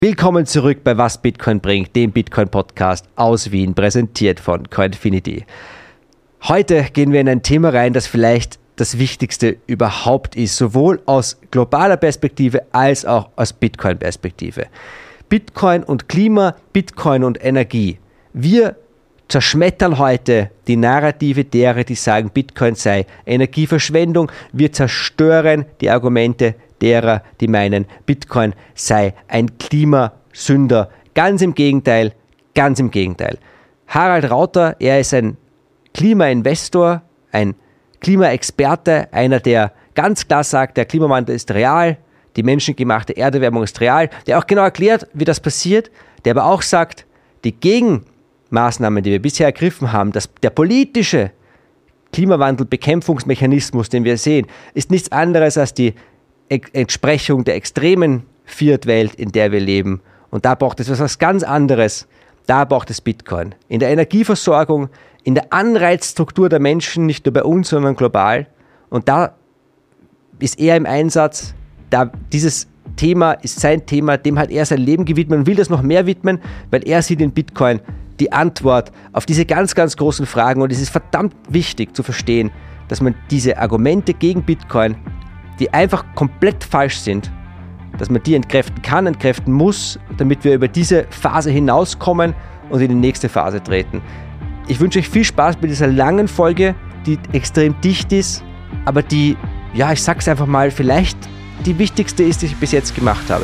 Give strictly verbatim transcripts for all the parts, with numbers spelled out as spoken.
Willkommen zurück bei Was Bitcoin bringt, dem Bitcoin-Podcast aus Wien, präsentiert von Coinfinity. Heute gehen wir in ein Thema rein, das vielleicht das Wichtigste überhaupt ist, sowohl aus globaler Perspektive als auch aus Bitcoin-Perspektive. Bitcoin und Klima, Bitcoin und Energie. Wir zerschmettern heute die Narrative derer, die sagen, Bitcoin sei Energieverschwendung. Wir zerstören die Argumente derer, die meinen, Bitcoin sei ein Klimasünder. Ganz im Gegenteil, ganz im Gegenteil. Harald Rauter, er ist ein Klimainvestor, ein Klimaexperte, einer, der ganz klar sagt, der Klimawandel ist real, die menschengemachte Erderwärmung ist real, der auch genau erklärt, wie das passiert, der aber auch sagt, die Gegenmaßnahmen, die wir bisher ergriffen haben, dass der politische Klimawandelbekämpfungsmechanismus, den wir sehen, ist nichts anderes als die Entsprechung der extremen Fiat-Welt, in der wir leben. Und da braucht es etwas ganz anderes. Da braucht es Bitcoin. In der Energieversorgung, in der Anreizstruktur der Menschen, nicht nur bei uns, sondern global. Und da ist er im Einsatz. Da dieses Thema ist sein Thema, dem hat er sein Leben gewidmet und will das noch mehr widmen, weil er sieht in Bitcoin die Antwort auf diese ganz, ganz großen Fragen. Und es ist verdammt wichtig zu verstehen, dass man diese Argumente gegen Bitcoin, die einfach komplett falsch sind, dass man die entkräften kann, entkräften muss, damit wir über diese Phase hinauskommen und in die nächste Phase treten. Ich wünsche euch viel Spaß bei dieser langen Folge, die extrem dicht ist, aber die, ja, ich sag's einfach mal, vielleicht die wichtigste ist, die ich bis jetzt gemacht habe.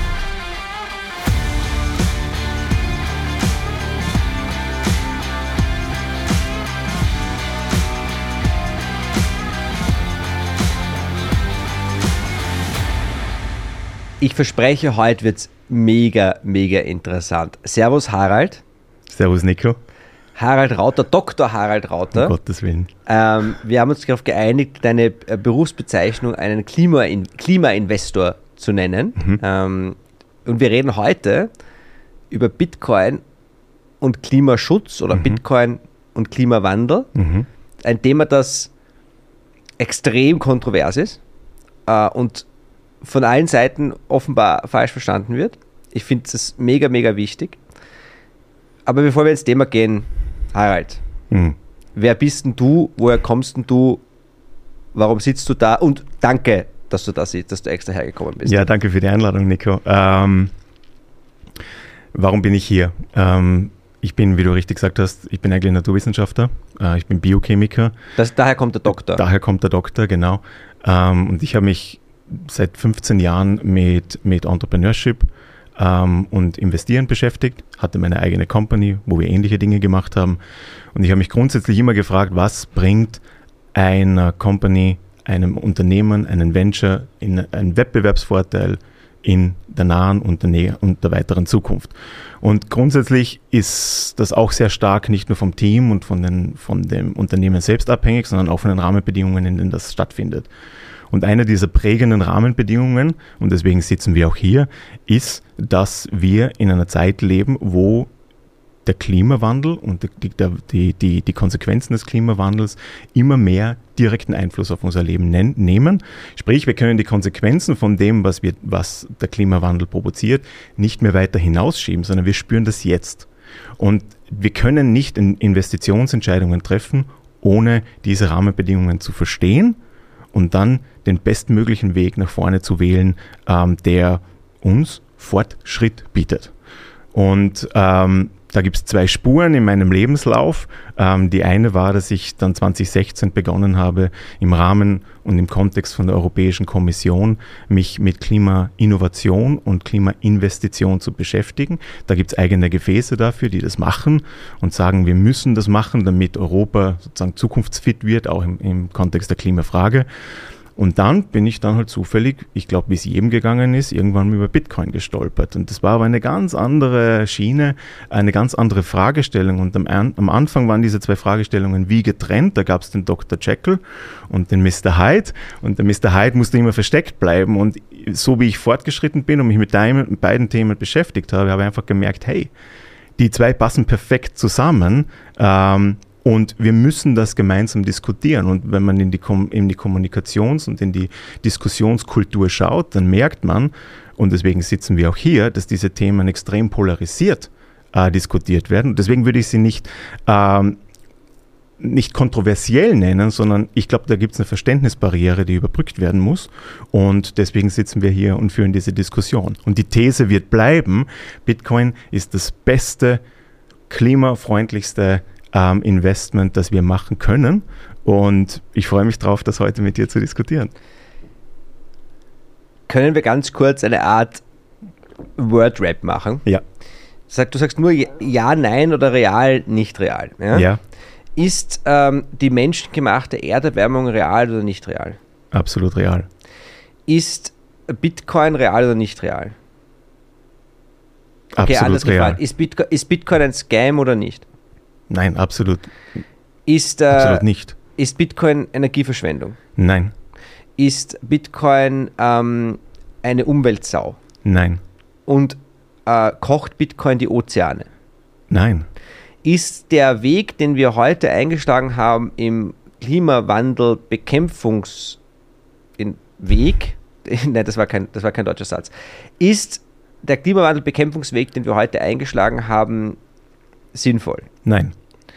Ich verspreche, heute wird es mega, mega interessant. Servus Harald. Servus Nico. Harald Rauter, Doktor Harald Rauter. Um Gottes Willen. Ähm, wir haben uns darauf geeinigt, deine äh, Berufsbezeichnung einen Klima-In- Klimainvestor zu nennen. Mhm. Ähm, und wir reden heute über Bitcoin und Klimaschutz oder mhm. Bitcoin und Klimawandel. Mhm. Ein Thema, das extrem kontrovers ist äh, und von allen Seiten offenbar falsch verstanden wird. Ich finde es mega, mega wichtig. Aber bevor wir ins Thema gehen, Harald, mhm. wer bist denn du, woher kommst denn du, warum sitzt du da und danke, dass du da sitzt, dass du extra hergekommen bist. Ja, danke für die Einladung, Nico. Ähm, warum bin ich hier? Ähm, ich bin, wie du richtig gesagt hast, ich bin eigentlich Naturwissenschaftler, äh, ich bin Biochemiker. Das, daher kommt der Doktor. Daher kommt der Doktor, genau. Ähm, und ich habe mich seit fünfzehn Jahren mit, mit Entrepreneurship ähm, und Investieren beschäftigt, hatte meine eigene Company, wo wir ähnliche Dinge gemacht haben. Und ich habe mich grundsätzlich immer gefragt, was bringt einer Company, einem Unternehmen, einem Venture in einen Wettbewerbsvorteil in der nahen und der, Nä- und der weiteren Zukunft. Und grundsätzlich ist das auch sehr stark nicht nur vom Team und von, den, von dem Unternehmen selbst abhängig, sondern auch von den Rahmenbedingungen, in denen das stattfindet. Und eine dieser prägenden Rahmenbedingungen, und deswegen sitzen wir auch hier, ist, dass wir in einer Zeit leben, wo der Klimawandel und die, die, die, die Konsequenzen des Klimawandels immer mehr direkten Einfluss auf unser Leben nen- nehmen. Sprich, wir können die Konsequenzen von dem, was, wir, was der Klimawandel provoziert, nicht mehr weiter hinausschieben, sondern wir spüren das jetzt. Und wir können nicht Investitionsentscheidungen treffen, ohne diese Rahmenbedingungen zu verstehen und dann den bestmöglichen Weg nach vorne zu wählen, ähm, der uns Fortschritt bietet. Und ähm, da gibt es zwei Spuren in meinem Lebenslauf. Ähm, die eine war, dass ich dann zwanzig sechzehn begonnen habe, im Rahmen und im Kontext von der Europäischen Kommission mich mit Klimainnovation und Klimainvestition zu beschäftigen. Da gibt es eigene Gefäße dafür, die das machen und sagen, wir müssen das machen, damit Europa sozusagen zukunftsfit wird, auch im, im Kontext der Klimafrage. Und dann bin ich dann halt zufällig, ich glaube, wie es jedem gegangen ist, irgendwann über Bitcoin gestolpert. Und das war aber eine ganz andere Schiene, eine ganz andere Fragestellung. Und am, am Anfang waren diese zwei Fragestellungen wie getrennt. Da gab es den Doktor Jekyll und den Mister Hyde. Und der Mister Hyde musste immer versteckt bleiben. Und so wie ich fortgeschritten bin und mich mit beiden Themen beschäftigt habe, habe ich einfach gemerkt, hey, die zwei passen perfekt zusammen. Ähm, Und wir müssen das gemeinsam diskutieren. Und wenn man in die, Kom- in die Kommunikations- und in die Diskussionskultur schaut, dann merkt man, und deswegen sitzen wir auch hier, dass diese Themen extrem polarisiert äh, diskutiert werden. Deswegen würde ich sie nicht, ähm, nicht kontroversiell nennen, sondern ich glaube, da gibt es eine Verständnisbarriere, die überbrückt werden muss. Und deswegen sitzen wir hier und führen diese Diskussion. Und die These wird bleiben, Bitcoin ist das beste, klimafreundlichste ähm, Investment, das wir machen können. Und ich freue mich drauf, das heute mit dir zu diskutieren. Können wir ganz kurz eine Art Word-Rap machen? Ja. Sag, du sagst nur ja, nein oder real, nicht real. Ja. Ja. Ist ähm, die menschengemachte Erderwärmung real oder nicht real? Absolut real. Ist Bitcoin real oder nicht real? Okay, Absolut anders real. gefragt. Ist Bitcoin, ist Bitcoin ein Scam oder nicht? Nein, absolut, Ist, äh, absolut nicht. ist Bitcoin Energieverschwendung? Nein, Ist Bitcoin ähm, eine Umweltsau? nein, Und äh, kocht Bitcoin die Ozeane? nein, Ist der Weg, den wir heute eingeschlagen haben im Klimawandelbekämpfungs in Weg, nein, das war kein, das war kein deutscher Satz, ist der Klimawandelbekämpfungsweg, den wir heute eingeschlagen haben, sinnvoll? nein,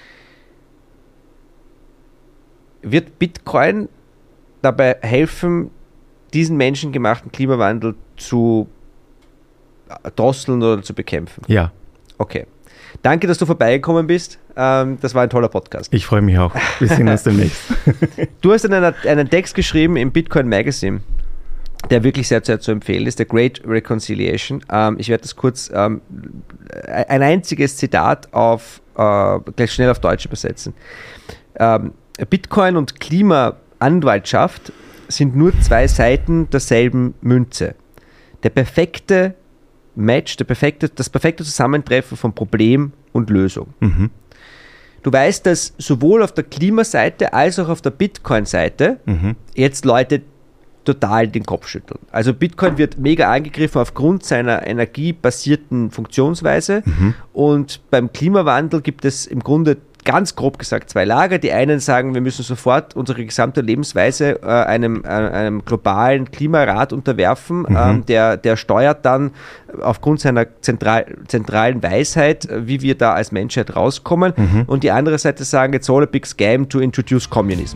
Wird Bitcoin dabei helfen, diesen menschengemachten Klimawandel zu drosseln oder zu bekämpfen? ja. Okay. Danke, dass du vorbeigekommen bist. Ähm, das war ein toller Podcast. Ich freue mich auch. Wir sehen uns demnächst. Du hast einen, einen Text geschrieben im Bitcoin Magazine, der wirklich sehr, sehr zu empfehlen ist, The Great Reconciliation. Ähm, ich werde das kurz, ähm, ein einziges Zitat auf, äh, gleich schnell auf Deutsch übersetzen. Ähm, Bitcoin und Klimaanwaltschaft sind nur zwei Seiten derselben Münze. Der perfekte Match, der perfekte, das perfekte Zusammentreffen von Problem und Lösung. Mhm. Du weißt, dass sowohl auf der Klimaseite als auch auf der Bitcoin-Seite Mhm. jetzt Leute total den Kopf schütteln. Also Bitcoin wird mega angegriffen aufgrund seiner energiebasierten Funktionsweise Mhm. und beim Klimawandel gibt es im Grunde ganz grob gesagt zwei Lager. Die einen sagen, wir müssen sofort unsere gesamte Lebensweise äh, einem, äh, einem globalen Klimarat unterwerfen. Mhm. Ähm, der, der steuert dann aufgrund seiner zentral, zentralen Weisheit, äh, wie wir da als Menschheit rauskommen. Mhm. Und die andere Seite sagen, it's all a big scam to introduce communism.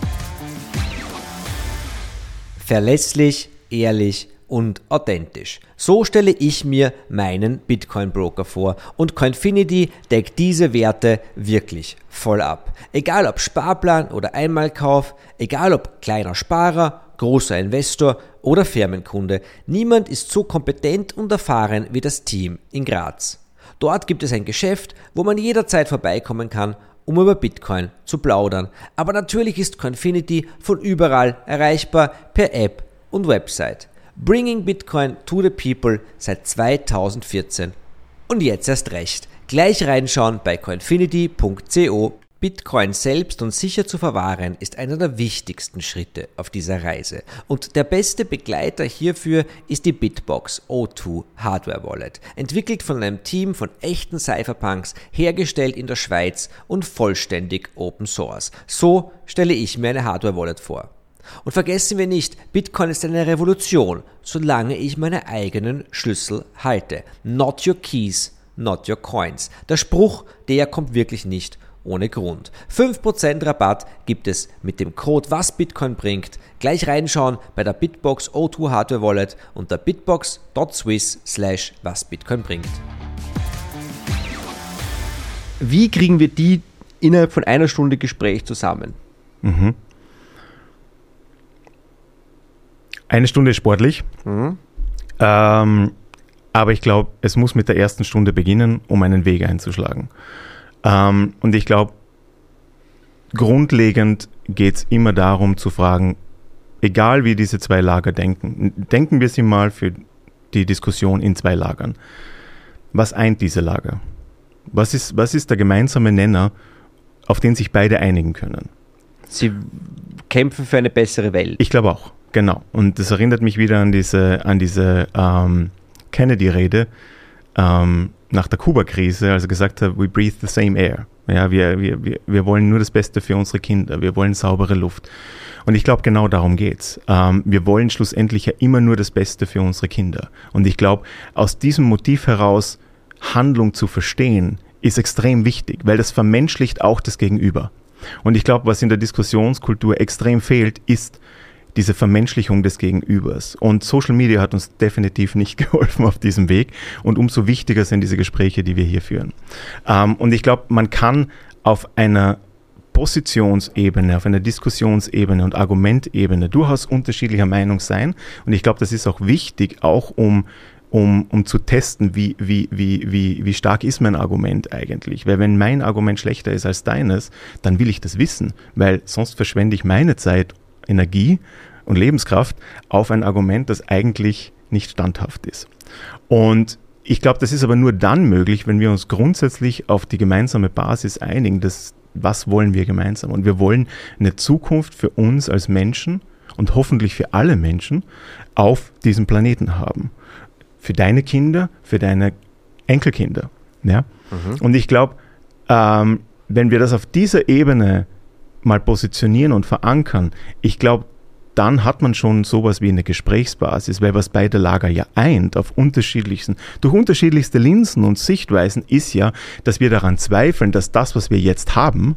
Verlässlich, ehrlich und authentisch. So stelle ich mir meinen Bitcoin-Broker vor und Coinfinity deckt diese Werte wirklich voll ab. Egal ob Sparplan oder Einmalkauf, egal ob kleiner Sparer, großer Investor oder Firmenkunde, niemand ist so kompetent und erfahren wie das Team in Graz. Dort gibt es ein Geschäft, wo man jederzeit vorbeikommen kann, um über Bitcoin zu plaudern. Aber natürlich ist Coinfinity von überall erreichbar per App und Website. Bringing Bitcoin to the people seit zweitausendvierzehn. Und jetzt erst recht. Gleich reinschauen bei coinfinity punkt co. Bitcoin selbst und sicher zu verwahren ist einer der wichtigsten Schritte auf dieser Reise. Und der beste Begleiter hierfür ist die Bitbox O zwei Hardware Wallet. Entwickelt von einem Team von echten Cypherpunks, hergestellt in der Schweiz und vollständig Open Source. So stelle ich mir eine Hardware Wallet vor. Und vergessen wir nicht, Bitcoin ist eine Revolution, solange ich meine eigenen Schlüssel halte. Not your keys, not your coins. Der Spruch, der kommt wirklich nicht ohne Grund. fünf Prozent Rabatt gibt es mit dem Code Was Bitcoin bringt. Gleich reinschauen bei der Bitbox O zwei Hardware Wallet unter bitbox punkt swiss slash was Bitcoin bringt. Wie kriegen wir die innerhalb von einer Stunde Gespräch zusammen? Mhm. Eine Stunde ist sportlich, Mhm. ähm, aber ich glaube, es muss mit der ersten Stunde beginnen, um einen Weg einzuschlagen. Ähm, und ich glaube, grundlegend geht es immer darum zu fragen, egal wie diese zwei Lager denken, denken wir sie mal für die Diskussion in zwei Lagern. Was eint diese Lager? Was ist, was ist der gemeinsame Nenner, auf den sich beide einigen können? Sie kämpfen für eine bessere Welt. Ich glaube auch, genau. Und das erinnert mich wieder an diese, an diese ähm, Kennedy-Rede ähm, nach der Kuba-Krise, als er gesagt hat, we breathe the same air. Ja, wir, wir, wir, wir wollen nur das Beste für unsere Kinder. Wir wollen saubere Luft. Und ich glaube, genau darum geht's. Ähm, wir wollen schlussendlich ja immer nur das Beste für unsere Kinder. Und ich glaube, aus diesem Motiv heraus Handlung zu verstehen, ist extrem wichtig, weil das vermenschlicht auch das Gegenüber. Und ich glaube, was in der Diskussionskultur extrem fehlt, ist diese Vermenschlichung des Gegenübers. Und Social Media hat uns definitiv nicht geholfen auf diesem Weg. Und umso wichtiger sind diese Gespräche, die wir hier führen. Ähm, und ich glaube, man kann auf einer Positionsebene, auf einer Diskussionsebene und Argumentebene durchaus unterschiedlicher Meinung sein. Und ich glaube, das ist auch wichtig, auch um Um, um zu testen, wie, wie, wie, wie, wie stark ist mein Argument eigentlich. Weil wenn mein Argument schlechter ist als deines, dann will ich das wissen, weil sonst verschwende ich meine Zeit, Energie und Lebenskraft auf ein Argument, das eigentlich nicht standhaft ist. Und ich glaube, das ist aber nur dann möglich, wenn wir uns grundsätzlich auf die gemeinsame Basis einigen, dass, was wollen wir gemeinsam. Und wir wollen eine Zukunft für uns als Menschen und hoffentlich für alle Menschen auf diesem Planeten haben. Für deine Kinder, für deine Enkelkinder. Ja? Mhm. Und ich glaube, ähm, wenn wir das auf dieser Ebene mal positionieren und verankern, ich glaube, dann hat man schon sowas wie eine Gesprächsbasis, weil was beide Lager ja eint, auf unterschiedlichsten, durch unterschiedlichste Linsen und Sichtweisen, ist ja, dass wir daran zweifeln, dass das, was wir jetzt haben,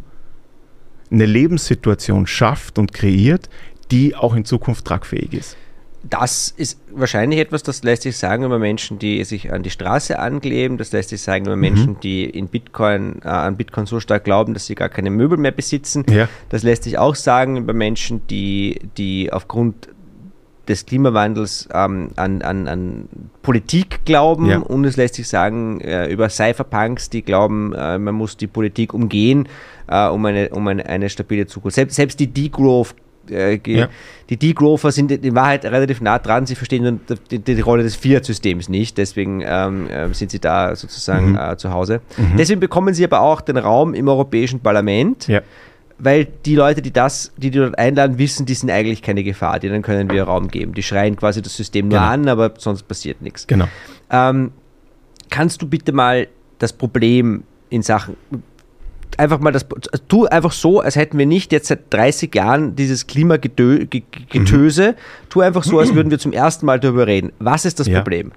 eine Lebenssituation schafft und kreiert, die auch in Zukunft tragfähig ist. Das ist wahrscheinlich etwas, das lässt sich sagen über Menschen, die sich an die Straße ankleben. Das lässt sich sagen über Menschen, mhm. die in Bitcoin, äh, an Bitcoin so stark glauben, dass sie gar keine Möbel mehr besitzen. Ja. Das lässt sich auch sagen über Menschen, die, die aufgrund des Klimawandels ähm, an, an, an Politik glauben. Ja. Und es lässt sich sagen äh, über Cypherpunks, die glauben, äh, man muss die Politik umgehen, äh, um, eine, um eine, eine stabile Zukunft. Selbst, selbst die Degrowth Äh, ja. Die Degrowther sind in Wahrheit relativ nah dran, sie verstehen die, die, die Rolle des Fiat-Systems nicht, deswegen ähm, sind sie da sozusagen mhm. äh, zu Hause. Mhm. Deswegen bekommen sie aber auch den Raum im Europäischen Parlament, ja. weil die Leute, die das, die, die dort einladen, wissen, die sind eigentlich keine Gefahr, denen können wir Raum geben. Die schreien quasi das System nur genau. an, aber sonst passiert nichts. Genau. Ähm, kannst du bitte mal das Problem in Sachen einfach mal das, tu einfach so, als hätten wir nicht jetzt seit dreißig Jahren dieses Klimagetöse, mhm. tu einfach so, als würden wir zum ersten Mal darüber reden. Was ist das ja. Problem?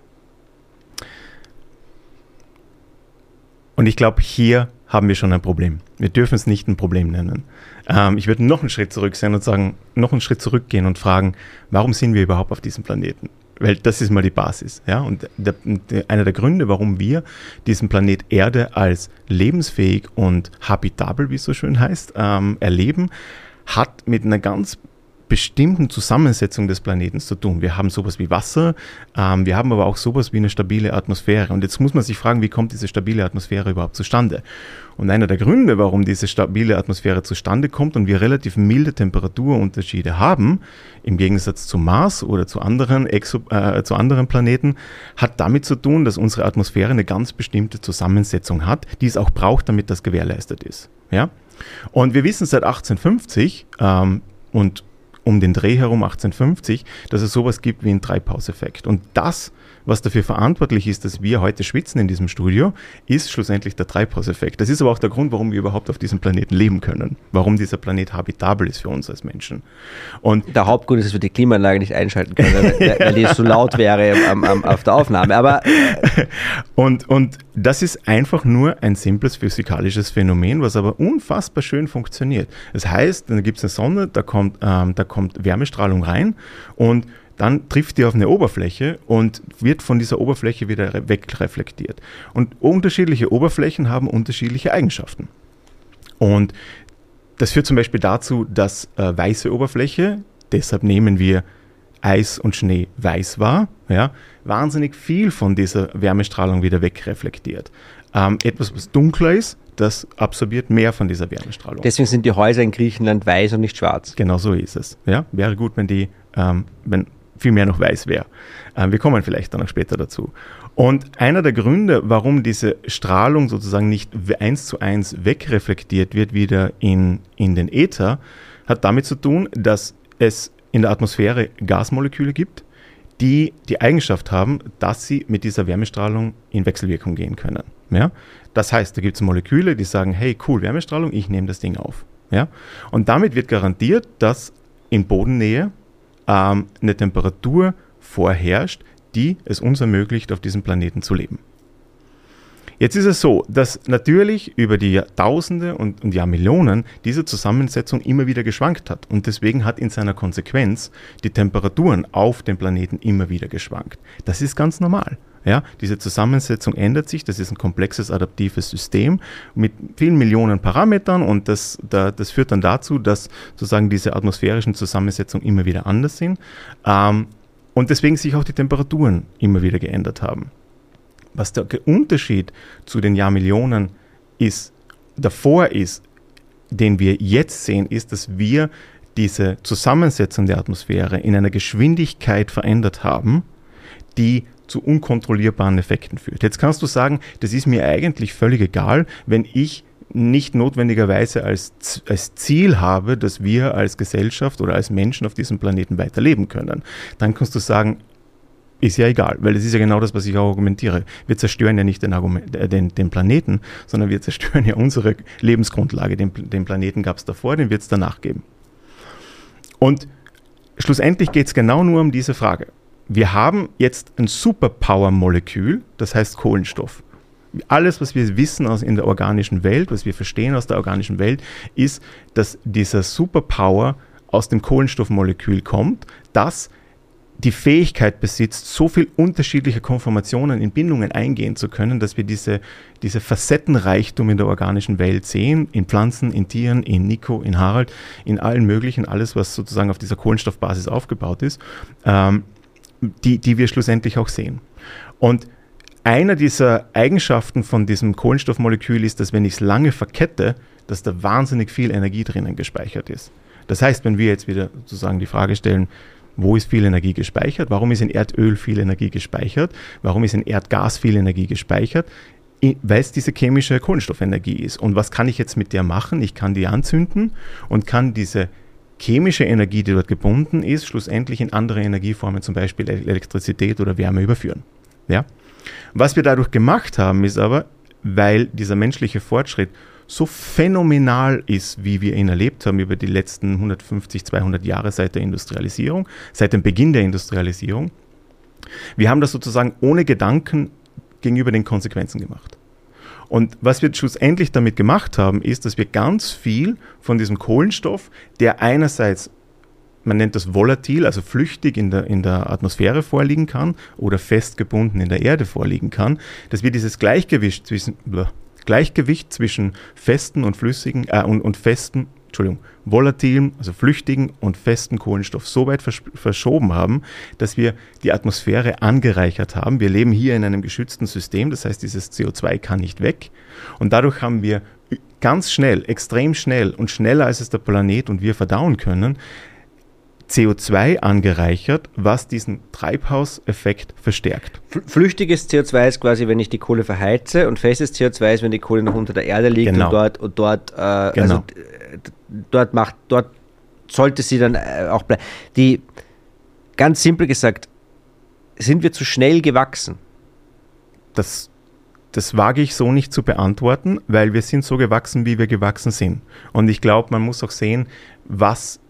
Und ich glaube, hier haben wir schon ein Problem. Wir dürfen es nicht ein Problem nennen. Ähm, ich würde noch einen Schritt zurück sein und sagen, noch einen Schritt zurückgehen und fragen, warum sind wir überhaupt auf diesem Planeten? Weil das ist mal die Basis. Ja? Und der, der, einer der Gründe, warum wir diesen Planet Erde als lebensfähig und habitabel, wie es so schön heißt, ähm, erleben, hat mit einer ganz bestimmten Zusammensetzung des Planeten zu tun. Wir haben sowas wie Wasser, ähm, wir haben aber auch sowas wie eine stabile Atmosphäre. Und jetzt muss man sich fragen, wie kommt diese stabile Atmosphäre überhaupt zustande? Und einer der Gründe, warum diese stabile Atmosphäre zustande kommt und wir relativ milde Temperaturunterschiede haben, im Gegensatz zum Mars oder zu anderen, Exo, äh, zu anderen Planeten, hat damit zu tun, dass unsere Atmosphäre eine ganz bestimmte Zusammensetzung hat, die es auch braucht, damit das gewährleistet ist. Ja? Und wir wissen seit achtzehnhundertfünfzig ähm, und um den Dreh herum achtzehnhundertfünfzig, dass es sowas gibt wie einen Treibhauseffekt. Und das, was dafür verantwortlich ist, dass wir heute schwitzen in diesem Studio, ist schlussendlich der Treibhauseffekt. Das ist aber auch der Grund, warum wir überhaupt auf diesem Planeten leben können, warum dieser Planet habitabel ist für uns als Menschen. Und der Hauptgrund ist, dass wir die Klimaanlage nicht einschalten können, weil, weil die so laut wäre am, am, auf der Aufnahme. Aber und, und das ist einfach nur ein simples physikalisches Phänomen, was aber unfassbar schön funktioniert. Das heißt, da gibt es eine Sonne, da kommt, ähm, da kommt Wärmestrahlung rein und dann trifft die auf eine Oberfläche und wird von dieser Oberfläche wieder wegreflektiert. Und unterschiedliche Oberflächen haben unterschiedliche Eigenschaften. Und das führt zum Beispiel dazu, dass äh, weiße Oberfläche, deshalb nehmen wir Eis und Schnee weiß wahr, ja, wahnsinnig viel von dieser Wärmestrahlung wieder wegreflektiert. Ähm, etwas, was dunkler ist, das absorbiert mehr von dieser Wärmestrahlung. Deswegen sind die Häuser in Griechenland weiß und nicht schwarz. Genau so ist es. Ja, wäre gut, wenn die, ähm, wenn viel mehr noch weiß wäre. Ähm, wir kommen vielleicht dann noch später dazu. Und einer der Gründe, warum diese Strahlung sozusagen nicht eins zu eins wegreflektiert wird wieder in, in den Äther, hat damit zu tun, dass es in der Atmosphäre Gasmoleküle gibt, die die Eigenschaft haben, dass sie mit dieser Wärmestrahlung in Wechselwirkung gehen können. Ja? Das heißt, da gibt es Moleküle, die sagen, hey, cool, Wärmestrahlung, ich nehme das Ding auf. Ja? Und damit wird garantiert, dass in Bodennähe ähm, eine Temperatur vorherrscht, die es uns ermöglicht, auf diesem Planeten zu leben. Jetzt ist es so, dass natürlich über die Jahrtausende und, und Jahrmillionen diese Zusammensetzung immer wieder geschwankt hat. Und deswegen hat in seiner Konsequenz die Temperaturen auf dem Planeten immer wieder geschwankt. Das ist ganz normal. Ja? Diese Zusammensetzung ändert sich. Das ist ein komplexes adaptives System mit vielen Millionen Parametern. Und das, da, das führt dann dazu, dass sozusagen diese atmosphärischen Zusammensetzungen immer wieder anders sind. Ähm, und deswegen sich auch die Temperaturen immer wieder geändert haben. Was der Unterschied zu den Jahrmillionen ist, davor ist, den wir jetzt sehen, ist, dass wir diese Zusammensetzung der Atmosphäre in einer Geschwindigkeit verändert haben, die zu unkontrollierbaren Effekten führt. Jetzt kannst du sagen, das ist mir eigentlich völlig egal, wenn ich nicht notwendigerweise als, als Ziel habe, dass wir als Gesellschaft oder als Menschen auf diesem Planeten weiterleben können. Dann kannst du sagen, ist ja egal, weil das ist ja genau das, was ich auch argumentiere. Wir zerstören ja nicht den, Argument, äh, den, den Planeten, sondern wir zerstören ja unsere Lebensgrundlage. Den, den Planeten gab es davor, den wird es danach geben. Und schlussendlich geht es genau nur um diese Frage. Wir haben jetzt ein Superpower-Molekül, das heißt Kohlenstoff. Alles, was wir wissen aus in der organischen Welt, was wir verstehen aus der organischen Welt, ist, dass dieser Superpower aus dem Kohlenstoffmolekül kommt, das die Fähigkeit besitzt, so viel unterschiedliche Konformationen in Bindungen eingehen zu können, dass wir diese, diese Facettenreichtum in der organischen Welt sehen, in Pflanzen, in Tieren, in Nico, in Harald, in allen möglichen, alles, was sozusagen auf dieser Kohlenstoffbasis aufgebaut ist, ähm, die, die wir schlussendlich auch sehen. Und einer dieser Eigenschaften von diesem Kohlenstoffmolekül ist, dass wenn ich es lange verkette, dass da wahnsinnig viel Energie drinnen gespeichert ist. Das heißt, wenn wir jetzt wieder sozusagen die Frage stellen, wo ist viel Energie gespeichert? Warum ist in Erdöl viel Energie gespeichert? Warum ist in Erdgas viel Energie gespeichert? Weil es diese chemische Kohlenstoffenergie ist. Und was kann ich jetzt mit der machen? Ich kann die anzünden und kann diese chemische Energie, die dort gebunden ist, schlussendlich in andere Energieformen, zum Beispiel Elektrizität oder Wärme, überführen. Ja? Was wir dadurch gemacht haben, ist aber, weil dieser menschliche Fortschritt so phänomenal ist, wie wir ihn erlebt haben über die letzten hundertfünfzig, zweihundert Jahre seit der Industrialisierung, seit dem Beginn der Industrialisierung. Wir haben das sozusagen ohne Gedanken gegenüber den Konsequenzen gemacht. Und was wir schlussendlich damit gemacht haben, ist, dass wir ganz viel von diesem Kohlenstoff, der einerseits, man nennt das volatil, also flüchtig in der, in der Atmosphäre vorliegen kann oder festgebunden in der Erde vorliegen kann, dass wir dieses Gleichgewicht zwischen... Gleichgewicht zwischen festen und flüssigen äh, und, und festen, Entschuldigung, volatilen, also flüchtigen und festen Kohlenstoff so weit versch- verschoben haben, dass wir die Atmosphäre angereichert haben. Wir leben hier in einem geschützten System, das heißt, dieses C O zwei kann nicht weg. Und dadurch haben wir ganz schnell, extrem schnell und schneller als es der Planet und wir verdauen können, C O zwei angereichert, was diesen Treibhauseffekt verstärkt. Flüchtiges C O zwei ist quasi, wenn ich die Kohle verheize, und festes C O zwei ist, wenn die Kohle noch unter der Erde liegt, genau. und dort, und dort, äh, genau. also, dort macht, dort sollte sie dann äh, auch bleiben. Die, ganz simpel gesagt, sind wir zu schnell gewachsen? Das, das wage ich so nicht zu beantworten, weil wir sind so gewachsen, wie wir gewachsen sind. Und ich glaube, man muss auch sehen, was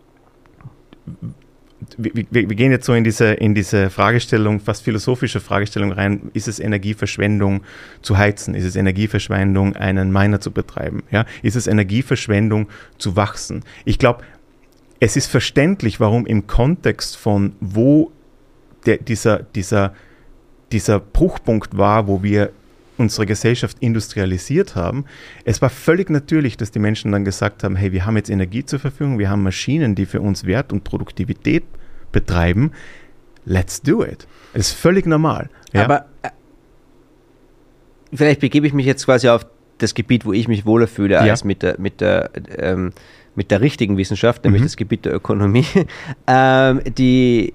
Wir, wir, wir gehen jetzt so in diese, in diese Fragestellung, fast philosophische Fragestellung rein, ist es Energieverschwendung zu heizen? Ist es Energieverschwendung, einen Miner zu betreiben? Ja? Ist es Energieverschwendung zu wachsen? Ich glaube, es ist verständlich, warum im Kontext von, wo der, dieser, dieser, dieser Bruchpunkt war, wo wir unsere Gesellschaft industrialisiert haben, es war völlig natürlich, dass die Menschen dann gesagt haben, hey, wir haben jetzt Energie zur Verfügung, wir haben Maschinen, die für uns Wert und Produktivität betreiben, let's do it. Das ist völlig normal. Ja? Aber äh, vielleicht begebe ich mich jetzt quasi auf das Gebiet, wo ich mich wohler fühle, ja. als mit der, mit der, ähm, mit der richtigen Wissenschaft, nämlich mhm. das Gebiet der Ökonomie. ähm, die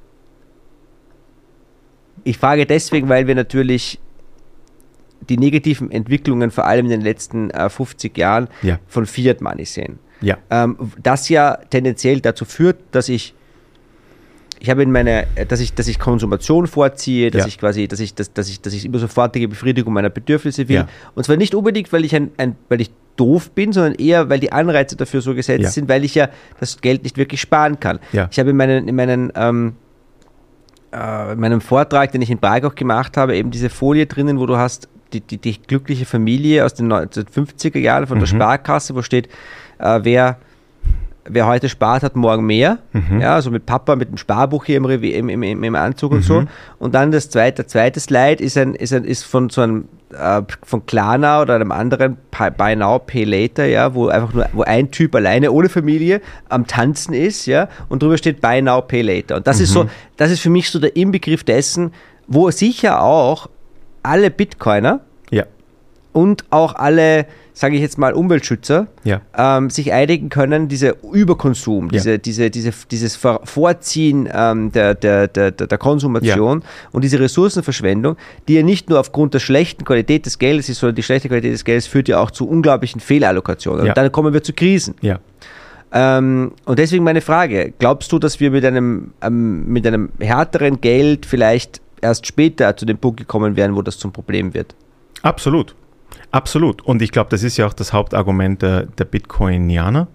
ich frage deswegen, weil wir natürlich die negativen Entwicklungen vor allem in den letzten äh, fünfzig Jahren ja. von Fiat Money sehen. Ja. Ähm, das ja tendenziell dazu führt, dass ich Ich habe in meiner, dass ich, dass ich Konsumation vorziehe, dass Ja. ich quasi, dass ich, dass, dass ich, dass ich immer sofortige Befriedigung meiner Bedürfnisse will. Ja. Und zwar nicht unbedingt, weil ich ein, ein, weil ich doof bin, sondern eher, weil die Anreize dafür so gesetzt Ja. sind, weil ich ja das Geld nicht wirklich sparen kann. Ja. Ich habe in meinen, in meinen ähm, äh, in meinem Vortrag, den ich in Prag auch gemacht habe, eben diese Folie drinnen, wo du hast die, die, die glückliche Familie aus den neunzehnhundertfünfziger Jahren von der Mhm. Sparkasse, wo steht, äh, wer Wer heute spart, hat morgen mehr. Mhm. Ja, also mit Papa, mit dem Sparbuch hier im, Revi- im, im, im, im Anzug und Mhm. so. Und dann das zweite, der zweite Slide ist, ein, ist, ein, ist von so einem äh, von Klarna oder einem anderen Buy Now, Pay Later, ja, wo einfach nur, wo ein Typ alleine ohne Familie am Tanzen ist, ja, und drüber steht Buy Now, Pay Later. Und das Mhm. ist so, das ist für mich so der Inbegriff dessen, wo sicher auch alle Bitcoiner Ja. und auch alle, sage ich jetzt mal, Umweltschützer Ja. ähm, sich einigen können, dieser Überkonsum, diese, Ja. diese, diese, dieses Ver- Vorziehen ähm, der, der, der, der der Konsumation und diese Ressourcenverschwendung, die ja nicht nur aufgrund der schlechten Qualität des Geldes ist, sondern die schlechte Qualität des Geldes führt ja auch zu unglaublichen Fehlallokationen. Ja. Und dann kommen wir zu Krisen. Ja. Ähm, und deswegen meine Frage, glaubst du, dass wir mit einem, ähm, mit einem härteren Geld vielleicht erst später zu dem Punkt gekommen wären, wo das zum Problem wird? Absolut. Absolut. Und ich glaube, das ist ja auch das Hauptargument der, der Bitcoinianer,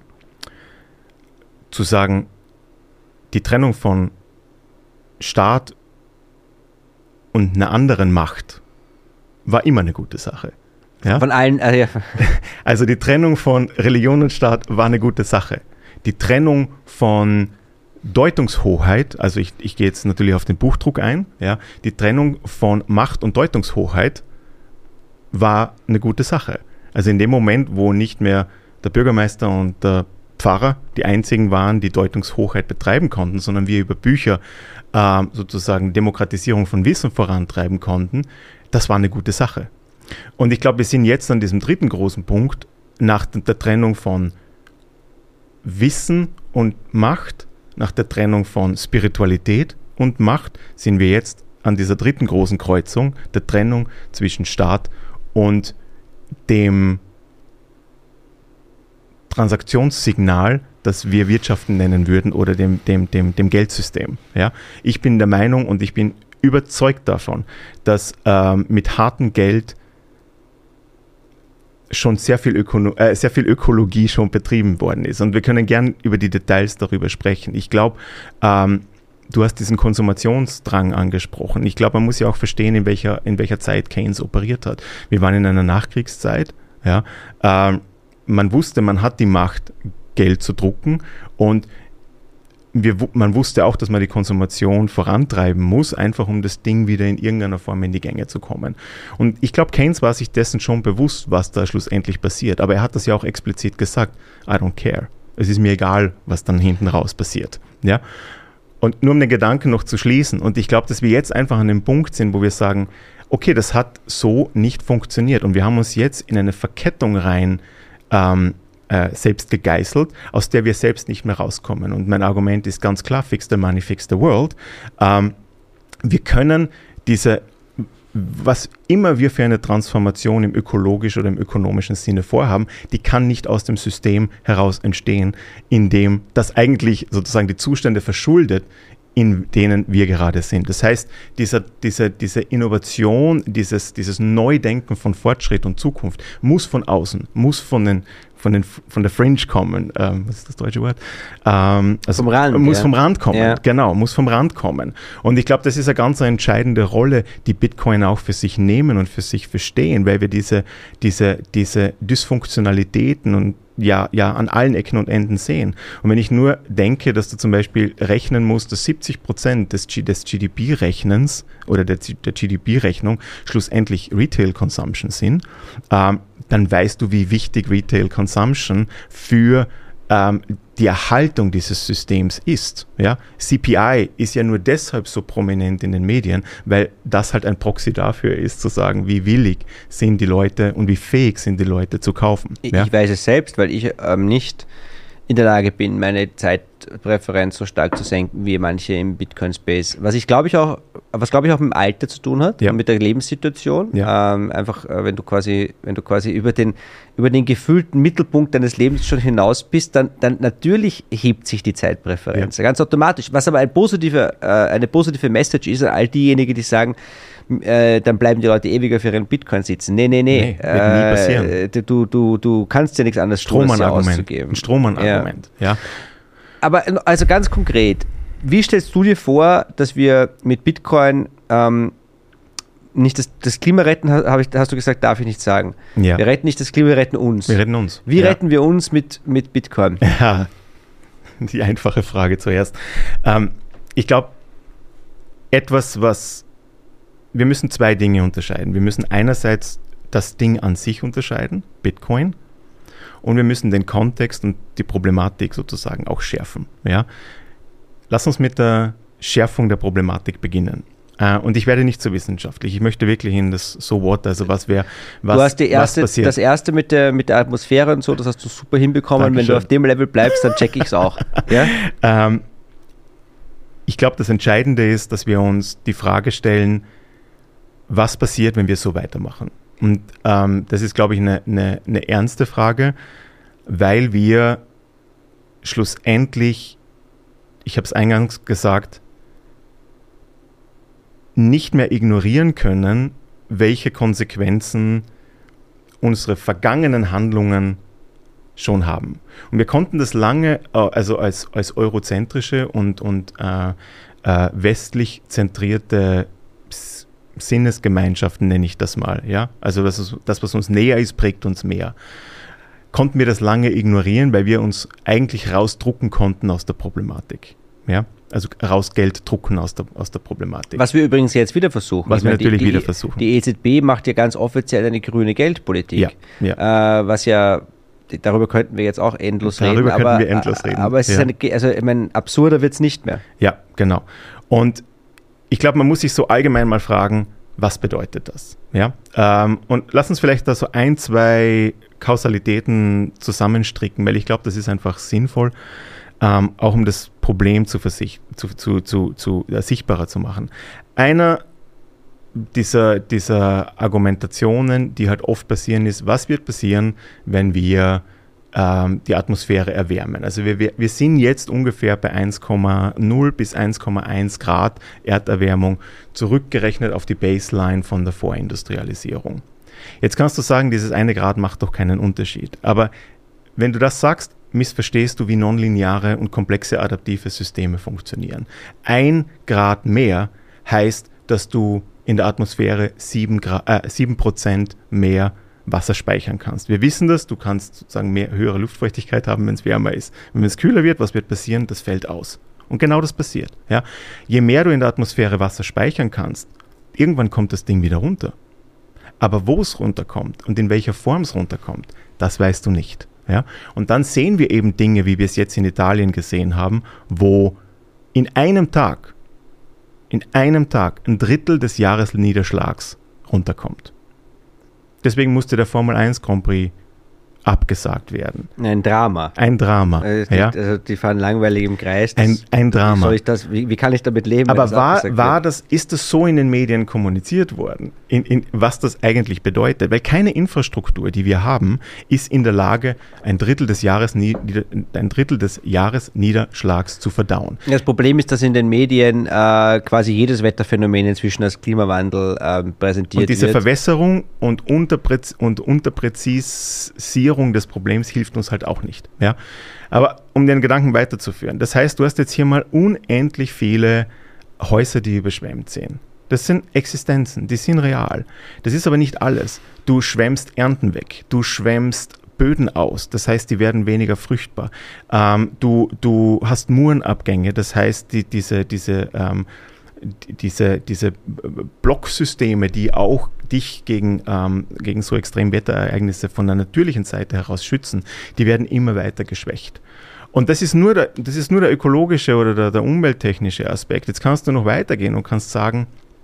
zu sagen, die Trennung von Staat und einer anderen Macht war immer eine gute Sache. Ja? Von allen, äh, ja. Also die Trennung von Religion und Staat war eine gute Sache. Die Trennung von Deutungshoheit, also ich, ich gehe jetzt natürlich auf den Buchdruck ein, ja, die Trennung von Macht und Deutungshoheit war eine gute Sache. Also in dem Moment, wo nicht mehr der Bürgermeister und der Pfarrer die einzigen waren, die Deutungshoheit betreiben konnten, sondern wir über Bücher äh, sozusagen Demokratisierung von Wissen vorantreiben konnten, das war eine gute Sache. Und ich glaube, wir sind jetzt an diesem dritten großen Punkt, nach der Trennung von Wissen und Macht, nach der Trennung von Spiritualität und Macht, sind wir jetzt an dieser dritten großen Kreuzung, der Trennung zwischen Staat und dem Transaktionssignal, das wir Wirtschaften nennen würden, oder dem, dem, dem, dem Geldsystem. Ja? Ich bin der Meinung und ich bin überzeugt davon, dass ähm, mit hartem Geld schon sehr viel, Ökono- äh, sehr viel Ökologie schon betrieben worden ist. Und wir können gern über die Details darüber sprechen. Ich glaube, ähm, du hast diesen Konsumationsdrang angesprochen. Ich glaube, man muss ja auch verstehen, in welcher, in welcher Zeit Keynes operiert hat. Wir waren in einer Nachkriegszeit. Ja? Ähm, man wusste, man hat die Macht, Geld zu drucken, und wir, man wusste auch, dass man die Konsumation vorantreiben muss, einfach um das Ding wieder in irgendeiner Form in die Gänge zu kommen. Und ich glaube, Keynes war sich dessen schon bewusst, was da schlussendlich passiert. Aber er hat das ja auch explizit gesagt, I don't care. Es ist mir egal, was dann hinten raus passiert. Ja? Und nur um den Gedanken noch zu schließen, und ich glaube, dass wir jetzt einfach an dem Punkt sind, wo wir sagen, okay, das hat so nicht funktioniert, und wir haben uns jetzt in eine Verkettung rein ähm, äh, selbst gegeißelt, aus der wir selbst nicht mehr rauskommen. Und mein Argument ist ganz klar, fix the money, fix the world. Ähm, wir können diese, was immer wir für eine Transformation im ökologischen oder im ökonomischen Sinne vorhaben, die kann nicht aus dem System heraus entstehen, in dem das eigentlich sozusagen die Zustände verschuldet, in denen wir gerade sind. Das heißt, dieser, diese, diese Innovation, dieses, dieses Neudenken von Fortschritt und Zukunft muss von außen, muss von, den, von, den, von der Fringe kommen. Ähm, was ist das deutsche Wort? Ähm, also vom Rand. Muss ja. vom Rand kommen, Ja. genau, muss vom Rand kommen. Und ich glaube, das ist eine ganz entscheidende Rolle, die Bitcoin auch für sich nehmen und für sich verstehen, weil wir diese, diese, diese Dysfunktionalitäten und ja, ja, an allen Ecken und Enden sehen. Und wenn ich nur denke, dass du zum Beispiel rechnen musst, dass siebzig Prozent des, G- des G D P-Rechnens oder der, der G D P-Rechnung schlussendlich Retail-Consumption sind, ähm, dann weißt du, wie wichtig Retail-Consumption für ähm, die Erhaltung dieses Systems ist. Ja? C P I ist ja nur deshalb so prominent in den Medien, weil das halt ein Proxy dafür ist, zu sagen, wie willig sind die Leute und wie fähig sind die Leute zu kaufen. Ich, ja? ich weiß es selbst, weil ich ähm, nicht, in der Lage bin, meine Zeitpräferenz so stark zu senken wie manche im Bitcoin-Space. Was ich glaube ich auch, was glaube ich auch mit dem Alter zu tun hat, ja. mit der Lebenssituation. Ja. Ähm, einfach, äh, wenn du quasi, wenn du quasi über den, über den gefühlten Mittelpunkt deines Lebens schon hinaus bist, dann, dann natürlich hebt sich die Zeitpräferenz. Ja. Ganz automatisch. Was aber ein positiver, äh, eine positive Message ist an all diejenigen, die sagen, Äh, dann bleiben die Leute ewig auf ihren Bitcoin sitzen. Nee, nee, nee. Nee, wird äh, nie passieren. Du, du, du kannst ja nichts anderes tun, als auszugeben. Ein Strohmann-Argument, ja. ja. Aber also ganz konkret, wie stellst du dir vor, dass wir mit Bitcoin ähm, nicht das, das Klima retten, hab ich, hast du gesagt, darf ich nicht sagen. Ja. Wir retten nicht das Klima, wir retten uns. Wir retten uns. Wie ja. retten wir uns mit, mit Bitcoin? Ja, die einfache Frage zuerst. Ähm, ich glaube, etwas, was wir müssen zwei Dinge unterscheiden. Wir müssen einerseits das Ding an sich unterscheiden, Bitcoin, und wir müssen den Kontext und die Problematik sozusagen auch schärfen. Ja? Lass uns mit der Schärfung der Problematik beginnen. Äh, und ich werde nicht so wissenschaftlich. Ich möchte wirklich in das So What, also was wäre, was Du hast die erste, was passiert. Das erste mit der, mit der Atmosphäre und so, das hast du super hinbekommen. Dankeschön. Wenn du auf dem Level bleibst, dann check ich es auch. Ja? ähm, ich glaube, das Entscheidende ist, dass wir uns die Frage stellen, was passiert, wenn wir so weitermachen? Und ähm, das ist, glaube ich, eine, eine, eine ernste Frage, weil wir schlussendlich, ich habe es eingangs gesagt, nicht mehr ignorieren können, welche Konsequenzen unsere vergangenen Handlungen schon haben. Und wir konnten das lange, also als, als eurozentrische und, und äh, äh, westlich zentrierte Sinnesgemeinschaften, nenne ich das mal. Ja? Also das, ist, das, was uns näher ist, prägt uns mehr. Konnten wir das lange ignorieren, weil wir uns eigentlich rausdrucken konnten aus der Problematik. Ja? Also raus Geld drucken aus der, aus der Problematik. Was wir übrigens jetzt wieder versuchen. Was ich wir meine, natürlich die, wieder die, versuchen. Die E Z B macht ja ganz offiziell eine grüne Geldpolitik. Ja, ja. Äh, was ja, darüber könnten wir jetzt auch endlos darüber reden. Darüber könnten aber, wir endlos reden. Aber es ja. ist eine, also ich meine, absurder wird es nicht mehr. Ja, genau. Und ich glaube, man muss sich so allgemein mal fragen, was bedeutet das? Ja? Ähm, und lass uns vielleicht da so ein, zwei Kausalitäten zusammenstricken, weil ich glaube, das ist einfach sinnvoll, ähm, auch um das Problem zu, versicht, zu, zu, zu, zu äh, sichtbarer zu machen. Einer dieser, dieser Argumentationen, die halt oft passieren, ist, was wird passieren, wenn wir ähm, die Atmosphäre erwärmen? Also wir, wir, wir sind jetzt ungefähr bei eins Komma null bis eins Komma eins Grad Erderwärmung, zurückgerechnet auf die Baseline von der Vorindustrialisierung. Jetzt kannst du sagen, dieses eine Grad macht doch keinen Unterschied. Aber wenn du das sagst, missverstehst du, wie nonlineare und komplexe adaptive Systeme funktionieren. Ein Grad mehr heißt, dass du in der Atmosphäre sieben Prozent mehr Wasser speichern kannst. Wir wissen das, du kannst sozusagen mehr, höhere Luftfeuchtigkeit haben, wenn es wärmer ist. Wenn es kühler wird, was wird passieren? Das fällt aus. Und genau das passiert. Ja? Je mehr du in der Atmosphäre Wasser speichern kannst, irgendwann kommt das Ding wieder runter. Aber wo es runterkommt und in welcher Form es runterkommt, das weißt du nicht. Ja? Und dann sehen wir eben Dinge, wie wir es jetzt in Italien gesehen haben, wo in einem Tag, in einem Tag ein Drittel des Jahresniederschlags runterkommt. Deswegen musste der Formel eins Grand Prix abgesagt werden. Ein Drama. Ein Drama. Also, ja? also die fahren langweilig im Kreis. Das, ein, ein Drama. Wie, soll ich das, wie, wie kann ich damit leben? Aber war, war das, ist das so in den Medien kommuniziert worden, in, in, was das eigentlich bedeutet? Weil keine Infrastruktur, die wir haben, ist in der Lage, ein Drittel des, Jahres, ein Drittel des Jahresniederschlags zu verdauen. Das Problem ist, dass in den Medien äh, quasi jedes Wetterphänomen inzwischen als Klimawandel äh, präsentiert wird. Und diese wird. Verwässerung und, Unterpräz und Unterpräzisierung des Problems hilft uns halt auch nicht. Ja? Aber um den Gedanken weiterzuführen, das heißt, du hast jetzt hier mal unendlich viele Häuser, die überschwemmt sind. Das sind Existenzen, die sind real. Das ist aber nicht alles. Du schwemmst Ernten weg, du schwemmst Böden aus, das heißt, die werden weniger fruchtbar. Ähm, du, du hast Murenabgänge, das heißt, die, diese, diese, ähm, diese, diese Blocksysteme, die auch dich gegen, ähm, gegen so Extremwetterereignisse von der natürlichen Seite heraus schützen, die werden immer weiter geschwächt. Und das ist nur der, das ist nur der ökologische oder der, der umwelttechnische Aspekt. Jetzt kannst du noch weitergehen und kannst sagen,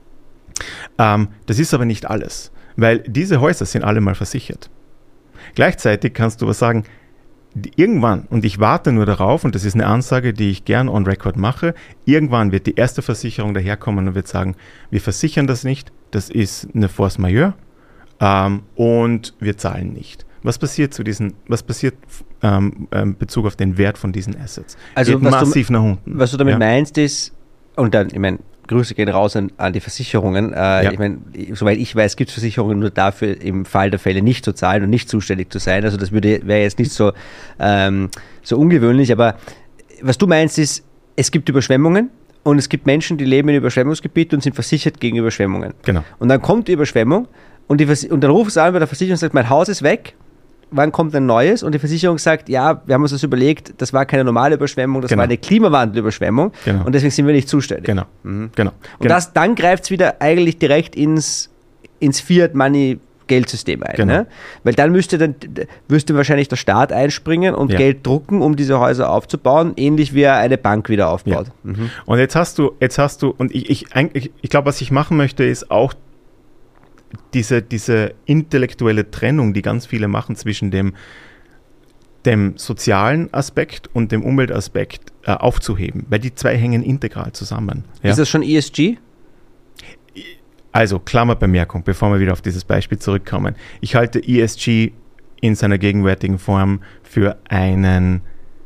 ähm, das ist aber nicht alles, weil diese Häuser sind alle mal versichert. Gleichzeitig kannst du aber sagen, die, irgendwann, und ich warte nur darauf, und das ist eine Ansage, die ich gern on record mache, irgendwann wird die erste Versicherung daherkommen und wird sagen, wir versichern das nicht, das ist eine Force Majeure ähm, und wir zahlen nicht. Was passiert zu diesen, was passiert ähm, in Bezug auf den Wert von diesen Assets? Also Geht was massiv du, nach unten. Was du damit ja? meinst ist, und dann, ich meine, Grüße gehen raus an, an die Versicherungen. Äh, Ja. Ich meine, soweit ich weiß, gibt es Versicherungen nur dafür, im Fall der Fälle nicht zu zahlen und nicht zuständig zu sein. Also das würde wäre jetzt nicht so, ähm, so ungewöhnlich. Aber was du meinst ist, es gibt Überschwemmungen und es gibt Menschen, die leben in Überschwemmungsgebieten und sind versichert gegen Überschwemmungen. Genau. Und dann kommt die Überschwemmung und, die Vers- und dann ruft es an bei der Versicherung und sagt, mein Haus ist weg. Wann kommt ein neues? Und die Versicherung sagt, ja, wir haben uns das überlegt, das war keine normale Überschwemmung, das Genau. war eine Klimawandelüberschwemmung Genau. und deswegen sind wir nicht zuständig. Genau. Mhm. Genau. Und genau. das, dann greift es wieder eigentlich direkt ins, ins Fiat-Money-Geldsystem ein. Genau. Ne? Weil dann müsste, dann müsste wahrscheinlich der Staat einspringen und Ja. Geld drucken, um diese Häuser aufzubauen, ähnlich wie er eine Bank wieder aufbaut. Ja. Mhm. Und jetzt hast du, jetzt hast du, und ich, ich, ich, ich glaube, was ich machen möchte, ist auch diese, diese intellektuelle Trennung, die ganz viele machen zwischen dem, dem sozialen Aspekt und dem Umweltaspekt äh, aufzuheben, weil die zwei hängen integral zusammen. Ja? Ist das schon E S G? Also, Klammerbemerkung, bevor wir wieder auf dieses Beispiel zurückkommen. Ich halte E S G in seiner gegenwärtigen Form für einen,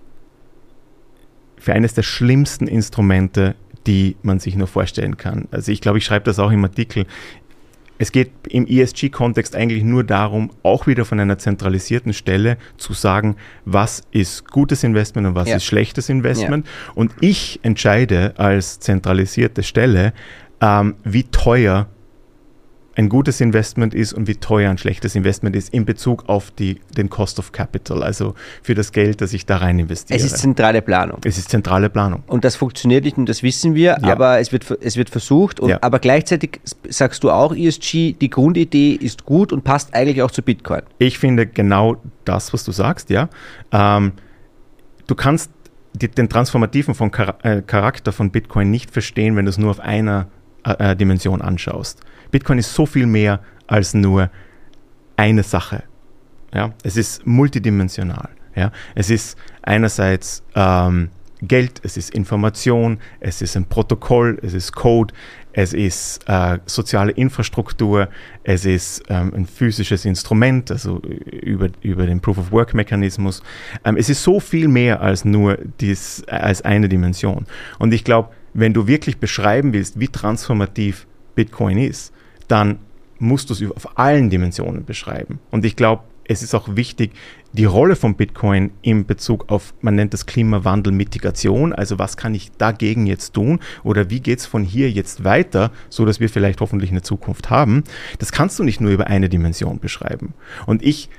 für eines der schlimmsten Instrumente, die man sich nur vorstellen kann. Also ich glaube, ich schreibe das auch im Artikel. Es geht im E S G-Kontext eigentlich nur darum, auch wieder von einer zentralisierten Stelle zu sagen, was ist gutes Investment und was Ja. ist schlechtes Investment. Ja. Und ich entscheide als zentralisierte Stelle, ähm, wie teuer ein gutes Investment ist und wie teuer ein schlechtes Investment ist in Bezug auf die, den Cost of Capital, also für das Geld, das ich da rein investiere. Es ist zentrale Planung. Es ist zentrale Planung. Und das funktioniert nicht und das wissen wir, Ja. aber es wird, es wird versucht. Und, Ja. Aber gleichzeitig sagst du auch, E S G, die Grundidee ist gut und passt eigentlich auch zu Bitcoin. Ich finde genau das, was du sagst, ja. Ähm, du kannst die, den transformativen von Char- äh, Charakter von Bitcoin nicht verstehen, wenn du es nur auf einer äh, Dimension anschaust. Bitcoin ist so viel mehr als nur eine Sache. Ja? Es ist multidimensional. Ja? Es ist einerseits ähm, Geld, es ist Information, es ist ein Protokoll, es ist Code, es ist äh, soziale Infrastruktur, es ist ähm, ein physisches Instrument, also über, über den Proof-of-Work-Mechanismus. Ähm, es ist so viel mehr als nur dies, als eine Dimension. Und ich glaube, wenn du wirklich beschreiben willst, wie transformativ Bitcoin ist, dann musst du es auf allen Dimensionen beschreiben. Und ich glaube, es ist auch wichtig, die Rolle von Bitcoin in Bezug auf, man nennt das Klimawandel-Mitigation, also was kann ich dagegen jetzt tun oder wie geht es von hier jetzt weiter, so dass wir vielleicht hoffentlich eine Zukunft haben, das kannst du nicht nur über eine Dimension beschreiben. Und ich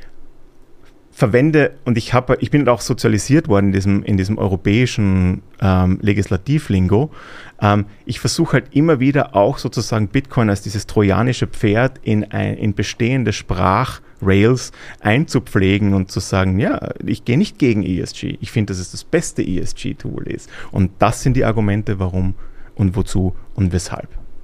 verwende, und ich habe, ich bin auch sozialisiert worden in diesem, in diesem europäischen ähm, Legislativlingo. Ähm, ich versuche halt immer wieder auch sozusagen Bitcoin als dieses trojanische Pferd in, ein, in bestehende Sprachrails einzupflegen und zu sagen, ja, ich gehe nicht gegen E S G. Ich finde, dass es das beste E S G-Tool ist. Und das sind die Argumente, warum und wozu und weshalb.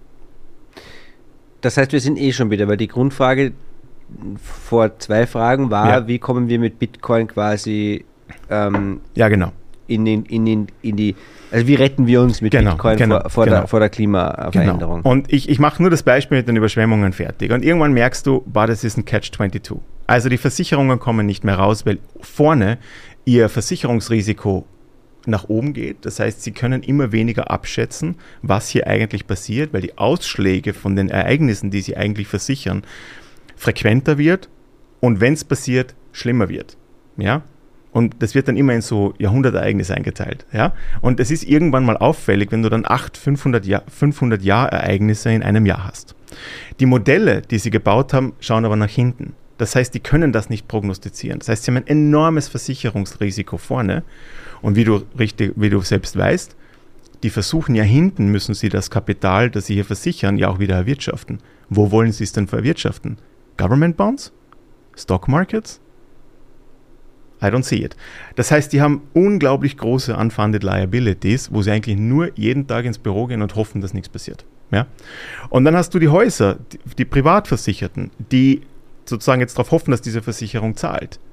Das heißt, wir sind eh schon wieder, weil die Grundfrage vor zwei Fragen war, Ja. wie kommen wir mit Bitcoin quasi ähm, Ja, genau. in, den, in, den, in die, also wie retten wir uns mit Genau, Bitcoin genau, vor, vor, genau. der, vor der Klimaveränderung? Genau. Und ich, ich mache nur das Beispiel mit den Überschwemmungen fertig. Und irgendwann merkst du, boah, das ist ein Catch zweiundzwanzig. Also die Versicherungen kommen nicht mehr raus, weil vorne ihr Versicherungsrisiko nach oben geht. Das heißt, sie können immer weniger abschätzen, was hier eigentlich passiert, weil die Ausschläge von den Ereignissen, die sie eigentlich versichern, frequenter wird und wenn es passiert, schlimmer wird. Ja? Und das wird dann immer in so Jahrhundertereignisse eingeteilt. Ja? Und es ist irgendwann mal auffällig, wenn du dann acht fünfhundert-Jahr-Ereignisse in einem Jahr hast. Die Modelle, die sie gebaut haben, schauen aber nach hinten. Das heißt, die können das nicht prognostizieren. Das heißt, sie haben ein enormes Versicherungsrisiko vorne. Und wie du, richtig, wie du selbst weißt, die versuchen ja hinten, müssen sie das Kapital, das sie hier versichern, ja auch wieder erwirtschaften. Wo wollen sie es denn verwirtschaften? Government Bonds? Stock Markets? I don't see it. Das heißt, die haben unglaublich große unfunded liabilities, wo sie eigentlich nur jeden Tag ins Büro gehen und hoffen, dass nichts passiert. Ja? Und dann hast du die Häuser, die, die Privatversicherten, die sozusagen jetzt darauf hoffen, dass diese Versicherung zahlt.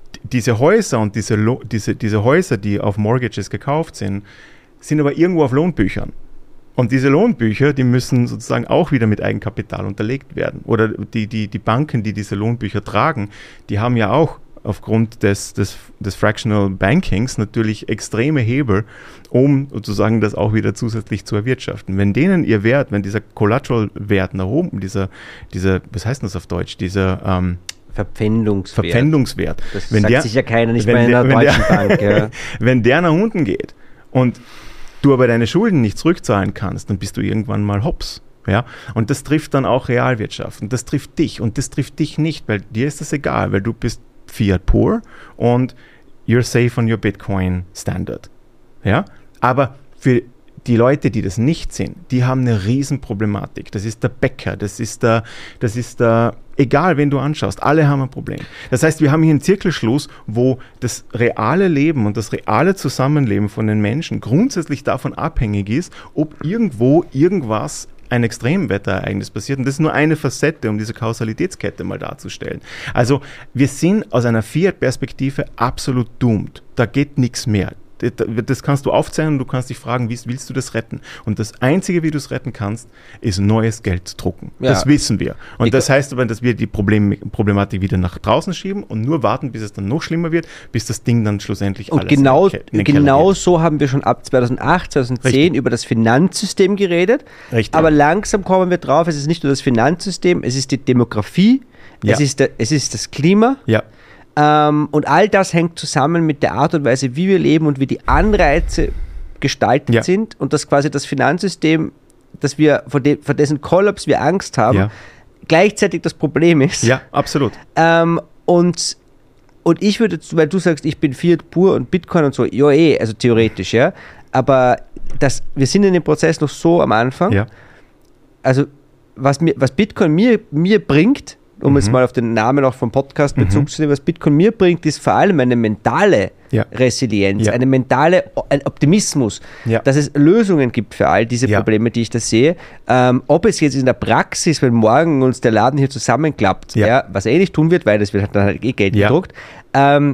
diese Häuser und diese, Lo- diese, diese Häuser, die auf Mortgages gekauft sind, sind aber irgendwo auf Lohnbüchern. Und diese Lohnbücher, die müssen sozusagen auch wieder mit Eigenkapital unterlegt werden. Oder die, die, die Banken, die diese Lohnbücher tragen, die haben ja auch aufgrund des, des, des Fractional Bankings natürlich extreme Hebel, um sozusagen das auch wieder zusätzlich zu erwirtschaften. Wenn denen ihr Wert, wenn dieser Collateral-Wert nach oben, dieser, dieser, was heißt das auf Deutsch, dieser ähm, Verpfändungswert. Verpfändungswert. Das wenn sagt der, sicher keiner, nicht wenn mal in der, einer wenn deutschen der, Bank. Ja. Wenn der nach unten geht und du aber deine Schulden nicht zurückzahlen kannst, dann bist du irgendwann mal hops. Ja? Und das trifft dann auch Realwirtschaft. Und das trifft dich. Und das trifft dich nicht, weil dir ist das egal, weil du bist fiat poor und you're safe on your Bitcoin Standard. Ja? Aber für die Leute, die das nicht sind, die haben eine Riesenproblematik. Das ist der Bäcker, das ist der, das ist der, egal wen du anschaust, alle haben ein Problem. Das heißt, wir haben hier einen Zirkelschluss, wo das reale Leben und das reale Zusammenleben von den Menschen grundsätzlich davon abhängig ist, ob irgendwo irgendwas ein Extremwetterereignis passiert. Und das ist nur eine Facette, um diese Kausalitätskette mal darzustellen. Also wir sind aus einer Fiat-Perspektive absolut doomed. Da geht nichts mehr. Das kannst du aufzeichnen und du kannst dich fragen, wie willst du das retten? Und das Einzige, wie du es retten kannst, ist neues Geld zu drucken. Ja. Das wissen wir. Und ich das heißt aber, dass wir die Problem, Problematik wieder nach draußen schieben und nur warten, bis es dann noch schlimmer wird, bis das Ding dann schlussendlich und alles genau, in den Keller genau geht. so haben wir schon ab zweitausendacht, zweitausendzehn Richtig. über das Finanzsystem geredet. Richtig. Aber langsam kommen wir drauf, es ist nicht nur das Finanzsystem, es ist die Demografie, Ja. es, ist der, es ist das Klima. Ja. Ähm, und all das hängt zusammen mit der Art und Weise, wie wir leben und wie die Anreize gestaltet Ja. sind und dass quasi das Finanzsystem, dass wir vor, de, vor dessen Kollaps wir Angst haben, Ja. gleichzeitig das Problem ist. Ja, absolut. Ähm, und, und ich würde, weil du sagst, ich bin Fiat pur und Bitcoin und so, ja eh, also theoretisch, ja, aber das, wir sind in dem Prozess noch so am Anfang. Ja. Also was, mir, was Bitcoin mir, mir bringt, um Mhm. jetzt mal auf den Namen auch vom Podcast Mhm. Bezug zu nehmen, was Bitcoin mir bringt, ist vor allem eine mentale Ja. Resilienz, Ja. eine mentale, ein Optimismus, Ja. dass es Lösungen gibt für all diese Ja. Probleme, die ich da sehe. Ähm, ob es jetzt in der Praxis, wenn morgen uns der Laden hier zusammenklappt, Ja. ja, was er eh nicht tun wird, weil es wird dann halt eh Geld Ja. gedruckt, ähm,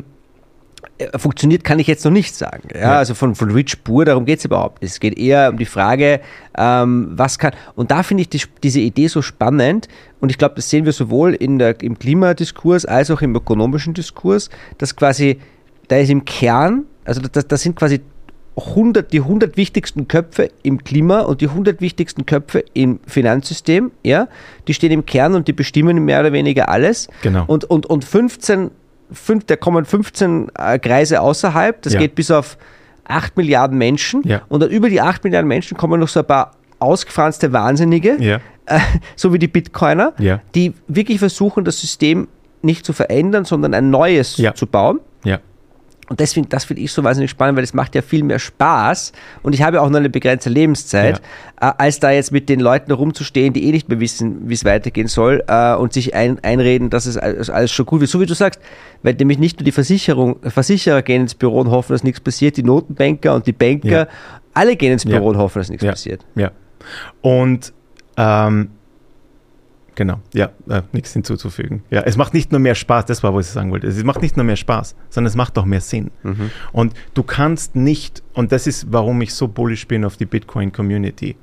äh, funktioniert, kann ich jetzt noch nicht sagen. Ja, Ja. Also von, von Rich pur, darum geht es überhaupt nicht. Es geht eher um die Frage, ähm, was kann, und da finde ich die, diese Idee so spannend und ich glaube, das sehen wir sowohl in der, im Klimadiskurs als auch im ökonomischen Diskurs, dass quasi, da ist im Kern, also das, das sind quasi hundert, die hundert wichtigsten Köpfe im Klima und die hundert wichtigsten Köpfe im Finanzsystem, ja, die stehen im Kern und die bestimmen mehr oder weniger alles. Genau. Und, und, und fünfzehn, fünf, da kommen fünfzehn äh, Kreise außerhalb, das Ja. geht bis auf acht Milliarden Menschen Ja. und dann über die acht Milliarden Menschen kommen noch so ein paar ausgefranste Wahnsinnige, Ja. äh, so wie die Bitcoiner, Ja. die wirklich versuchen, das System nicht zu verändern, sondern ein neues Ja. zu bauen. Ja. Und deswegen, das finde ich so wahnsinnig spannend, weil es macht ja viel mehr Spaß und ich habe ja auch nur eine begrenzte Lebenszeit, äh, als da jetzt mit den Leuten rumzustehen, die eh nicht mehr wissen, wie es weitergehen soll äh, und sich ein, einreden, dass es alles, alles schon gut wird. So wie du sagst, weil nämlich nicht nur die Versicherung, Versicherer gehen ins Büro und hoffen, dass nichts passiert, die Notenbanker und die Banker, Ja. alle gehen ins Büro Ja. und hoffen, dass nichts Ja. passiert. Ja. Und ähm, genau, ja, äh, nichts hinzuzufügen. Ja, es macht nicht nur mehr Spaß, das war, was ich sagen wollte. Es macht nicht nur mehr Spaß, sondern es macht auch mehr Sinn. Mhm. Und du kannst nicht, und das ist, warum ich so bullish bin auf die Bitcoin-Community.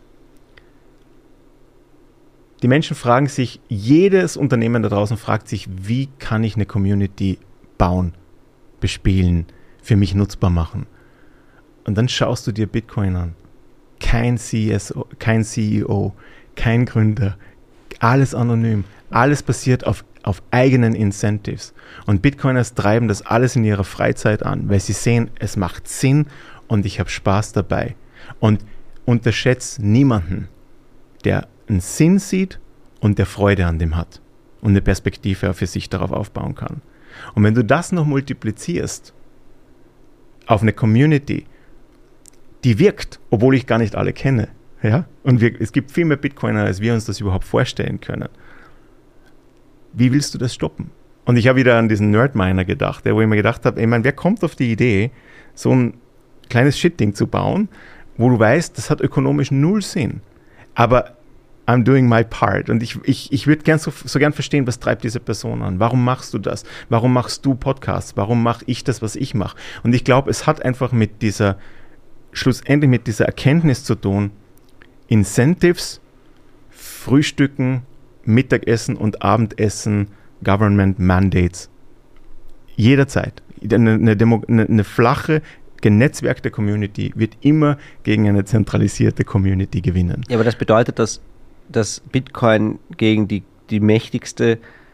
Die Menschen fragen sich, jedes Unternehmen da draußen fragt sich, wie kann ich eine Community bauen, bespielen, für mich nutzbar machen. Und dann schaust du dir Bitcoin an. Kein C S O, kein C E O, kein Gründer, alles anonym, alles basiert auf, auf eigenen Incentives. Und Bitcoiners treiben das alles in ihrer Freizeit an, weil sie sehen, es macht Sinn und ich habe Spaß dabei. Und unterschätzt niemanden, der einen Sinn sieht und der Freude an dem hat und eine Perspektive für sich darauf aufbauen kann. Und wenn du das noch multiplizierst auf eine Community, die wirkt, obwohl ich gar nicht alle kenne, ja, und wir, es gibt viel mehr Bitcoiner, als wir uns das überhaupt vorstellen können. Wie willst du das stoppen? Und ich habe wieder an diesen Nerdminer gedacht, der, wo ich mir gedacht habe, ich meine, wer kommt auf die Idee, so ein kleines Shitding zu bauen, wo du weißt, das hat ökonomisch null Sinn. Aber I'm doing my part. Und ich, ich, ich würde gern so, so gern verstehen, was treibt diese Person an? Warum machst du das? Warum machst du Podcasts? Warum mache ich das, was ich mache? Und ich glaube, es hat einfach mit dieser, schlussendlich mit dieser Erkenntnis zu tun, Incentives, Frühstücken, Mittagessen und Abendessen, Government Mandates, jederzeit. Eine, eine, Demo, eine, eine flache, genetzwerkte Community wird immer gegen eine zentralisierte Community gewinnen. Ja, aber das bedeutet, dass, dass Bitcoin gegen die, die mächtigste,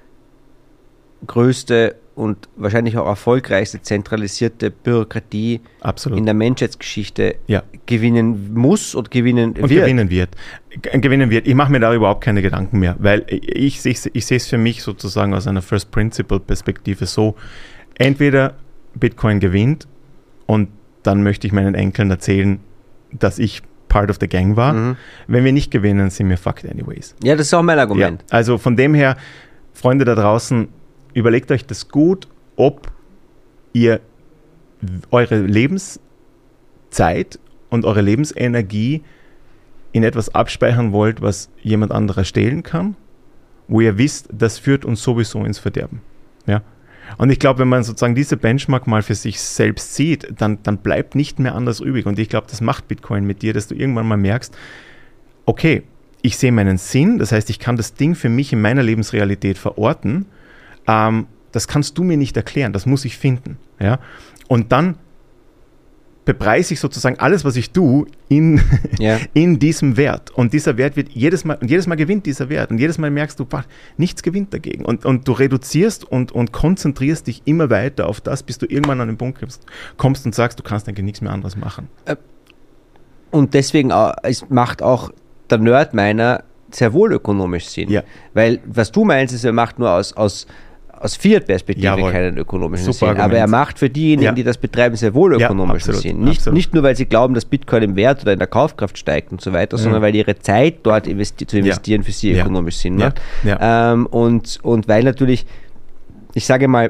größte und wahrscheinlich auch erfolgreichste zentralisierte Bürokratie Absolut. in der Menschheitsgeschichte ja. gewinnen muss und gewinnen und wird. gewinnen wird. G- gewinnen wird. Ich mache mir da überhaupt keine Gedanken mehr, weil ich, ich, ich sehe es für mich sozusagen aus einer First-Principle-Perspektive so, entweder Bitcoin gewinnt und dann möchte ich meinen Enkeln erzählen, dass ich part of the gang war. Mhm. Wenn wir nicht gewinnen, sind wir fucked anyways. Ja, das ist auch mein Argument. Ja, also von dem her, Freunde da draußen, überlegt euch das gut, ob ihr eure Lebenszeit und eure Lebensenergie in etwas abspeichern wollt, was jemand anderer stehlen kann, wo ihr wisst, das führt uns sowieso ins Verderben. Ja? Und ich glaube, wenn man sozusagen diese Benchmark mal für sich selbst sieht, dann, dann bleibt nicht mehr anders übrig. Und ich glaube, das macht Bitcoin mit dir, dass du irgendwann mal merkst, okay, ich sehe meinen Sinn, das heißt, ich kann das Ding für mich in meiner Lebensrealität verorten. Ähm, das kannst du mir nicht erklären, das muss ich finden. Ja? Und dann bepreise ich sozusagen alles, was ich tue, in, yeah. in diesem Wert. Und dieser Wert wird jedes Mal, und jedes Mal gewinnt dieser Wert. Und jedes Mal merkst du, nichts gewinnt dagegen. Und, und du reduzierst und, und konzentrierst dich immer weiter auf das, bis du irgendwann an den Punkt kommst und sagst, du kannst eigentlich nichts mehr anderes machen. Und deswegen auch, es macht auch der Nerd meiner sehr wohl ökonomisch Sinn. Ja. Weil was du meinst, ist, er macht nur aus, aus, aus Fiat-Perspektive Jawohl. keinen ökonomischen Super Sinn. Argument. Aber er macht für diejenigen, ja. die das betreiben, sehr wohl ökonomischen ja, absolut, Sinn. Nicht, absolut. nicht nur, weil sie glauben, dass Bitcoin im Wert oder in der Kaufkraft steigt und so weiter, mhm. sondern weil ihre Zeit dort investi- zu investieren ja. für sie ja. ökonomisch Sinn macht. Ja. Ja. Ähm, und, und weil natürlich, ich sage mal,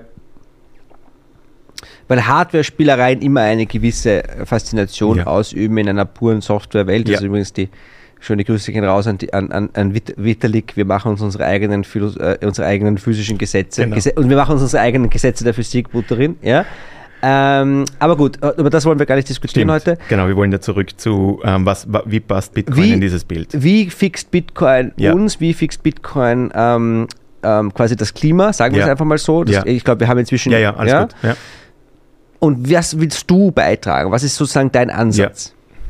weil Hardware-Spielereien immer eine gewisse Faszination ja. ausüben in einer puren Softwarewelt. Das ja. ist übrigens die schöne Grüße gehen raus an, die, an, an, an Vitalik. Wir machen uns unsere eigenen, Philo- äh, unsere eigenen physischen Gesetze. Genau. Gese- und wir machen uns unsere eigenen Gesetze der Physik, Butterin. Ja? Ähm, aber gut, über das wollen wir gar nicht diskutieren Stimmt. heute. Genau, wir wollen ja zurück zu, ähm, was, wie passt Bitcoin wie, in dieses Bild? Wie fixt Bitcoin ja. uns? Wie fixt Bitcoin ähm, ähm, quasi das Klima? Sagen wir ja. es einfach mal so. Das, ja. Ich glaube, wir haben inzwischen... Ja, ja, alles ja? gut. Ja. Und was willst du beitragen? Was ist sozusagen dein Ansatz? Ja.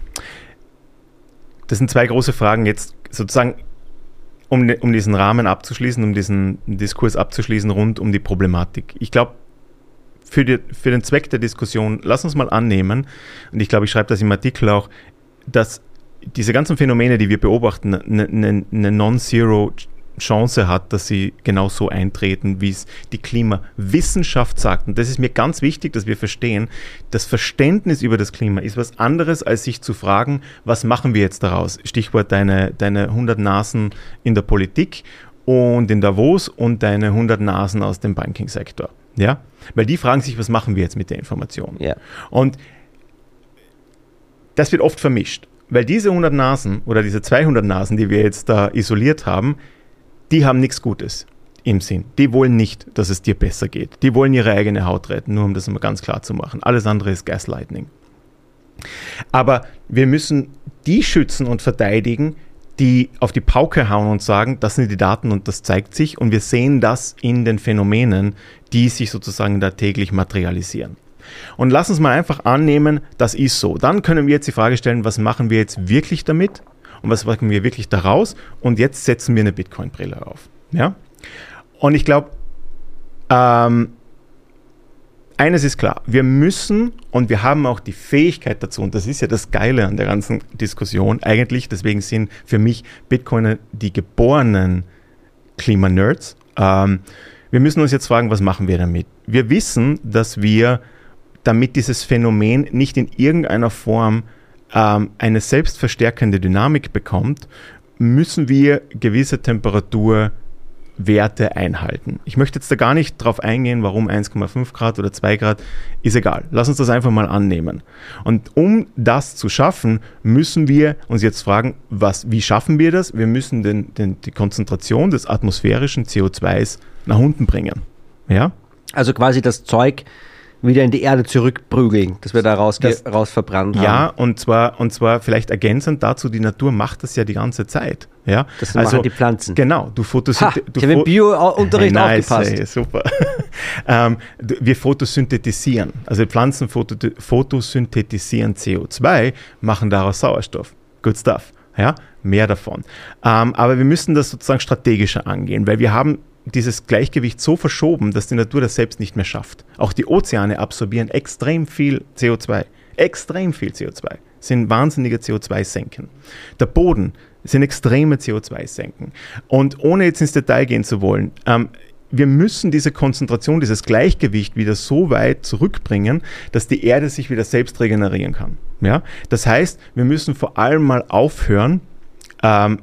Das sind zwei große Fragen jetzt sozusagen, um, um diesen Rahmen abzuschließen, um diesen Diskurs abzuschließen rund um die Problematik. Ich glaube, für, die, für den Zweck der Diskussion, lass uns mal annehmen, und ich glaube, ich schreibe das im Artikel auch, dass diese ganzen Phänomene, die wir beobachten, eine, eine, eine Non-Zero Chance hat, dass sie genau so eintreten, wie es die Klimawissenschaft sagt. Und das ist mir ganz wichtig, dass wir verstehen, das Verständnis über das Klima ist was anderes, als sich zu fragen, was machen wir jetzt daraus? Stichwort deine, deine hundert Nasen in der Politik und in Davos und deine hundert Nasen aus dem Banking-Sektor. Ja? Weil die fragen sich, was machen wir jetzt mit der Information? Ja. Und das wird oft vermischt, weil diese hundert Nasen oder diese zweihundert Nasen, die wir jetzt da isoliert haben, die haben nichts Gutes im Sinn. Die wollen nicht, dass es dir besser geht. Die wollen ihre eigene Haut retten, nur um das mal ganz klar zu machen. Alles andere ist Gaslighting. Aber wir müssen die schützen und verteidigen, die auf die Pauke hauen und sagen, das sind die Daten und das zeigt sich. Und wir sehen das in den Phänomenen, die sich sozusagen da täglich materialisieren. Und lass uns mal einfach annehmen, das ist so. Dann können wir jetzt die Frage stellen, was machen wir jetzt wirklich damit? Und was machen wir wirklich daraus? Und jetzt setzen wir eine Bitcoin-Brille auf. Ja? Und ich glaube, ähm, eines ist klar, wir müssen und wir haben auch die Fähigkeit dazu, und das ist ja das Geile an der ganzen Diskussion eigentlich, deswegen sind für mich Bitcoiner die geborenen Klimanerds. Ähm, wir müssen uns jetzt fragen, was machen wir damit? Wir wissen, dass wir, damit dieses Phänomen nicht in irgendeiner Form eine selbstverstärkende Dynamik bekommt, müssen wir gewisse Temperatur Werte einhalten. Ich möchte jetzt da gar nicht drauf eingehen, warum eins Komma fünf Grad oder zwei Grad, ist egal. Lass uns das einfach mal annehmen. Und um das zu schaffen, müssen wir uns jetzt fragen, was, wie schaffen wir das? Wir müssen den, den, die Konzentration des atmosphärischen C O zwei nach unten bringen. Ja? Also quasi das Zeug wieder in die Erde zurückprügeln, dass wir da raus, das, raus verbrannt haben. Ja, und zwar, und zwar vielleicht ergänzend dazu, die Natur macht das ja die ganze Zeit. Ja? Das sind also die Pflanzen. Genau. Du Photosynth- ha, ich habe im Bio-Unterricht nice, aufgepasst. Hey, super. ähm, wir photosynthetisieren. Also Pflanzen photosynthetisieren C O zwei, machen daraus Sauerstoff. Good stuff. Ja? Mehr davon. Ähm, aber wir müssen das sozusagen strategischer angehen, weil wir haben dieses Gleichgewicht so verschoben, dass die Natur das selbst nicht mehr schafft. Auch die Ozeane absorbieren extrem viel C O zwei. Extrem viel C O zwei. Sind wahnsinnige C O zwei Senken. Der Boden sind extreme C O zwei Senken. Und ohne jetzt ins Detail gehen zu wollen, ähm, wir müssen diese Konzentration, dieses Gleichgewicht wieder so weit zurückbringen, dass die Erde sich wieder selbst regenerieren kann. Ja? Das heißt, wir müssen vor allem mal aufhören, ähm,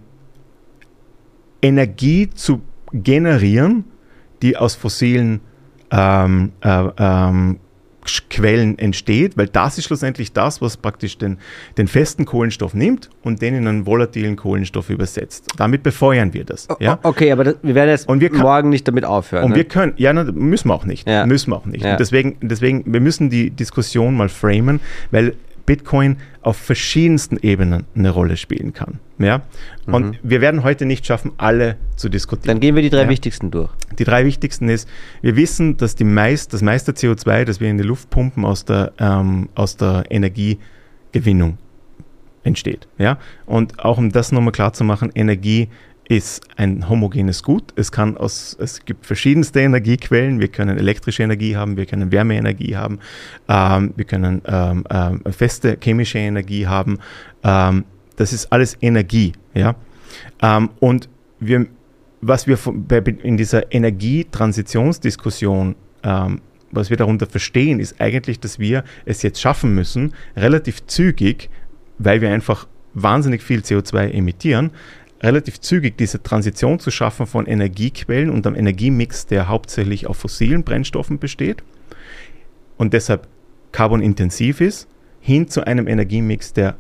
Energie zu generieren, die aus fossilen ähm, äh, ähm, Quellen entsteht, weil das ist schlussendlich das, was praktisch den, den festen Kohlenstoff nimmt und den in einen volatilen Kohlenstoff übersetzt. Damit befeuern wir das. Ja? Okay, aber das, wir werden jetzt und wir kann, morgen nicht damit aufhören. Und ne? wir können, ja, na, müssen wir auch nicht. Ja. Müssen wir auch nicht. Ja. Und deswegen, deswegen, wir müssen die Diskussion mal framen, weil Bitcoin auf verschiedensten Ebenen eine Rolle spielen kann. Ja? Und mhm. wir werden heute nicht schaffen, alle zu diskutieren. Dann gehen wir die drei ja? wichtigsten durch. Die drei wichtigsten ist, wir wissen, dass die meist, das meiste C O zwei, das wir in die Luft pumpen, aus der, ähm, aus der Energiegewinnung entsteht. Ja? Und auch um das nochmal klar zu machen, Energie ist ein homogenes Gut. Es kann aus, es gibt verschiedenste Energiequellen. Wir können elektrische Energie haben, wir können Wärmeenergie haben, ähm, wir können ähm, ähm, feste chemische Energie haben. Ähm, das ist alles Energie. Ja? Ähm, und wir, was wir in dieser Energietransitionsdiskussion, ähm, was wir darunter verstehen, ist eigentlich, dass wir es jetzt schaffen müssen, relativ zügig, weil wir einfach wahnsinnig viel C O zwei emittieren, relativ zügig diese Transition zu schaffen von Energiequellen und einem Energiemix, der hauptsächlich auf fossilen Brennstoffen besteht und deshalb carbonintensiv ist, hin zu einem Energiemix, der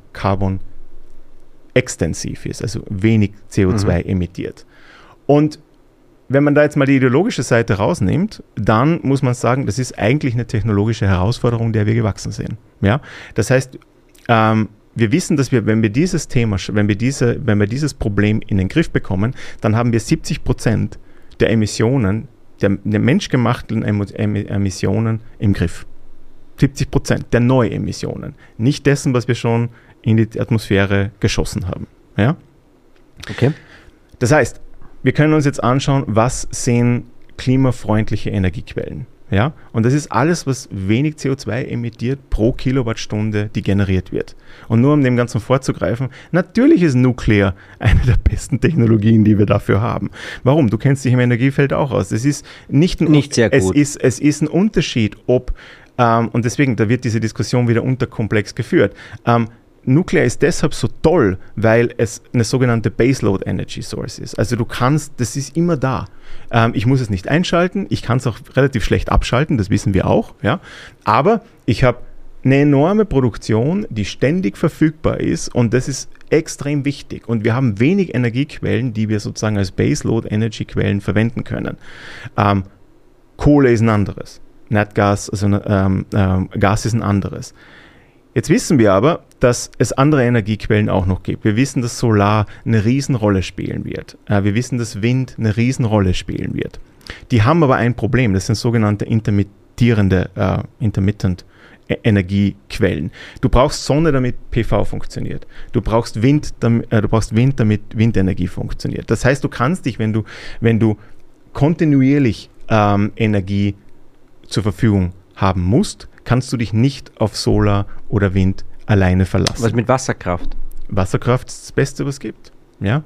carbon-extensiv ist, also wenig C O zwei mhm. emittiert. Und wenn man da jetzt mal die ideologische Seite rausnimmt, dann muss man sagen, das ist eigentlich eine technologische Herausforderung, der wir gewachsen sind. Ja? Das heißt, ähm, wir wissen, dass wir, wenn wir dieses Thema, wenn wir diese, wenn wir dieses Problem in den Griff bekommen, dann haben wir siebzig Prozent der Emissionen, der, der menschgemachten Emissionen im Griff. siebzig Prozent der Neuemissionen. Nicht dessen, was wir schon in die Atmosphäre geschossen haben. Ja? Okay. Das heißt, wir können uns jetzt anschauen, was sind klimafreundliche Energiequellen. Ja? Und das ist alles, was wenig C O zwei emittiert pro Kilowattstunde, die generiert wird. Und nur um dem Ganzen vorzugreifen, natürlich ist Nuklear eine der besten Technologien, die wir dafür haben. Warum? Du kennst dich im Energiefeld auch aus. Es ist nicht, ein, nicht sehr gut. Es ist, es ist ein Unterschied, ob, ähm, und deswegen, da wird diese Diskussion wieder unterkomplex geführt, ähm, Nuklear ist deshalb so toll, weil es eine sogenannte Baseload Energy Source ist. Also du kannst, das ist immer da. Ähm, ich muss es nicht einschalten, ich kann es auch relativ schlecht abschalten, das wissen wir auch. Ja? Aber ich habe eine enorme Produktion, die ständig verfügbar ist und das ist extrem wichtig. Und wir haben wenig Energiequellen, die wir sozusagen als Baseload Energy Quellen verwenden können. Ähm, Kohle ist ein anderes. Erdgas, also ähm, ähm, Gas ist ein anderes. Jetzt wissen wir aber, dass es andere Energiequellen auch noch gibt. Wir wissen, dass Solar eine Riesenrolle spielen wird. Äh, wir wissen, dass Wind eine Riesenrolle spielen wird. Die haben aber ein Problem. Das sind sogenannte intermittierende, äh, intermittent Energiequellen. Du brauchst Sonne, damit P V funktioniert. Du brauchst Wind, damit, äh, du brauchst Wind, damit Windenergie funktioniert. Das heißt, du kannst dich, wenn du, wenn du kontinuierlich ähm, Energie zur Verfügung haben musst, kannst du dich nicht auf Solar oder Wind alleine verlassen. Was mit Wasserkraft? Wasserkraft ist das Beste, was es gibt. Ja?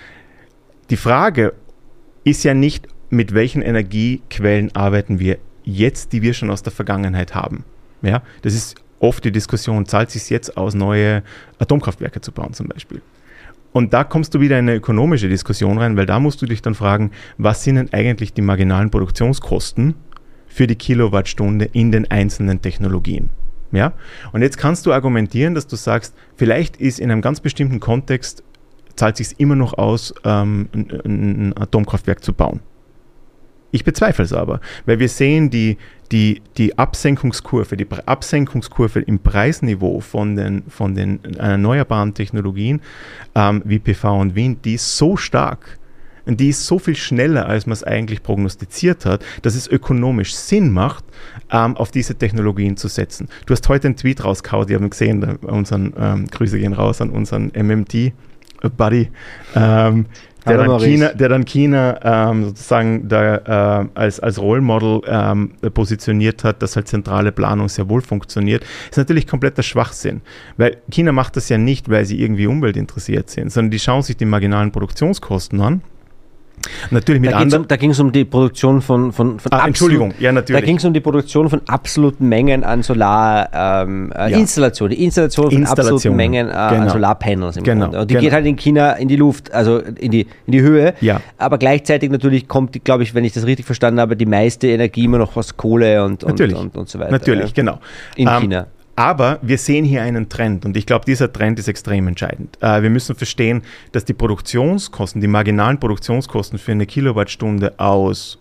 Die Frage ist ja nicht, mit welchen Energiequellen arbeiten wir jetzt, die wir schon aus der Vergangenheit haben. Ja? Das ist oft die Diskussion, zahlt es sich jetzt aus, neue Atomkraftwerke zu bauen zum Beispiel. Und da kommst du wieder in eine ökonomische Diskussion rein, weil da musst du dich dann fragen, was sind denn eigentlich die marginalen Produktionskosten für die Kilowattstunde in den einzelnen Technologien? Ja? Und jetzt kannst du argumentieren, dass du sagst, vielleicht ist in einem ganz bestimmten Kontext, zahlt es sich immer noch aus, ähm, ein, ein Atomkraftwerk zu bauen. Ich bezweifle es aber, weil wir sehen die, die, die Absenkungskurve, die Absenkungskurve im Preisniveau von den, von den erneuerbaren Technologien ähm, wie P V und Wind, die ist so stark und die ist so viel schneller, als man es eigentlich prognostiziert hat, dass es ökonomisch Sinn macht, ähm, auf diese Technologien zu setzen. Du hast heute einen Tweet rausgehauen, die haben gesehen, da, unseren, ähm, Grüße gehen raus an unseren M M T-Buddy, ähm, Der dann, China, der dann China ähm, sozusagen da, äh, als, als Role Model ähm, positioniert hat, dass halt zentrale Planung sehr wohl funktioniert, ist natürlich kompletter Schwachsinn. Weil China macht das ja nicht, weil sie irgendwie umweltinteressiert sind, sondern die schauen sich die marginalen Produktionskosten an. Natürlich mit da anderen. Um, da ging es um die Produktion von, von, von ah, Entschuldigung, ja natürlich. Da ging es um die Produktion von absoluten Mengen an Solarinstallationen, ähm, äh, ja. Installation, die Installation von absoluten Mengen äh, genau. an Solarpanels. Im genau. Grunde. Und die genau. geht halt in China in die Luft, also in die, in die Höhe. Ja. Aber gleichzeitig natürlich kommt, glaube ich, wenn ich das richtig verstanden habe, die meiste Energie immer noch aus Kohle und, und, und, und so weiter. Natürlich, ja. genau. In ähm, China. Aber wir sehen hier einen Trend und ich glaube, dieser Trend ist extrem entscheidend. Äh, wir müssen verstehen, dass die Produktionskosten, die marginalen Produktionskosten für eine Kilowattstunde aus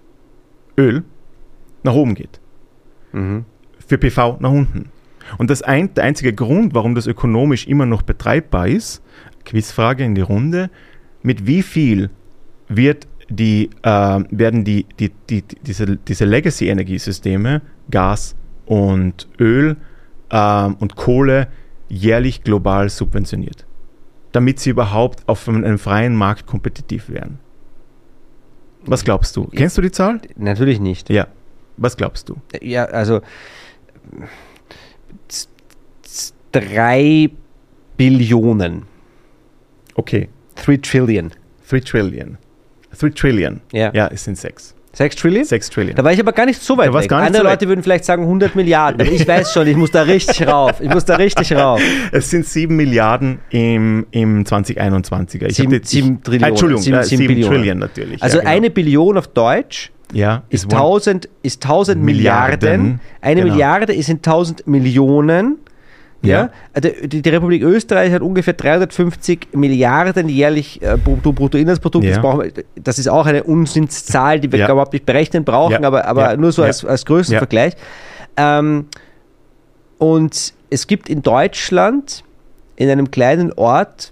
Öl nach oben geht. Mhm. Für P V nach unten. Und das ein, der einzige Grund, warum das ökonomisch immer noch betreibbar ist, Quizfrage in die Runde, mit wie viel wird die, äh, werden die, die, die, die, diese, diese Legacy-Energiesysteme, Gas und Öl, Ähm, und Kohle jährlich global subventioniert, damit sie überhaupt auf einem freien Markt kompetitiv werden. Was glaubst du? Kennst du die Zahl? Natürlich nicht. Ja. Was glaubst du? Ja, also drei Billionen. Okay. Three Trillion. Three Trillion. Three Trillion. Ja. Ja, es sind sechs. Sechs Trillion? Sechs Trillion. Da war ich aber gar nicht so weit weg. Andere so Leute weit. würden vielleicht sagen hundert Milliarden. Aber ich weiß schon, ich muss da richtig rauf. Ich muss da richtig rauf. Es sind sieben Milliarden im, im zwanzig einundzwanziger. Ich sieben, jetzt, sieben ich, Trillionen. Entschuldigung, sieben, sieben, sieben Trillion natürlich. Also ja, genau. eine Billion auf Deutsch ja, ist, ist, tausend, ist tausend Milliarden. Milliarden. Eine genau. Milliarde ist in tausend Millionen. Ja. Ja. Die, die Republik Österreich hat ungefähr dreihundertfünfzig Milliarden jährlich äh, Bruttoinlandsprodukt. Ja. Das, brauchen, das ist auch eine Unsinnszahl, die wir ja. überhaupt nicht berechnen brauchen, ja. aber, aber ja. nur so ja. als, als Größenvergleich. Ja. Ähm, und es gibt in Deutschland, in einem kleinen Ort,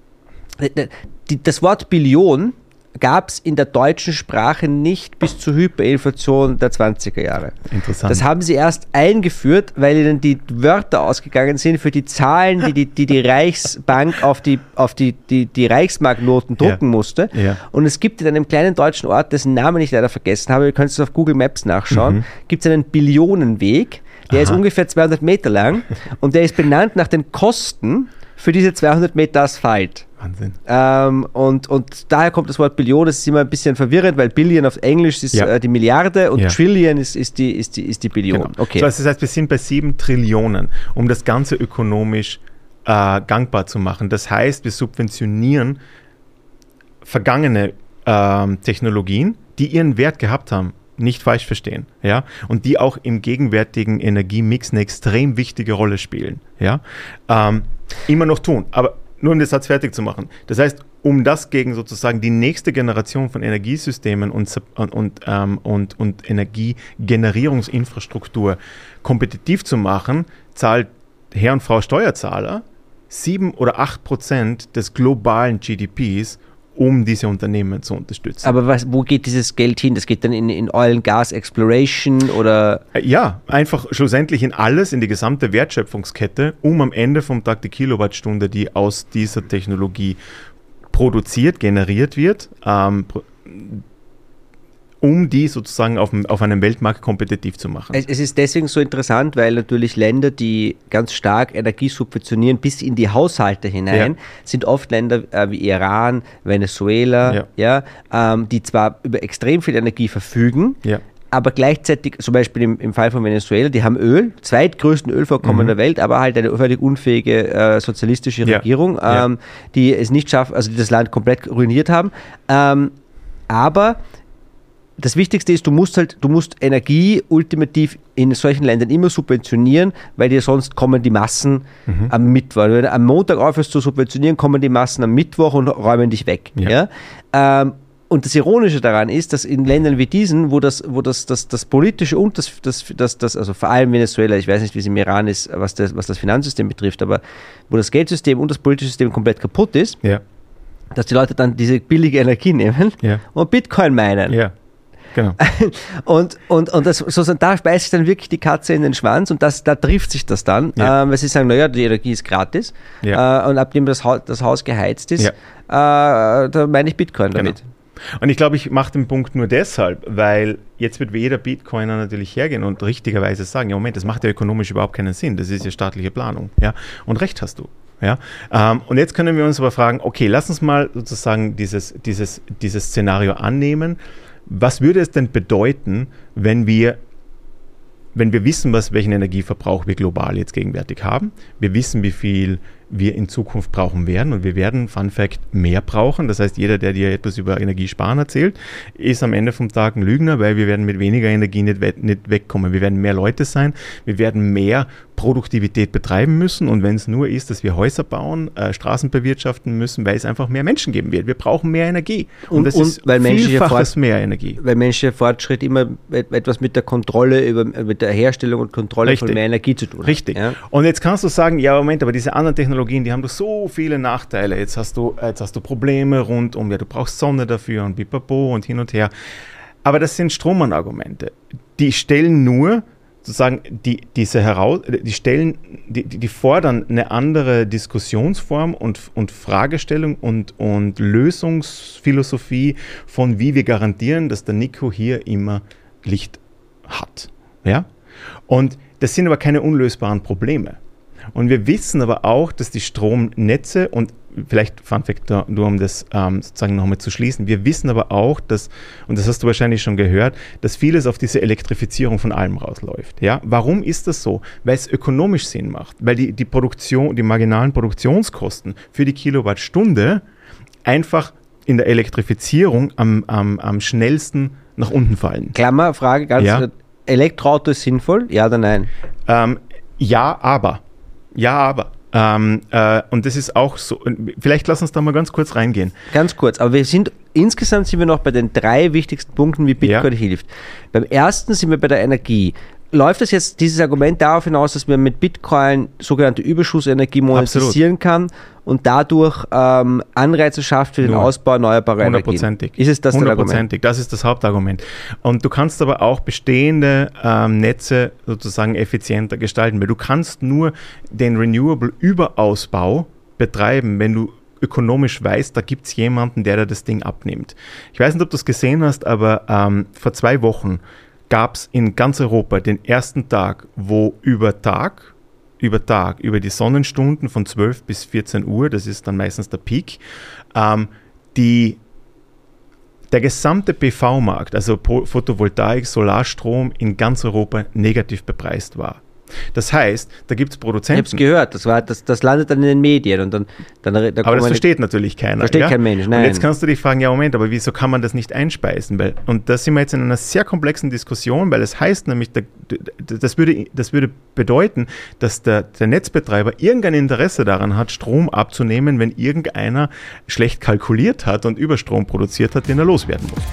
die, das Wort Billion gab es in der deutschen Sprache nicht bis zur Hyperinflation der zwanziger Jahre. Interessant. Das haben sie erst eingeführt, weil ihnen die Wörter ausgegangen sind für die Zahlen, die die, die, die Reichsbank auf die, auf die, die, die Reichsmarknoten drucken ja. musste. Ja. Und es gibt in einem kleinen deutschen Ort, dessen Namen ich leider vergessen habe, ihr könnt es auf Google Maps nachschauen, mhm. gibt es einen Billionenweg, der Aha. ist ungefähr zweihundert Meter lang und der ist benannt nach den Kosten für diese zweihundert Meter Asphalt. Wahnsinn. Ähm, und, und daher kommt das Wort Billion, das ist immer ein bisschen verwirrend, weil Billion auf Englisch ist ja. äh, die Milliarde und ja. Trillion ist, ist, die, ist, die, ist die Billion. Genau. Okay. So, also das heißt, wir sind bei sieben Trillionen, um das Ganze ökonomisch äh, gangbar zu machen. Das heißt, wir subventionieren vergangene äh, Technologien, die ihren Wert gehabt haben. Nicht falsch verstehen, ja, und die auch im gegenwärtigen Energiemix eine extrem wichtige Rolle spielen, ja, ähm, immer noch tun, aber nur um den Satz fertig zu machen. Das heißt, um das gegen sozusagen die nächste Generation von Energiesystemen und, und, und, ähm, und, und Energiegenerierungsinfrastruktur kompetitiv zu machen, zahlt Herr und Frau Steuerzahler sieben oder acht Prozent des globalen G D Ps, um diese Unternehmen zu unterstützen. Aber was, wo geht dieses Geld hin? Das geht dann in, in Oil and Gas Exploration oder? Ja, einfach schlussendlich in alles, in die gesamte Wertschöpfungskette, um am Ende vom Tag die Kilowattstunde, die aus dieser Technologie produziert, generiert wird, ähm, um die sozusagen auf, auf einem Weltmarkt kompetitiv zu machen. Es, es ist deswegen so interessant, weil natürlich Länder, die ganz stark Energie subventionieren, bis in die Haushalte hinein, ja. sind oft Länder äh, wie Iran, Venezuela, ja. Ja, ähm, die zwar über extrem viel Energie verfügen, ja. aber gleichzeitig, zum Beispiel im, im Fall von Venezuela, die haben Öl, zweitgrößten Ölvorkommen mhm. der Welt, aber halt eine völlig unfähige äh, sozialistische ja. Regierung, ähm, ja. die es nicht schafft, also die das Land komplett ruiniert haben. Ähm, aber das Wichtigste ist, du musst halt, du musst Energie ultimativ in solchen Ländern immer subventionieren, weil dir sonst kommen die Massen mhm. am Mittwoch. Wenn du am Montag aufhörst zu subventionieren, kommen die Massen am Mittwoch und räumen dich weg. Ja. Ja? Ähm, und das Ironische daran ist, dass in Ländern wie diesen, wo das, wo das, das, das politische und das, das, das, das, also vor allem Venezuela, ich weiß nicht, wie es im Iran ist, was das, was das Finanzsystem betrifft, aber wo das Geldsystem und das politische System komplett kaputt ist, ja. dass die Leute dann diese billige Energie nehmen ja. und Bitcoin meinen. Ja. Genau. Und, und, und das, so, da beißt sich dann wirklich die Katze in den Schwanz und das, da trifft sich das dann, ja. äh, weil sie sagen, naja, die Energie ist gratis ja. äh, und abdem das Haus, das Haus geheizt ist, ja. äh, da meine ich Bitcoin damit. Genau. Und ich glaube, ich mache den Punkt nur deshalb, weil jetzt wird jeder Bitcoiner natürlich hergehen und richtigerweise sagen, ja Moment, das macht ja ökonomisch überhaupt keinen Sinn, das ist ja staatliche Planung. Ja? Und recht hast du. Ja, ähm, und jetzt können wir uns aber fragen, okay, lass uns mal sozusagen dieses, dieses, dieses Szenario annehmen. Was würde es denn bedeuten, wenn wir, wenn wir wissen, was, welchen Energieverbrauch wir global jetzt gegenwärtig haben? Wir wissen, wie viel wir in Zukunft brauchen werden und wir werden, Fun Fact, mehr brauchen. Das heißt, jeder, der dir etwas über Energiesparen erzählt, ist am Ende vom Tag ein Lügner, weil wir werden mit weniger Energie nicht, we- nicht wegkommen. Wir werden mehr Leute sein, wir werden mehr Produktivität betreiben müssen und wenn es nur ist, dass wir Häuser bauen, äh, Straßen bewirtschaften müssen, weil es einfach mehr Menschen geben wird. Wir brauchen mehr Energie und, und das und ist weil vielfaches Fort- mehr Energie. Weil menschlicher Fortschritt immer etwas mit der Kontrolle, über, mit der Herstellung und Kontrolle Richtig. von mehr Energie zu tun hat. Richtig. Ja? Und jetzt kannst du sagen, ja Moment, aber diese anderen Technologien, die haben doch so viele Nachteile. Jetzt hast du, jetzt hast du Probleme rund um, ja du brauchst Sonne dafür und bipapo und hin und her. Aber das sind Strohmann-Argumente. Die stellen nur sozusagen die, diese heraus, die stellen, die, die fordern eine andere Diskussionsform und, und Fragestellung und, und Lösungsphilosophie von wie wir garantieren, dass der Nico hier immer Licht hat. Ja? Und das sind aber keine unlösbaren Probleme. Und wir wissen aber auch, dass die Stromnetze und vielleicht Fun Fact, nur um das ähm, sozusagen nochmal zu schließen, wir wissen aber auch, dass, und das hast du wahrscheinlich schon gehört, dass vieles auf diese Elektrifizierung von allem rausläuft. Ja? Warum ist das so? Weil es ökonomisch Sinn macht, weil die, die Produktion, die marginalen Produktionskosten für die Kilowattstunde einfach in der Elektrifizierung am, am, am schnellsten nach unten fallen. Klammer, Frage, ganz ja? Elektroauto ist sinnvoll, ja oder nein? Ähm, ja, aber. Ja, aber. Ähm, äh, und das ist auch so, vielleicht lass uns da mal ganz kurz reingehen. Ganz kurz, aber wir sind, insgesamt sind wir noch bei den drei wichtigsten Punkten, wie Bitcoin ja. hilft. Beim ersten sind wir bei der Energie. Läuft das jetzt, dieses Argument darauf hinaus, dass man mit Bitcoin sogenannte Überschussenergie monetarisieren kann und dadurch ähm, Anreize schafft für den Nur. Ausbau erneuerbarer Energien? Hundertprozentig. Ist es das das Hundertprozentig, das ist das Hauptargument. Und du kannst aber auch bestehende ähm, Netze sozusagen effizienter gestalten, weil du kannst nur den Renewable-Überausbau betreiben, wenn du ökonomisch weißt, da gibt es jemanden, der dir das Ding abnimmt. Ich weiß nicht, ob du es gesehen hast, aber ähm, vor zwei Wochen gab es in ganz Europa den ersten Tag, wo über Tag, über Tag, über die Sonnenstunden von zwölf bis vierzehn Uhr, das ist dann meistens der Peak, ähm, die, der gesamte P V-Markt, also Photovoltaik, Solarstrom in ganz Europa negativ bepreist war. Das heißt, da gibt es Produzenten. Ich habe es gehört, das, war, das, das landet dann in den Medien. Und dann, dann, da aber das versteht natürlich keiner. Versteht ja? kein Mensch, nein. Und jetzt kannst du dich fragen, ja Moment, aber wieso kann man das nicht einspeisen? Weil, und da sind wir jetzt in einer sehr komplexen Diskussion, weil es heißt nämlich, der, das, würde, das würde bedeuten, dass der, der Netzbetreiber irgendein Interesse daran hat, Strom abzunehmen, wenn irgendeiner schlecht kalkuliert hat und Überstrom produziert hat, den er loswerden muss.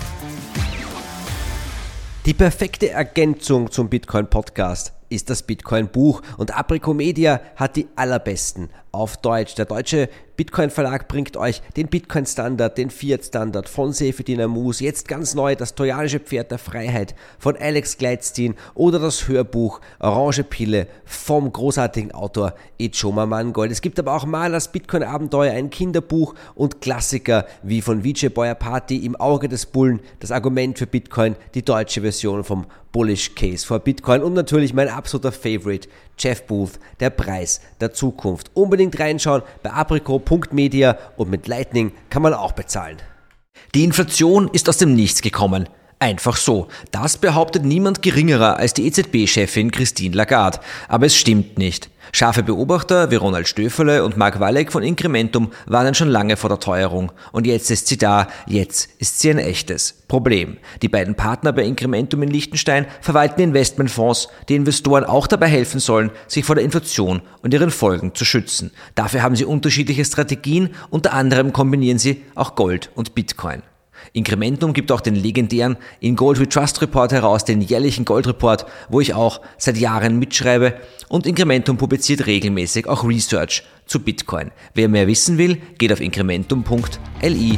Die perfekte Ergänzung zum Bitcoin-Podcast ist das Bitcoin-Buch und Abrico Media hat die allerbesten auf Deutsch. Der deutsche Bitcoin-Verlag bringt euch den Bitcoin-Standard, den Fiat-Standard von Seyfedin Ammous, jetzt ganz neu das trojanische Pferd der Freiheit von Alex Gleitstein oder das Hörbuch Orange Pille vom großartigen Autor Ijoma Mangold. Es gibt aber auch Malers Bitcoin-Abenteuer, ein Kinderbuch und Klassiker wie von Vijay Boyapati Im Auge des Bullen, das Argument für Bitcoin, die deutsche Version vom Bullish Case for Bitcoin und natürlich mein absoluter Favorite, Jeff Booth, der Preis der Zukunft. Unbedingt reinschauen bei abrico punkt media und mit Lightning kann man auch bezahlen. Die Inflation ist aus dem Nichts gekommen. Einfach so. Das behauptet niemand geringerer als die E Z B-Chefin Christine Lagarde. Aber es stimmt nicht. Scharfe Beobachter wie Ronald Stöferle und Mark Walleck von Incrementum warnen schon lange vor der Teuerung. Und jetzt ist sie da, jetzt ist sie ein echtes Problem. Die beiden Partner bei Incrementum in Liechtenstein verwalten Investmentfonds, die Investoren auch dabei helfen sollen, sich vor der Inflation und ihren Folgen zu schützen. Dafür haben sie unterschiedliche Strategien, unter anderem kombinieren sie auch Gold und Bitcoin. Incrementum gibt auch den legendären In Gold We Trust Report heraus, den jährlichen Goldreport, wo ich auch seit Jahren mitschreibe, und Incrementum publiziert regelmäßig auch Research zu Bitcoin. Wer mehr wissen will, geht auf incrementum punkt l i.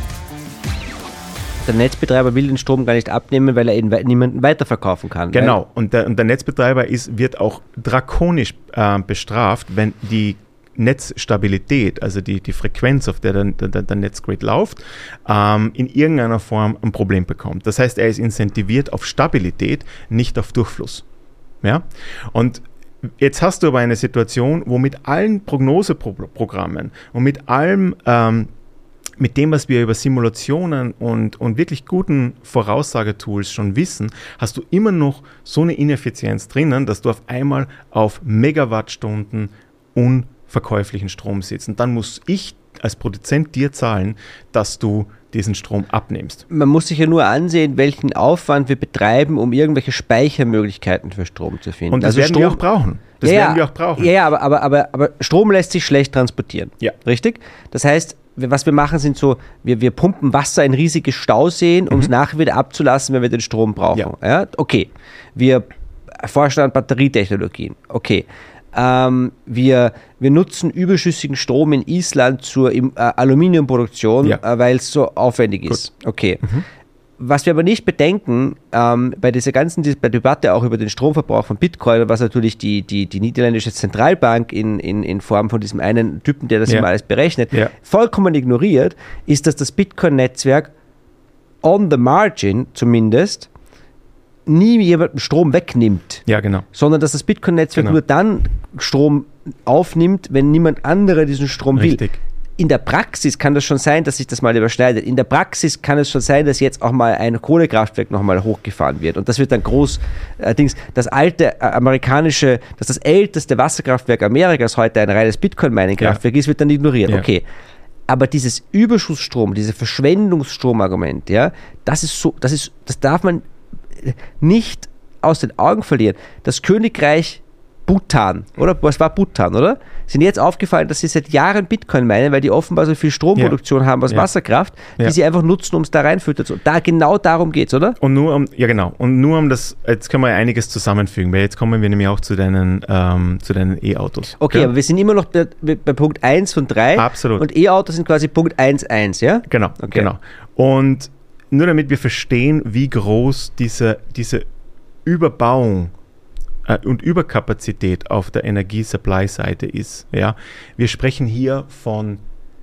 Der Netzbetreiber will den Strom gar nicht abnehmen, weil er ihn we- niemanden weiterverkaufen kann. Genau, und der, und der Netzbetreiber ist, wird auch drakonisch äh, bestraft, wenn die Netzstabilität, also die, die Frequenz, auf der der, der, der Netzgrid läuft, ähm, in irgendeiner Form ein Problem bekommt. Das heißt, er ist incentiviert auf Stabilität, nicht auf Durchfluss. Ja? Und jetzt hast du aber eine Situation, wo mit allen Prognoseprogrammen und mit allem, ähm, mit dem, was wir über Simulationen und, und wirklich guten Voraussagetools schon wissen, hast du immer noch so eine Ineffizienz drinnen, dass du auf einmal auf Megawattstunden un verkäuflichen Strom sitzt. Und dann muss ich als Produzent dir zahlen, dass du diesen Strom abnimmst. Man muss sich ja nur ansehen, welchen Aufwand wir betreiben, um irgendwelche Speichermöglichkeiten für Strom zu finden. Und das also werden Strom, wir auch brauchen. Das ja, werden wir auch brauchen. Ja, ja, aber, aber, aber, aber Strom lässt sich schlecht transportieren. Ja. Richtig? Das heißt, was wir machen, sind so, wir, wir pumpen Wasser in riesige Stauseen, um es mhm. nachher wieder abzulassen, wenn wir den Strom brauchen. Ja. Ja? Okay. Wir forschen an Batterietechnologien. Okay. Ähm, wir, wir nutzen überschüssigen Strom in Island zur im, äh, Aluminiumproduktion, ja. äh, weil es so aufwendig ist. Gut. Okay. Mhm. Was wir aber nicht bedenken, ähm, bei dieser ganzen bei der Debatte auch über den Stromverbrauch von Bitcoin, was natürlich die, die, die niederländische Zentralbank in, in, in Form von diesem einen Typen, der das ja. immer alles berechnet, ja. vollkommen ignoriert, ist, dass das Bitcoin-Netzwerk on the margin zumindest nie jemandem Strom wegnimmt, ja, genau. sondern dass das Bitcoin-Netzwerk genau. nur dann Strom aufnimmt, wenn niemand anderer diesen Strom Richtig. will. In der Praxis kann das schon sein, dass sich das mal überschneidet. In der Praxis kann es schon sein, dass jetzt auch mal ein Kohlekraftwerk nochmal hochgefahren wird. Und das wird dann groß, äh, Dings, das alte äh, amerikanische, dass das älteste Wasserkraftwerk Amerikas heute ein reines Bitcoin-Mining-Kraftwerk ja. ist, wird dann ignoriert. Ja. Okay. Aber dieses Überschussstrom, dieses Verschwendungsstrom-Argument, ja, das ist so, das ist, das darf man nicht aus den Augen verlieren. Das Königreich Bhutan, oder? Was war Bhutan, oder? Sind jetzt aufgefallen, dass sie seit Jahren Bitcoin meinen, weil die offenbar so viel Stromproduktion ja. haben aus ja. Wasserkraft, die ja. sie einfach nutzen, um es da reinfüttern zu. Da genau darum geht es, oder? Und nur um, ja genau, und nur um das, jetzt können wir ja einiges zusammenfügen, weil jetzt kommen wir nämlich auch zu deinen, ähm, zu deinen E-Autos. Okay, ja? aber wir sind immer noch bei, bei Punkt eins von drei. Absolut. Und E-Autos sind quasi Punkt eins Punkt eins, ja? Genau, okay. genau. Und nur damit wir verstehen, wie groß diese, diese Überbauung äh, und Überkapazität auf der Energie-Supply-Seite ist. Ja? Wir sprechen hier von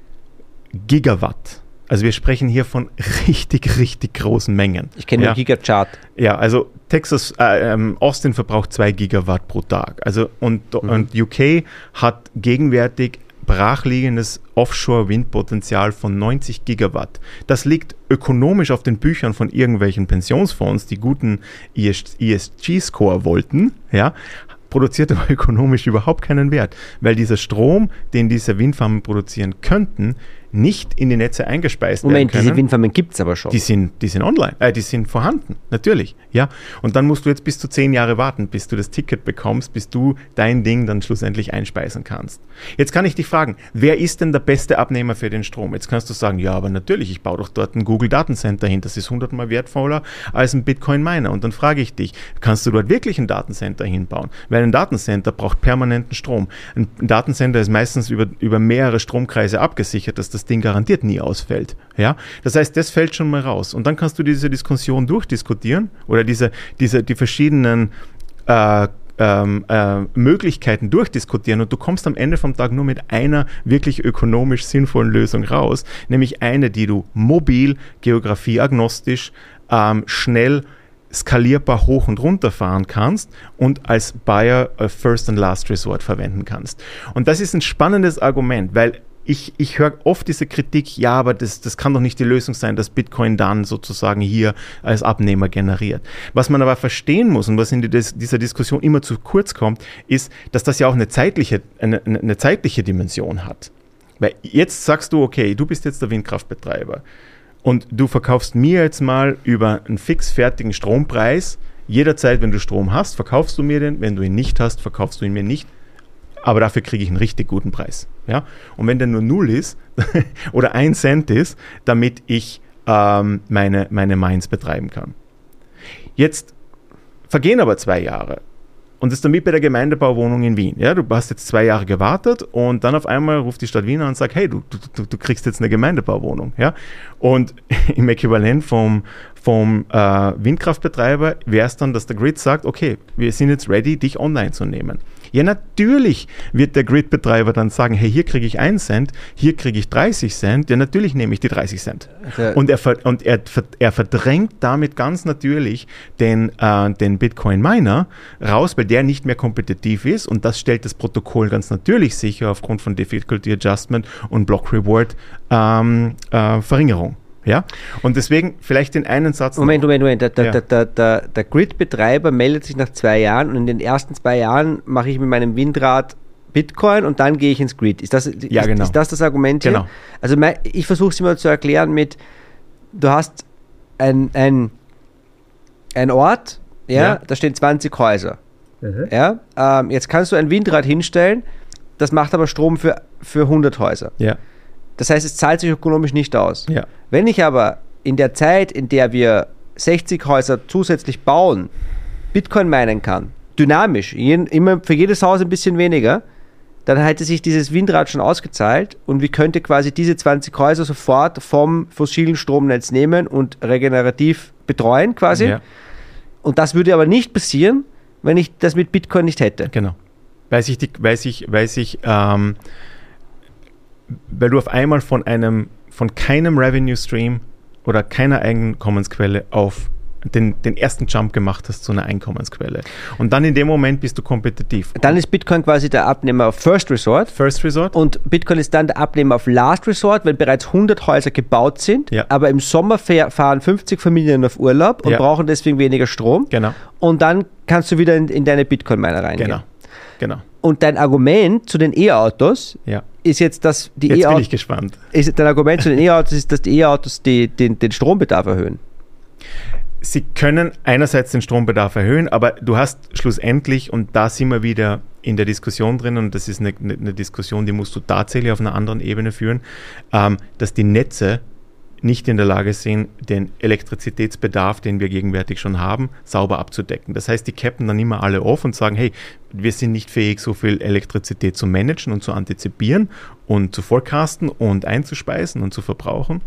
Gigawatt. Also wir sprechen hier von richtig, richtig großen Mengen. Ich kenne ja. den Gigachart. Ja, also Texas, äh, ähm, Austin verbraucht zwei Gigawatt pro Tag. Also und, mhm. und U K hat gegenwärtig brachliegendes Offshore-Windpotenzial von neunzig Gigawatt. Das liegt ökonomisch auf den Büchern von irgendwelchen Pensionsfonds, die guten E S G-Score wollten, ja, produziert aber ökonomisch überhaupt keinen Wert, weil dieser Strom, den diese Windfarmen produzieren könnten, nicht in die Netze eingespeist Moment, werden können. Diese Windfarmen gibt es aber schon. Die sind, die sind online, äh, die sind vorhanden, natürlich. Ja. Und dann musst du jetzt bis zu zehn Jahre warten, bis du das Ticket bekommst, bis du dein Ding dann schlussendlich einspeisen kannst. Jetzt kann ich dich fragen, wer ist denn der beste Abnehmer für den Strom? Jetzt kannst du sagen, ja, aber natürlich, ich baue doch dort ein Google Datencenter hin, das ist hundertmal wertvoller als ein Bitcoin-Miner. Und dann frage ich dich, kannst du dort wirklich ein Datencenter hinbauen? Weil ein Datencenter braucht permanenten Strom. Ein Datencenter ist meistens über, über mehrere Stromkreise abgesichert, dass das Ding garantiert nie ausfällt. Ja? Das heißt, das fällt schon mal raus. Und dann kannst du diese Diskussion durchdiskutieren oder diese, diese, die verschiedenen äh, ähm, äh, Möglichkeiten durchdiskutieren und du kommst am Ende vom Tag nur mit einer wirklich ökonomisch sinnvollen Lösung raus, nämlich eine, die du mobil, geografieagnostisch, ähm, schnell skalierbar hoch und runter fahren kannst und als Buyer First and Last Resort verwenden kannst. Und das ist ein spannendes Argument, weil ich, ich höre oft diese Kritik, ja, aber das, das kann doch nicht die Lösung sein, dass Bitcoin dann sozusagen hier als Abnehmer generiert. Was man aber verstehen muss und was in die, dieser Diskussion immer zu kurz kommt, ist, dass das ja auch eine zeitliche, eine, eine zeitliche Dimension hat. Weil jetzt sagst du, okay, du bist jetzt der Windkraftbetreiber und du verkaufst mir jetzt mal über einen fix fertigen Strompreis, jederzeit, wenn du Strom hast, verkaufst du mir den, wenn du ihn nicht hast, verkaufst du ihn mir nicht. Aber dafür kriege ich einen richtig guten Preis. Ja? Und wenn der nur null ist oder ein Cent ist, damit ich ähm, meine, meine Mines betreiben kann. Jetzt vergehen aber zwei Jahre. Und das ist damit bei der Gemeindebauwohnung in Wien. Ja? Du hast jetzt zwei Jahre gewartet und dann auf einmal ruft die Stadt Wien an und sagt, hey, du, du, du kriegst jetzt eine Gemeindebauwohnung. Ja? Und im Äquivalent vom, vom äh, Windkraftbetreiber wäre es dann, dass der Grid sagt, okay, wir sind jetzt ready, dich online zu nehmen. Ja, natürlich wird der Grid-Betreiber dann sagen, hey, hier kriege ich einen Cent, hier kriege ich dreißig Cent, ja, natürlich nehme ich die dreißig Cent. Also, und er, und er, er verdrängt damit ganz natürlich den, äh, den Bitcoin-Miner raus, weil der nicht mehr kompetitiv ist und das stellt das Protokoll ganz natürlich sicher aufgrund von Difficulty Adjustment und Block Reward ähm, äh, Verringerung. Ja? Und deswegen vielleicht den einen Satz... Moment, Moment, Moment. Der, ja. der, der, der, der Grid-Betreiber meldet sich nach zwei Jahren und in den ersten zwei Jahren mache ich mit meinem Windrad Bitcoin und dann gehe ich ins Grid. Ist das, ja, ist, genau. ist das das Argument hier? Genau. Also ich versuche es immer zu erklären mit, du hast ein, ein, ein Ort, ja, ja. Da stehen zwanzig Häuser. Mhm. Ja? Ähm, jetzt kannst du ein Windrad hinstellen, das macht aber Strom für, für hundert Häuser. Ja. Das heißt, es zahlt sich ökonomisch nicht aus. Ja. Wenn ich aber in der Zeit, in der wir sechzig Häuser zusätzlich bauen, Bitcoin minen kann, dynamisch, jeden, immer für jedes Haus ein bisschen weniger, dann hätte sich dieses Windrad schon ausgezahlt und wir könnten quasi diese zwanzig Häuser sofort vom fossilen Stromnetz nehmen und regenerativ betreuen quasi. Ja. Und das würde aber nicht passieren, wenn ich das mit Bitcoin nicht hätte. Genau. Weil sich, die, weil sich, weil sich ähm, weil du auf einmal von einem, von keinem Revenue Stream oder keiner Einkommensquelle auf den, den ersten Jump gemacht hast zu einer Einkommensquelle. Und dann in dem Moment bist du kompetitiv. Dann ist Bitcoin quasi der Abnehmer auf First Resort. First Resort. Und Bitcoin ist dann der Abnehmer auf Last Resort, wenn bereits hundert Häuser gebaut sind, ja. aber im Sommer fahren fünfzig Familien auf Urlaub und ja. brauchen deswegen weniger Strom. Genau. Und dann kannst du wieder in, in deine Bitcoin-Miner reingehen. Genau. Genau. Und dein Argument zu den E-Autos ja. ist jetzt, dass die E-Autos... Jetzt E-Autos, bin ich gespannt. Ist, dein Argument zu den E-Autos ist, dass die E-Autos die, den, den Strombedarf erhöhen. Sie können einerseits den Strombedarf erhöhen, aber du hast schlussendlich, und da sind wir wieder in der Diskussion drin, und das ist eine, eine Diskussion, die musst du tatsächlich auf einer anderen Ebene führen, ähm, dass die Netze nicht in der Lage sind, den Elektrizitätsbedarf, den wir gegenwärtig schon haben, sauber abzudecken. Das heißt, die cappen dann immer alle auf und sagen, hey, wir sind nicht fähig, so viel Elektrizität zu managen und zu antizipieren und zu forecasten und einzuspeisen und zu verbrauchen.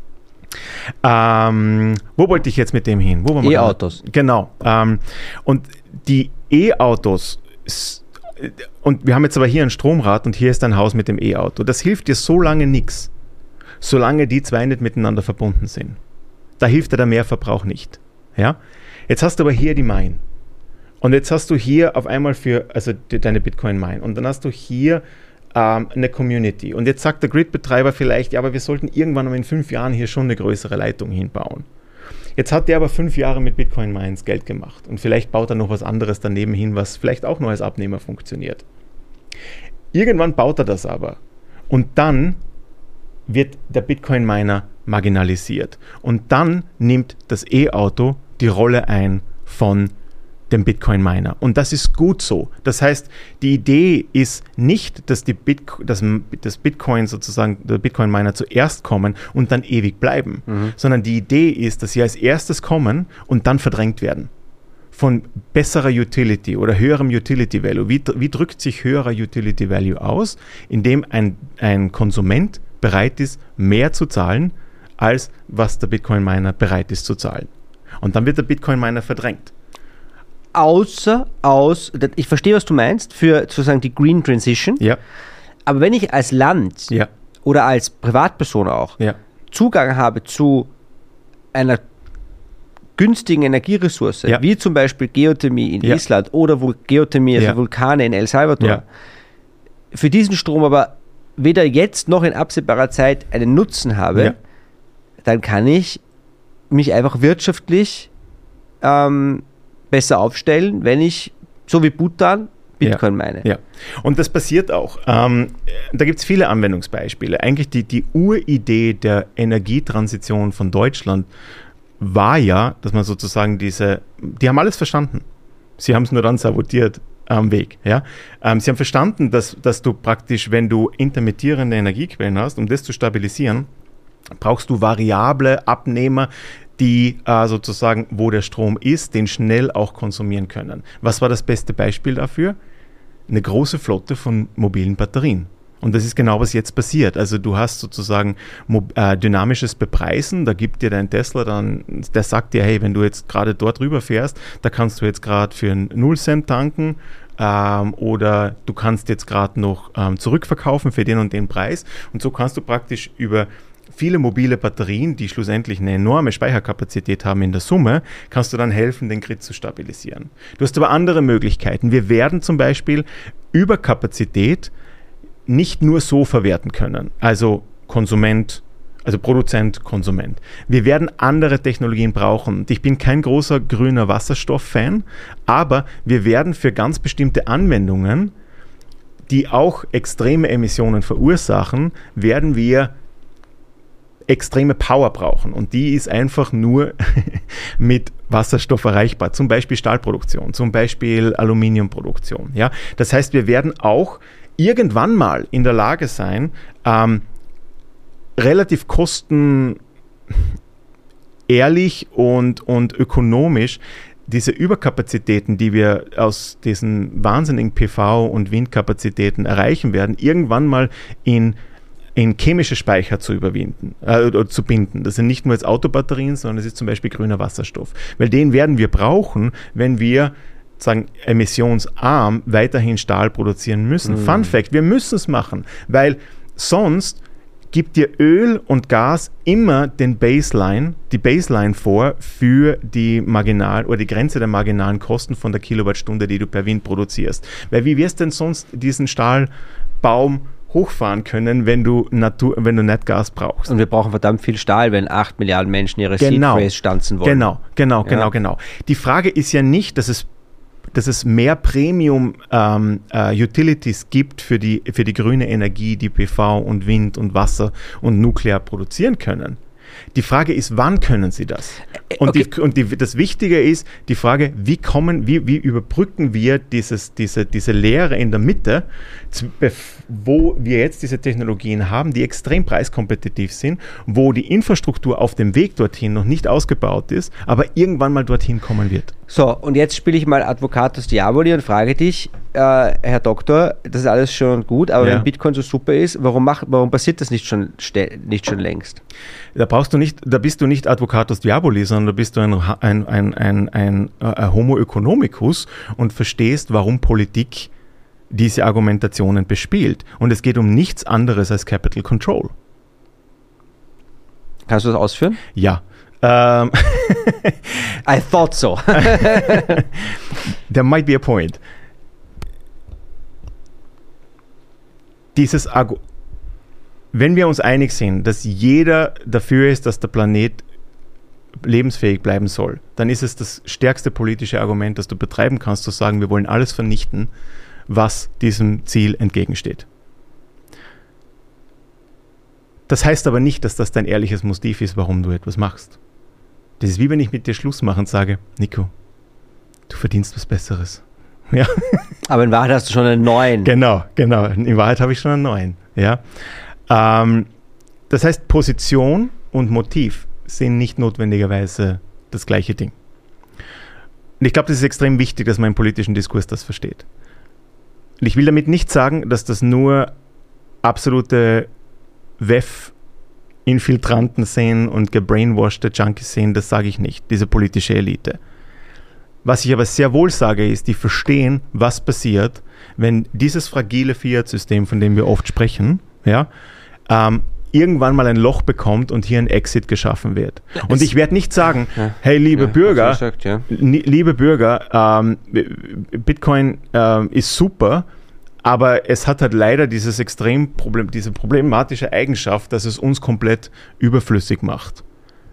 Ähm, wo wollte ich jetzt mit dem hin? Wo E-Autos. Genau. Ähm, und die E-Autos, und wir haben jetzt aber hier ein Stromrad und hier ist ein Haus mit dem E-Auto. Das hilft dir so lange nichts, solange die zwei nicht miteinander verbunden sind. Da hilft dir der Mehrverbrauch nicht. Ja? Jetzt hast du aber hier die Mine. Und jetzt hast du hier auf einmal für, also die, deine Bitcoin-Mine. Und dann hast du hier ähm, eine Community. Und jetzt sagt der Grid-Betreiber vielleicht, ja, aber wir sollten irgendwann mal in fünf Jahren hier schon eine größere Leitung hinbauen. Jetzt hat der aber fünf Jahre mit Bitcoin-Mines Geld gemacht. Und vielleicht baut er noch was anderes daneben hin, was vielleicht auch noch als Abnehmer funktioniert. Irgendwann baut er das aber. Und dann wird der Bitcoin-Miner marginalisiert. Und dann nimmt das E-Auto die Rolle ein von dem Bitcoin-Miner. Und das ist gut so. Das heißt, die Idee ist nicht, dass die Bitco- dass das Bitcoin sozusagen, der Bitcoin-Miner zuerst kommen und dann ewig bleiben, mhm. sondern die Idee ist, dass sie als erstes kommen und dann verdrängt werden. Von besserer Utility oder höherem Utility Value. Wie, wie drückt sich höherer Utility Value aus? Indem ein, ein Konsument bereit ist, mehr zu zahlen, als was der Bitcoin-Miner bereit ist zu zahlen. Und dann wird der Bitcoin-Miner verdrängt. Außer aus, ich verstehe, was du meinst, für sozusagen die Green Transition. Ja. Aber wenn ich als Land ja. oder als Privatperson auch ja. Zugang habe zu einer günstigen Energieressource, ja. wie zum Beispiel Geothermie in ja. Island oder Vul- Geothermie, also ja. Vulkane in El Salvador, ja. für diesen Strom aber weder jetzt noch in absehbarer Zeit einen Nutzen habe, ja. dann kann ich mich einfach wirtschaftlich ähm, besser aufstellen, wenn ich, so wie Bhutan, Bitcoin ja, meine. Ja, und das passiert auch. Ähm, da gibt es viele Anwendungsbeispiele. Eigentlich die, die Uridee der Energietransition von Deutschland war ja, dass man sozusagen diese, die haben alles verstanden. Sie haben es nur dann sabotiert am Weg. Ja? Ähm, sie haben verstanden, dass, dass du praktisch, wenn du intermittierende Energiequellen hast, um das zu stabilisieren, brauchst du variable Abnehmer, die äh, sozusagen, wo der Strom ist, den schnell auch konsumieren können. Was war das beste Beispiel dafür? Eine große Flotte von mobilen Batterien. Und das ist genau, was jetzt passiert. Also du hast sozusagen mob- äh, dynamisches Bepreisen, da gibt dir dein Tesla dann, der sagt dir, hey, wenn du jetzt gerade dort rüber fährst, da kannst du jetzt gerade für einen null Cent tanken ähm, oder du kannst jetzt gerade noch ähm, zurückverkaufen für den und den Preis. Und so kannst du praktisch über viele mobile Batterien, die schlussendlich eine enorme Speicherkapazität haben in der Summe, kannst du dann helfen, den Grid zu stabilisieren. Du hast aber andere Möglichkeiten. Wir werden zum Beispiel Überkapazität nicht nur so verwerten können, also Konsument, also Produzent, Konsument. Wir werden andere Technologien brauchen. Ich bin kein großer grüner Wasserstoff-Fan, aber wir werden für ganz bestimmte Anwendungen, die auch extreme Emissionen verursachen, werden wir extreme Power brauchen und die ist einfach nur mit Wasserstoff erreichbar, zum Beispiel Stahlproduktion, zum Beispiel Aluminiumproduktion. Ja? Das heißt, wir werden auch irgendwann mal in der Lage sein, ähm, relativ kostenehrlich und, und ökonomisch diese Überkapazitäten, die wir aus diesen wahnsinnigen P V- und Windkapazitäten erreichen werden, irgendwann mal in in chemische Speicher zu überwinden, äh, oder zu binden. Das sind nicht nur jetzt Autobatterien, sondern es ist zum Beispiel grüner Wasserstoff. Weil den werden wir brauchen, wenn wir sagen, emissionsarm weiterhin Stahl produzieren müssen. Mhm. Fun Fact, wir müssen es machen, weil sonst gibt dir Öl und Gas immer den Baseline, die Baseline vor für die Marginal- oder die Grenze der marginalen Kosten von der Kilowattstunde, die du per Wind produzierst. Weil wie wirst du denn sonst diesen Stahlbaum hochfahren können, wenn du Natur, wenn du nicht Gas brauchst. Und wir brauchen verdammt viel Stahl, wenn acht Milliarden Menschen ihre genau. Seed Phrase stanzen wollen. Genau, genau, ja. genau, genau. Die Frage ist ja nicht, dass es, dass es mehr Premium ähm, äh, Utilities gibt für die, für die grüne Energie, die P V und Wind und Wasser und Nuklear produzieren können. Die Frage ist, wann können sie das? Und, okay. die, und die, das Wichtige ist die Frage, wie kommen, wie, wie überbrücken wir dieses, diese, diese Leere in der Mitte, wo wir jetzt diese Technologien haben, die extrem preiskompetitiv sind, wo die Infrastruktur auf dem Weg dorthin noch nicht ausgebaut ist, aber irgendwann mal dorthin kommen wird. So, und jetzt spiele ich mal Advocatus Diaboli und frage dich, äh, Herr Doktor, das ist alles schon gut, aber ja. wenn Bitcoin so super ist, warum, macht, warum passiert das nicht schon, nicht schon längst? Da brauchst du nicht, da bist du nicht Advocatus Diaboli, sondern da bist du ein, ein, ein, ein, ein, ein Homo economicus und verstehst, warum Politik diese Argumentationen bespielt. Und es geht um nichts anderes als Capital Control. Kannst du das ausführen? Ja. Um, I thought so. There might be a point. Dieses Argu- Wenn wir uns einig sind, dass jeder dafür ist, dass der Planet lebensfähig bleiben soll, dann ist es das stärkste politische Argument, das du betreiben kannst, zu sagen, wir wollen alles vernichten, was diesem Ziel entgegensteht. Das heißt aber nicht, dass das dein ehrliches Motiv ist, warum du etwas machst. Das ist wie wenn ich mit dir Schluss mache und sage, Nico, du verdienst was Besseres. Ja. Aber in Wahrheit hast du schon einen neuen. Genau, genau. In Wahrheit habe ich schon einen neuen. Ja. Ähm, das heißt, Position und Motiv sind nicht notwendigerweise das gleiche Ding. Und ich glaube, das ist extrem wichtig, dass man im politischen Diskurs das versteht. Und ich will damit nicht sagen, dass das nur absolute W E F-Infiltranten sind und gebrainwashte Junkies sind, das sage ich nicht, diese politische Elite. Was ich aber sehr wohl sage, ist, die verstehen, was passiert, wenn dieses fragile Fiat-System, von dem wir oft sprechen, ja, ähm, irgendwann mal ein Loch bekommt und hier ein Exit geschaffen wird. Und ich werde nicht sagen, ja, hey, liebe ja, Bürger, gesagt, ja. li- liebe Bürger, ähm, Bitcoin ähm, ist super, Aber es hat halt leider dieses extrem Problem, diese problematische Eigenschaft, dass es uns komplett überflüssig macht.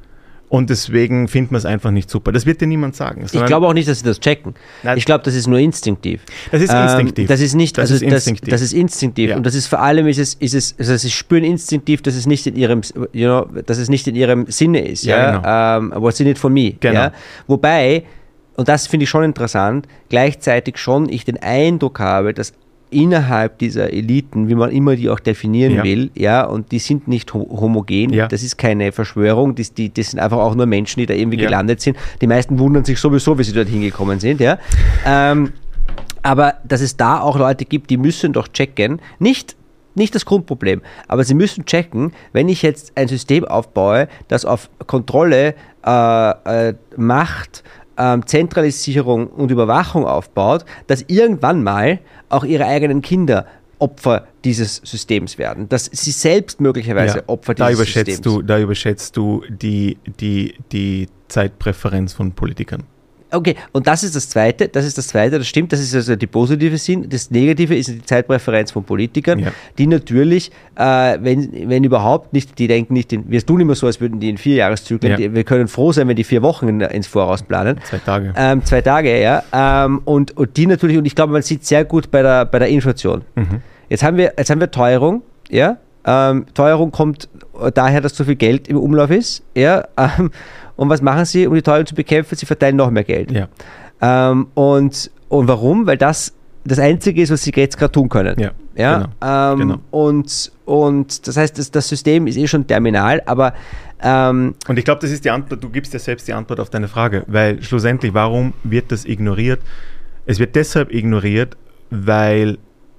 Und deswegen findet man es einfach nicht super. Das wird dir niemand sagen. Ich glaube auch nicht, dass sie das checken. Nein. Ich glaube, das ist nur instinktiv. Das ist instinktiv. Ähm, das ist nicht, das also ist instinktiv. Das, das ist instinktiv. Ja. Und das ist vor allem, ist es, ist es, also sie spüren instinktiv, dass es nicht in ihrem, you know, dass es nicht in ihrem Sinne ist. Ja, ja? Genau. Um, what's in it for me? Genau. Ja? Wobei, und das finde ich schon interessant, gleichzeitig schon ich den Eindruck habe, dass innerhalb dieser Eliten, wie man immer die auch definieren ja. will, ja, und die sind nicht ho- homogen, ja. das ist keine Verschwörung, die, die, das sind einfach auch nur Menschen, die da irgendwie ja. gelandet sind. Die meisten wundern sich sowieso, wie sie dort hingekommen sind, ja. Ähm, aber dass es da auch Leute gibt, die müssen doch checken, nicht Nicht das Grundproblem, aber sie müssen checken, wenn ich jetzt ein System aufbaue, das auf Kontrolle, äh, äh, Macht, äh, Zentralisierung und Überwachung aufbaut, dass irgendwann mal auch ihre eigenen Kinder Opfer dieses Systems werden, dass sie selbst möglicherweise ja, Opfer da dieses überschätzt Systems. Du, da überschätzt du die, die, die Zeitpräferenz von Politikern. Okay, und das ist das Zweite, das ist das Zweite, das stimmt, das ist also die positive Sinn. Das Negative ist die Zeitpräferenz von Politikern, ja. die natürlich, äh, wenn, wenn überhaupt nicht, die denken nicht, in, wir tun immer so, als würden die in vier Jahreszyklen, ja. die, wir können froh sein, wenn die vier Wochen in, ins Voraus planen. Zwei Tage. Ähm, zwei Tage, ja. Ähm, und, und die natürlich, und ich glaube, man sieht sehr gut bei der, bei der Inflation. Mhm. Jetzt haben wir, jetzt haben wir Teuerung, ja. Ähm, Teuerung kommt daher, dass so viel Geld im Umlauf ist, ja. Ähm, Und was machen sie, um die Teuerung zu bekämpfen? Sie verteilen noch mehr Geld. Ja. Ähm, und, und warum? Weil das das Einzige ist, was sie jetzt gerade tun können. Ja, ja? Genau. Ähm, genau. Und, und das heißt, das, das System ist eh schon terminal, aber ähm, und ich glaube, das ist die Antwort, du gibst ja selbst die Antwort auf deine Frage, weil schlussendlich, warum wird das ignoriert? Es wird deshalb ignoriert, weil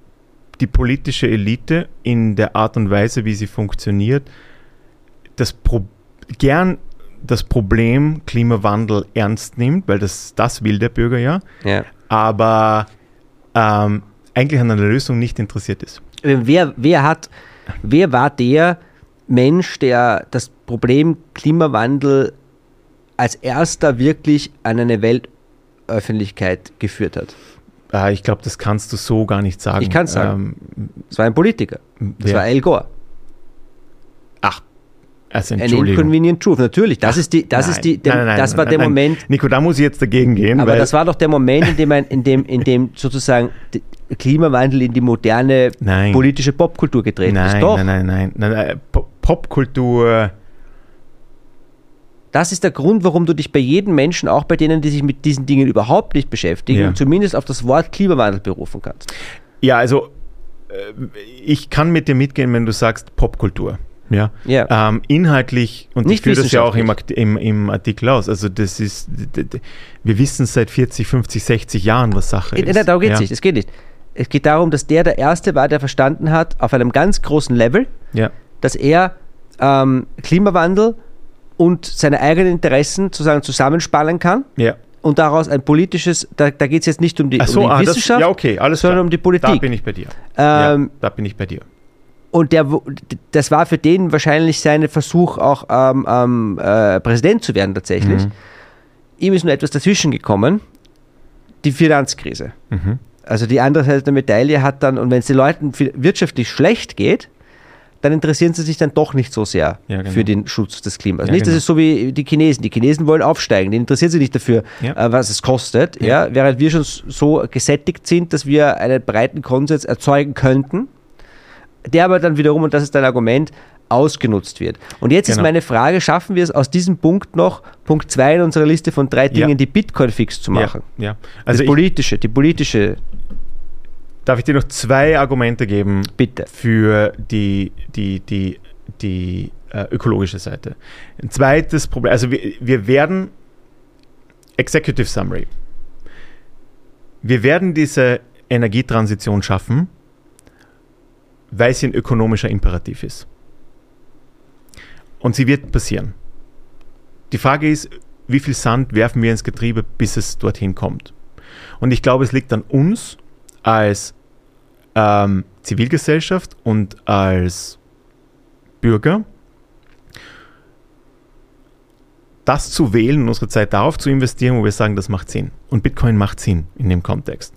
die politische Elite in der Art und Weise, wie sie funktioniert, das Pro- gern das Problem Klimawandel ernst nimmt, weil das, das will der Bürger ja, ja. aber ähm, eigentlich an einer Lösung nicht interessiert ist. Wer, wer, hat, wer war der Mensch, der das Problem Klimawandel als erster wirklich an eine Weltöffentlichkeit geführt hat? Äh, ich glaube, das kannst du so gar nicht sagen. Ich kann es sagen. Ähm, das war ein Politiker. Das wer? war Al Gore. Ach, also An inconvenient truth, natürlich. Das Ach, ist die, das nein, ist die, der, nein, nein, das war nein, der nein. Moment. Nico, da muss ich jetzt dagegen gehen. Aber weil das war doch der Moment, in dem, ein, in dem, in dem sozusagen Klimawandel in die moderne nein. politische Popkultur getreten nein, ist. Doch. Nein, nein, nein, nein, nein. Popkultur. Das ist der Grund, warum du dich bei jedem Menschen, auch bei denen, die sich mit diesen Dingen überhaupt nicht beschäftigen, ja. zumindest auf das Wort Klimawandel berufen kannst. Ja, also ich kann mit dir mitgehen, wenn du sagst Popkultur. Ja, ja. Ähm, inhaltlich, und nicht ich führe das ja auch im, im, im Artikel aus, also das ist, wir wissen seit vierzig, fünfzig, sechzig Jahren, was Sache ist. Nein, darum geht es ja. nicht, es geht nicht. Es geht darum, dass der der Erste war, der verstanden hat, auf einem ganz großen Level, ja. dass er ähm, Klimawandel und seine eigenen Interessen sozusagen zusammenspannen kann. Ja. Und daraus ein politisches, da, da geht es jetzt nicht um die, so, um die ah, Wissenschaft, das, ja, okay, alles sondern klar. um die Politik. Da bin ich bei dir. Ähm, ja, da bin ich bei dir. Und der, das war für den wahrscheinlich sein Versuch, auch ähm, ähm, äh, Präsident zu werden tatsächlich. Mhm. Ihm ist nur etwas dazwischen gekommen, die Finanzkrise. Mhm. Also die andere Seite der Medaille hat dann, und wenn es den Leuten wirtschaftlich schlecht geht, dann interessieren sie sich dann doch nicht so sehr ja, genau. für den Schutz des Klimas. Ja, nicht, genau. das ist so wie die Chinesen. Die Chinesen wollen aufsteigen, die interessieren sich nicht dafür, ja. äh, was es kostet, ja. Ja, während wir schon so gesättigt sind, dass wir einen breiten Konsens erzeugen könnten, der aber dann wiederum, und das ist dein Argument, ausgenutzt wird. Und jetzt genau. ist meine Frage, schaffen wir es aus diesem Punkt noch, Punkt zwei in unserer Liste von drei Dingen, ja. die Bitcoin fix zu machen? Ja, ja. Also das politische, die politische... Darf ich dir noch zwei Argumente geben? Bitte. Für die, die, die, die äh, ökologische Seite. Ein zweites Problem, also wir, wir werden, Executive Summary, wir werden diese Energietransition schaffen, weil sie ein ökonomischer Imperativ ist. Und sie wird passieren. Die Frage ist, wie viel Sand werfen wir ins Getriebe, bis es dorthin kommt? Und ich glaube, es liegt an uns als ähm, Zivilgesellschaft und als Bürger, das zu wählen und unsere Zeit darauf zu investieren, wo wir sagen, das macht Sinn. Und Bitcoin macht Sinn in dem Kontext.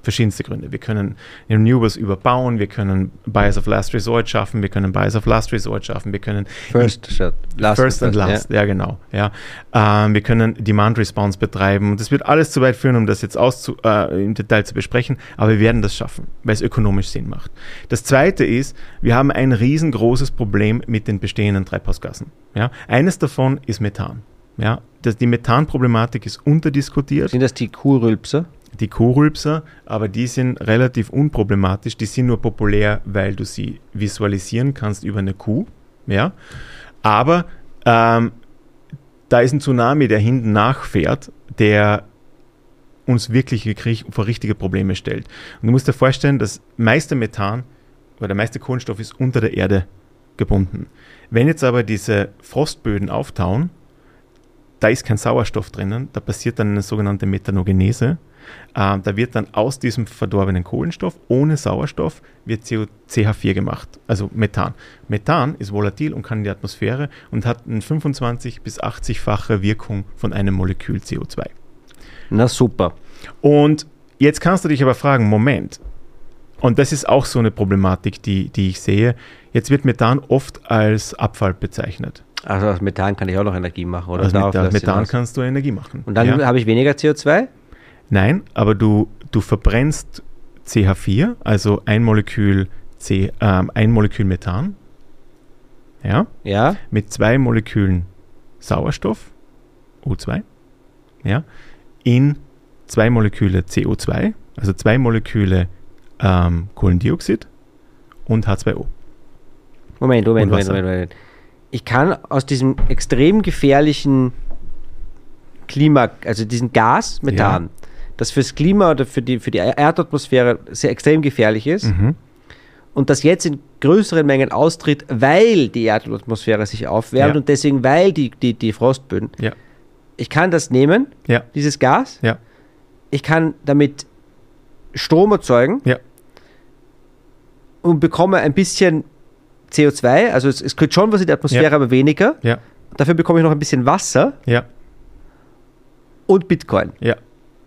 Verschiedenste Gründe. Wir können Renewables überbauen, wir können Buyers of Last Resort schaffen, wir können Buyers of Last Resort schaffen, wir können First, in, last first and Last, ja, ja genau. Ja. Ähm, wir können Demand Response betreiben und das wird alles zu weit führen, um das jetzt auszu, äh, im Detail zu besprechen, aber wir werden das schaffen, weil es ökonomisch Sinn macht. Das Zweite ist, wir haben ein riesengroßes Problem mit den bestehenden Treibhausgasen. Ja. Eines davon ist Methan. Ja. Das, die Methanproblematik ist unterdiskutiert. Sind das die Kuhrülpser? Die Kuhrülpser, aber die sind relativ unproblematisch. Die sind nur populär, weil du sie visualisieren kannst über eine Kuh. Ja? Aber ähm, da ist ein Tsunami, der hinten nachfährt, der uns wirklich vor richtige Probleme stellt. Und du musst dir vorstellen, das meiste Methan oder der meiste Kohlenstoff ist unter der Erde gebunden. Wenn jetzt aber diese Frostböden auftauen, da ist kein Sauerstoff drinnen, da passiert dann eine sogenannte Methanogenese. Ähm, da wird dann aus diesem verdorbenen Kohlenstoff ohne Sauerstoff wird C H vier gemacht, also Methan. Methan ist volatil und kann in die Atmosphäre und hat eine fünfundzwanzig- bis achtzig-fache Wirkung von einem Molekül C O zwei. Na super. Und jetzt kannst du dich aber fragen, Moment, und das ist auch so eine Problematik, die, die ich sehe, jetzt wird Methan oft als Abfall bezeichnet. Also aus Methan kann ich auch noch Energie machen, oder? Also mit Methan kannst du Energie machen. Und dann ja. habe ich weniger C O zwei? Nein, aber du, du verbrennst C H vier, also ein Molekül, C, ähm, ein Molekül Methan, ja, ja, mit zwei Molekülen Sauerstoff, O zwei, ja, in zwei Moleküle C O zwei, also zwei Moleküle ähm, Kohlendioxid und H zwei O. Moment, Moment, Moment, Moment, Moment. Ich kann aus diesem extrem gefährlichen Klima, also diesen Gas, Methan, ja. das fürs Klima oder für die, für die Erdatmosphäre sehr extrem gefährlich ist mhm. und das jetzt in größeren Mengen austritt, weil die Erdatmosphäre sich aufwärmt ja. und deswegen, weil die, die, die Frostböden. Ja. Ich kann das nehmen, ja. dieses Gas, ja. ich kann damit Strom erzeugen ja. und bekomme ein bisschen C O zwei, also es, es kriegt schon was in der Atmosphäre, ja. aber weniger. Ja. Dafür bekomme ich noch ein bisschen Wasser. Ja. Und Bitcoin. Ja.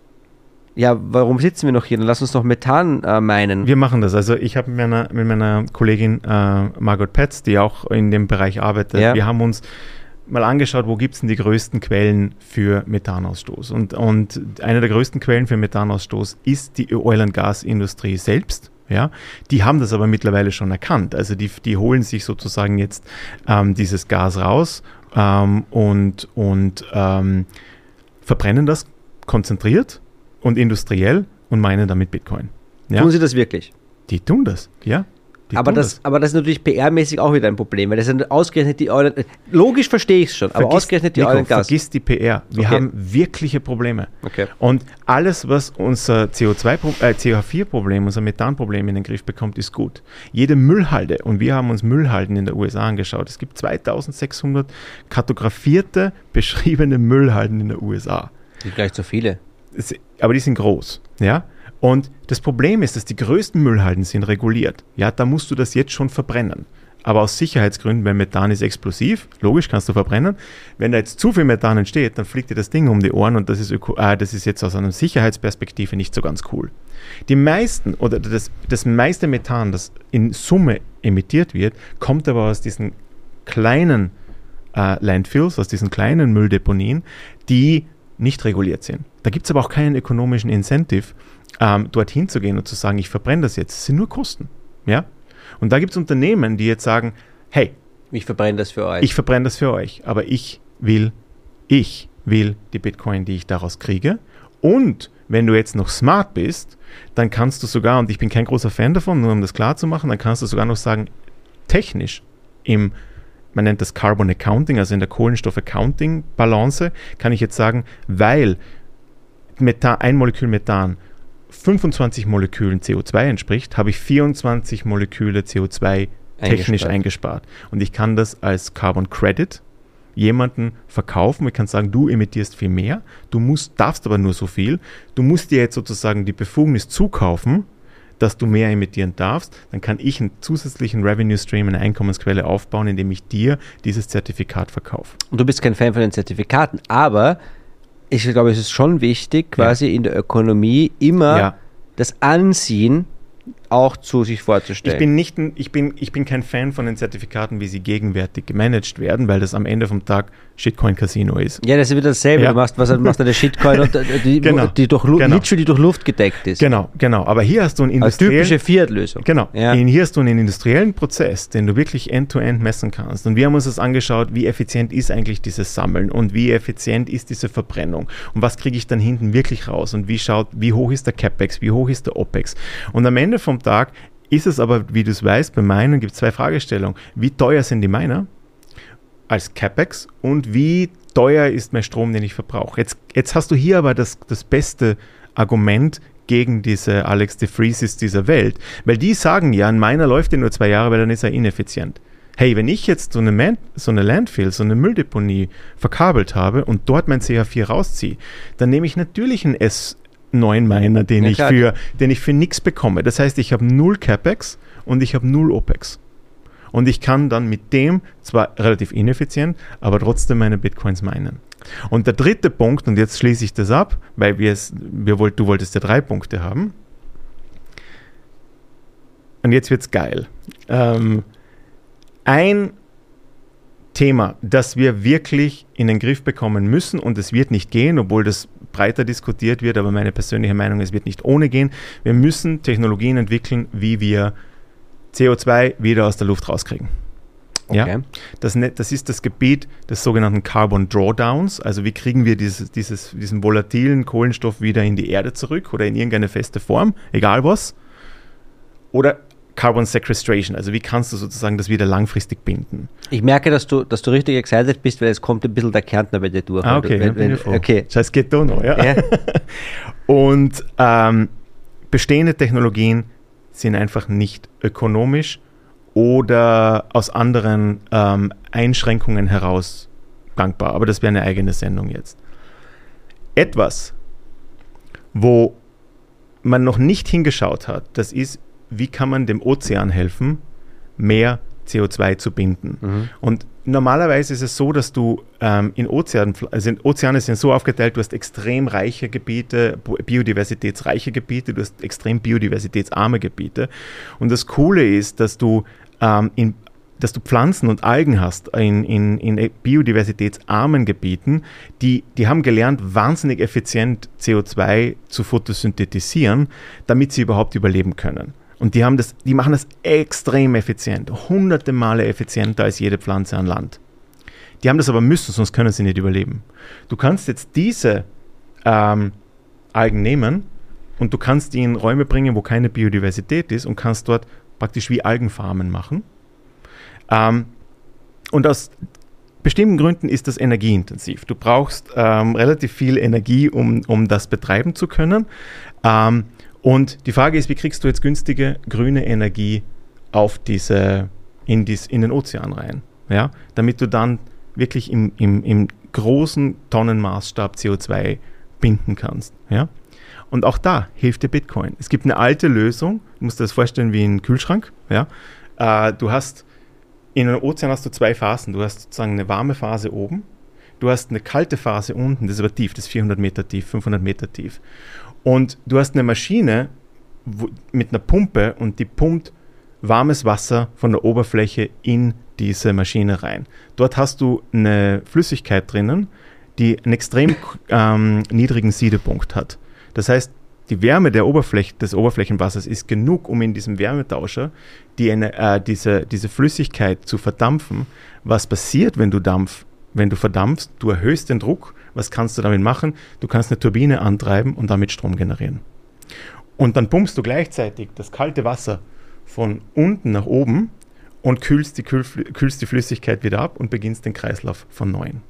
Ja, warum sitzen wir noch hier? Dann lass uns noch Methan äh, meinen. Wir machen das. Also ich habe mit meiner, mit meiner Kollegin äh, Margot Petz, die auch in dem Bereich arbeitet, ja. wir haben uns mal angeschaut, wo gibt es denn die größten Quellen für Methanausstoß. Und, und eine der größten Quellen für Methanausstoß ist die Oil- and Gas-Industrie selbst. Ja, die haben das aber mittlerweile schon erkannt. Also die, die holen sich sozusagen jetzt ähm, dieses Gas raus ähm, und, und ähm, verbrennen das konzentriert und industriell und meinen damit Bitcoin. Ja? Tun sie das wirklich? Die tun das, ja. Aber das, das. aber das ist natürlich P R-mäßig auch wieder ein Problem, weil das sind ausgerechnet die Oil, logisch verstehe ich es schon, aber vergiss, ausgerechnet die Nico, Oil and Gas. Vergiss die P R. Wir okay. haben wirkliche Probleme. Okay. Und alles, was unser C O zwei, äh, C H vier Problem, unser Methanproblem in den Griff bekommt, ist gut. Jede Müllhalde, und wir haben uns Müllhalden in der U S A angeschaut, es gibt zweitausendsechshundert kartografierte, beschriebene Müllhalden in der U S A. Die gleich so viele. Es, aber die sind groß, ja. Und das Problem ist, dass die größten Müllhalden sind reguliert. Ja, da musst du das jetzt schon verbrennen. Aber aus Sicherheitsgründen, weil Methan ist explosiv, logisch, kannst du verbrennen. Wenn da jetzt zu viel Methan entsteht, dann fliegt dir das Ding um die Ohren und das ist, öko- äh, das ist jetzt aus einer Sicherheitsperspektive nicht so ganz cool. Die meisten oder das, das meiste Methan, das in Summe emittiert wird, kommt aber aus diesen kleinen äh, Landfills, aus diesen kleinen Mülldeponien, die nicht reguliert sind. Da gibt es aber auch keinen ökonomischen Incentive, ähm, dorthin zu gehen und zu sagen, ich verbrenne das jetzt. Das sind nur Kosten. Ja? Und da gibt es Unternehmen, die jetzt sagen, hey, ich verbrenne das für euch. Ich verbrenne das für euch, aber ich will, ich will die Bitcoin, die ich daraus kriege. Und wenn du jetzt noch smart bist, dann kannst du sogar, und ich bin kein großer Fan davon, nur um das klar zu machen, dann kannst du sogar noch sagen, technisch im, man nennt das Carbon Accounting, also in der Kohlenstoff-Accounting-Balance, kann ich jetzt sagen, weil Methan, ein Molekül Methan fünfundzwanzig Molekülen C O zwei entspricht, habe ich vierundzwanzig Moleküle C O zwei technisch eingespart. eingespart. Und ich kann das als Carbon Credit jemanden verkaufen. Ich kann sagen, du emittierst viel mehr, du musst, darfst aber nur so viel. Du musst dir jetzt sozusagen die Befugnis zukaufen, dass du mehr emittieren darfst. Dann kann ich einen zusätzlichen Revenue Stream, eine Einkommensquelle aufbauen, indem ich dir dieses Zertifikat verkaufe. Und du bist kein Fan von den Zertifikaten, aber ich glaube, es ist schon wichtig, quasi ja. in der Ökonomie immer ja. das Anziehen auch zu sich vorzustellen. Ich bin, nicht ein, ich, bin, ich bin kein Fan von den Zertifikaten, wie sie gegenwärtig gemanagt werden, weil das am Ende vom Tag Shitcoin-Casino ist. Ja, das ist wieder dasselbe. Ja. Du machst, was, machst eine Shitcoin, und die, genau. die, durch, genau. literally durch Luft gedeckt ist. Genau, genau. Aber hier hast du einen Als industriellen... typische Fiat-Lösung. Genau. Ja. Hier hast du einen industriellen Prozess, den du wirklich end-to-end messen kannst. Und wir haben uns das angeschaut, wie effizient ist eigentlich dieses Sammeln und wie effizient ist diese Verbrennung und was kriege ich dann hinten wirklich raus und wie schaut, wie hoch ist der CapEx, wie hoch ist der OpEx. Und am Ende vom Tag ist es aber, wie du es weißt, bei Minen gibt es zwei Fragestellungen. Wie teuer sind die Miner als CapEx und wie teuer ist mein Strom, den ich verbrauche? Jetzt, jetzt hast du hier aber das, das beste Argument gegen diese Alex de Vrieses dieser Welt, weil die sagen ja, ein Miner läuft ja nur zwei Jahre, weil dann ist er ineffizient. Hey, wenn ich jetzt so eine, Man- so eine Landfill, so eine Mülldeponie verkabelt habe und dort mein C H vier rausziehe, dann nehme ich natürlich einen S neun Miner, den, ja, ich für, den ich für nichts bekomme. Das heißt, ich habe null CapEx und ich habe null OpEx. Und ich kann dann mit dem, zwar relativ ineffizient, aber trotzdem meine Bitcoins minen. Und der dritte Punkt, und jetzt schließe ich das ab, weil wir es, wir wollt, du wolltest ja drei Punkte haben. Und jetzt wird es geil. Ähm, ein Thema, das wir wirklich in den Griff bekommen müssen, und es wird nicht gehen, obwohl das breiter diskutiert wird, aber meine persönliche Meinung, es wird nicht ohne gehen. Wir müssen Technologien entwickeln, wie wir C O zwei wieder aus der Luft rauskriegen. Okay. Ja? Das, das ist das Gebiet des sogenannten Carbon Drawdowns, also wie kriegen wir dieses, dieses, diesen volatilen Kohlenstoff wieder in die Erde zurück oder in irgendeine feste Form, egal was. Oder Carbon Sequestration, also wie kannst du sozusagen das wieder langfristig binden? Ich merke, dass du, dass du richtig excited bist, weil es kommt ein bisschen der Kärntner bei dir durch. Ah, okay, wenn, wenn, wenn, okay. Das heißt, geht da noch, ja. ja. Und ähm, bestehende Technologien sind einfach nicht ökonomisch oder aus anderen ähm, Einschränkungen heraus gangbar. Aber das wäre eine eigene Sendung jetzt. Etwas, wo man noch nicht hingeschaut hat, das ist, wie kann man dem Ozean helfen, mehr C O zwei zu binden. Mhm. Und normalerweise ist es so, dass du ähm, in Ozeanen, also Ozeane sind so aufgeteilt, du hast extrem reiche Gebiete, biodiversitätsreiche Gebiete, du hast extrem biodiversitätsarme Gebiete. Und das Coole ist, dass du, ähm, in, dass du Pflanzen und Algen hast in, in, in biodiversitätsarmen Gebieten, die, die haben gelernt, wahnsinnig effizient C O zwei zu photosynthetisieren, damit sie überhaupt überleben können. Und die haben das, die machen das extrem effizient, hunderte Male effizienter als jede Pflanze an Land. Die haben das aber müssen, sonst können sie nicht überleben. Du kannst jetzt diese ähm, Algen nehmen und du kannst die in Räume bringen, wo keine Biodiversität ist und kannst dort praktisch wie Algenfarmen machen. Ähm, und aus bestimmten Gründen ist das energieintensiv. Du brauchst ähm, relativ viel Energie, um, um das betreiben zu können. Ähm, Und die Frage ist, wie kriegst du jetzt günstige grüne Energie auf diese, in, dies, in den Ozean rein, ja? Damit du dann wirklich im, im, im großen Tonnenmaßstab C O zwei binden kannst. Ja? Und auch da hilft dir Bitcoin. Es gibt eine alte Lösung, du musst dir das vorstellen wie ein Kühlschrank. Ja? Äh, du hast, in einem Ozean hast du zwei Phasen. Du hast sozusagen eine warme Phase oben, du hast eine kalte Phase unten, das ist aber tief, das ist vierhundert Meter tief, fünfhundert Meter tief. Und du hast eine Maschine wo, mit einer Pumpe und die pumpt warmes Wasser von der Oberfläche in diese Maschine rein. Dort hast du eine Flüssigkeit drinnen, die einen extrem ähm, niedrigen Siedepunkt hat. Das heißt, die Wärme der Oberfläche, des Oberflächenwassers ist genug, um in diesem Wärmetauscher die, äh, diese, diese Flüssigkeit zu verdampfen. Was passiert, wenn du Dampf, wenn du verdampfst? Du erhöhst den Druck. Was kannst du damit machen? Du kannst eine Turbine antreiben und damit Strom generieren. Und dann pumpst du gleichzeitig das kalte Wasser von unten nach oben und kühlst die, kühlst die Flüssigkeit wieder ab und beginnst den Kreislauf von neuem.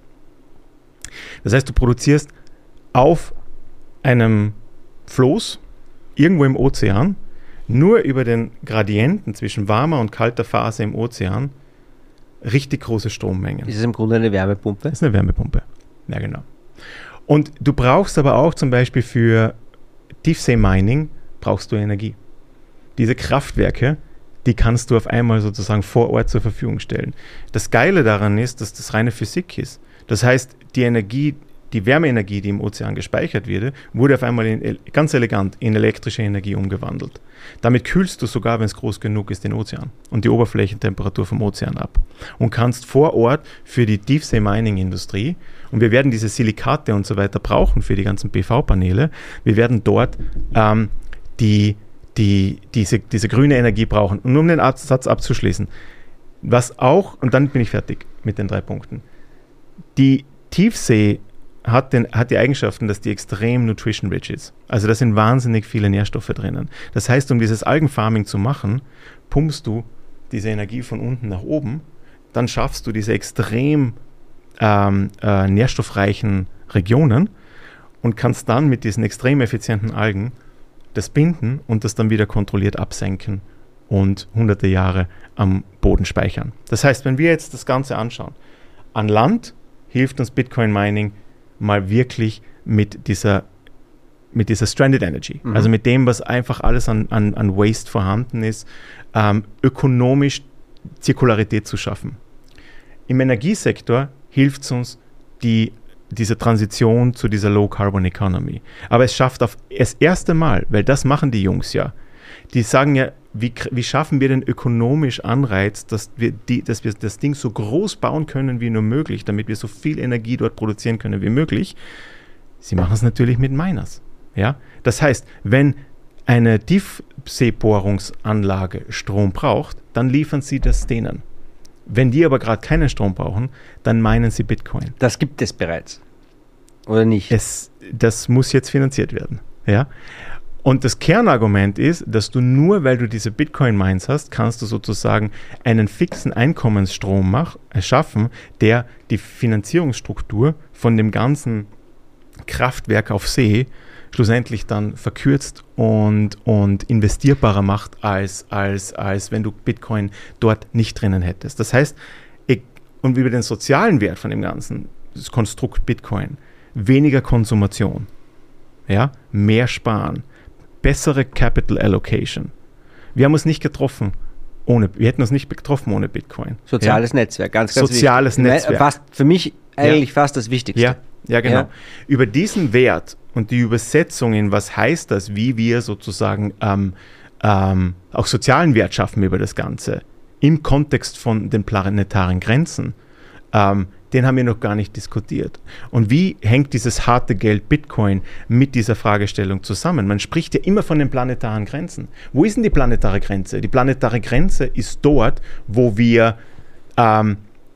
Das heißt, du produzierst auf einem Floß irgendwo im Ozean nur über den Gradienten zwischen warmer und kalter Phase im Ozean richtig große Strommengen. Ist es im Grunde eine Wärmepumpe? Das ist eine Wärmepumpe. Ja, genau. Und du brauchst aber auch zum Beispiel für Tiefsee-Mining brauchst du Energie. Diese Kraftwerke, die kannst du auf einmal sozusagen vor Ort zur Verfügung stellen. Das Geile daran ist, dass das reine Physik ist. Das heißt, die Energie, die Wärmeenergie, die im Ozean gespeichert wird, wurde auf einmal in, ganz elegant in elektrische Energie umgewandelt. Damit kühlst du sogar, wenn es groß genug ist, den Ozean und die Oberflächentemperatur vom Ozean ab. Und kannst vor Ort für die Tiefsee-Mining-Industrie, und wir werden diese Silikate und so weiter brauchen für die ganzen P V-Paneele, wir werden dort ähm, die, die, diese, diese grüne Energie brauchen. Und nur um den Satz abzuschließen, was auch, und dann bin ich fertig mit den drei Punkten, die Tiefsee Hat, den, hat die Eigenschaften, dass die extrem nutrition-rich ist. Also da sind wahnsinnig viele Nährstoffe drinnen. Das heißt, um dieses Algenfarming zu machen, pumpst du diese Energie von unten nach oben, dann schaffst du diese extrem ähm, äh, nährstoffreichen Regionen und kannst dann mit diesen extrem effizienten Algen das binden und das dann wieder kontrolliert absenken und hunderte Jahre am Boden speichern. Das heißt, wenn wir jetzt das Ganze anschauen, an Land hilft uns Bitcoin-Mining mal wirklich mit dieser, mit dieser Stranded Energy, mhm. also mit dem, was einfach alles an, an, an Waste vorhanden ist, ähm, ökonomisch Zirkularität zu schaffen. Im Energiesektor hilft es uns, die, diese Transition zu dieser Low-Carbon-Economy. Aber es schafft auf das erste Mal, weil das machen die Jungs ja, die sagen ja, wie, wie schaffen wir den ökonomisch Anreiz, dass wir, die, dass wir das Ding so groß bauen können wie nur möglich, damit wir so viel Energie dort produzieren können wie möglich. Sie machen es natürlich mit Miners. Ja? Das heißt, wenn eine Tiefseebohrungsanlage Strom braucht, dann liefern sie das denen. Wenn die aber gerade keinen Strom brauchen, dann minen sie Bitcoin. Das gibt es bereits, oder nicht? Es, das muss jetzt finanziert werden. Ja? Und das Kernargument ist, dass du nur, weil du diese Bitcoin-Mines hast, kannst du sozusagen einen fixen Einkommensstrom mach, erschaffen, der die Finanzierungsstruktur von dem ganzen Kraftwerk auf See schlussendlich dann verkürzt und, und investierbarer macht, als, als, als wenn du Bitcoin dort nicht drinnen hättest. Das heißt, ich, und über den sozialen Wert von dem ganzen das Konstrukt Bitcoin, weniger Konsumation, ja, mehr sparen, bessere Capital Allocation. Wir haben uns nicht getroffen ohne, wir hätten uns nicht getroffen ohne Bitcoin. Soziales ja? Netzwerk, ganz, ganz Soziales wichtig. Netzwerk. Fast, für mich eigentlich ja. fast das Wichtigste. Ja, ja genau. Ja. Über diesen Wert und die Übersetzung in was heißt das, wie wir sozusagen ähm, ähm, auch sozialen Wert schaffen über das Ganze, im Kontext von den planetaren Grenzen, ähm, den haben wir noch gar nicht diskutiert. Und wie hängt dieses harte Geld Bitcoin mit dieser Fragestellung zusammen? Man spricht ja immer von den planetaren Grenzen. Wo ist denn die planetare Grenze? Die planetare Grenze ist dort, wo wir ähm,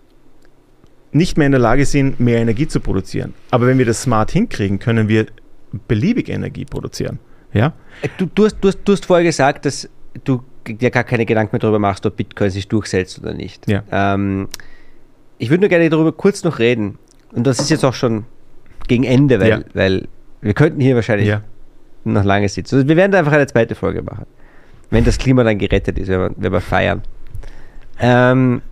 nicht mehr in der Lage sind, mehr Energie zu produzieren. Aber wenn wir das smart hinkriegen, können wir beliebig Energie produzieren. Ja? Du, du, hast, du, hast, du hast vorher gesagt, dass du dir gar keine Gedanken mehr darüber machst, ob Bitcoin sich durchsetzt oder nicht. Ja. Ähm, Ich würde nur gerne darüber kurz noch reden. Und das ist jetzt auch schon gegen Ende, weil, ja. weil wir könnten hier wahrscheinlich ja. noch lange sitzen. Also wir werden einfach eine zweite Folge machen. Wenn das Klima dann gerettet ist, wenn wir, wenn wir feiern. Ähm,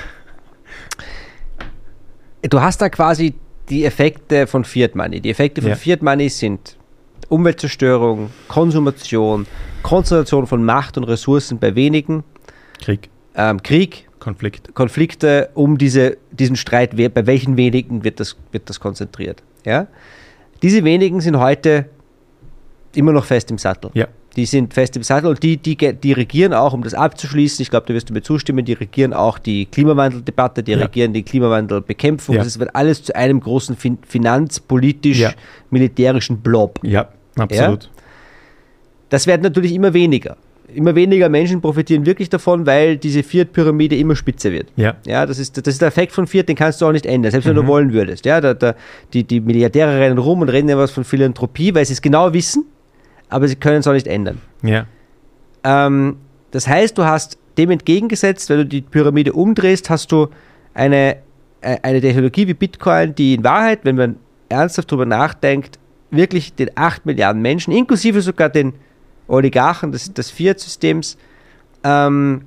du hast da quasi die Effekte von Fiat Money. Die Effekte von ja. Fiat Money sind Umweltzerstörung, Konsumation, Konzentration von Macht und Ressourcen bei wenigen. Krieg. Ähm, Krieg. Konflikt. Konflikte um diese, diesen Streit, wer, bei welchen wenigen wird das, wird das konzentriert. Ja? Diese wenigen sind heute immer noch fest im Sattel. Ja. Die sind fest im Sattel und die, die, die regieren auch, um das abzuschließen, ich glaube, da wirst du mir zustimmen, die regieren auch die Klimawandeldebatte, die ja. regieren die Klimawandelbekämpfung. Ja. Das wird alles zu einem großen fin- finanzpolitisch-militärischen ja. Blob. Ja, absolut. Ja? Das werden natürlich immer weniger. Immer weniger Menschen profitieren wirklich davon, weil diese Fiat-Pyramide immer spitzer wird. Ja. Ja, das ist, das ist der Effekt von Fiat, den kannst du auch nicht ändern, selbst wenn mhm. du wollen würdest. Ja, da, da, die, die Milliardäre rennen rum und reden ja was von Philanthropie, weil sie es genau wissen, aber sie können es auch nicht ändern. Ja. Ähm, das heißt, du hast dem entgegengesetzt, wenn du die Pyramide umdrehst, hast du eine, eine Technologie wie Bitcoin, die in Wahrheit, wenn man ernsthaft darüber nachdenkt, wirklich den acht Milliarden Menschen, inklusive sogar den Oligarchen des, des Fiat-Systems ähm,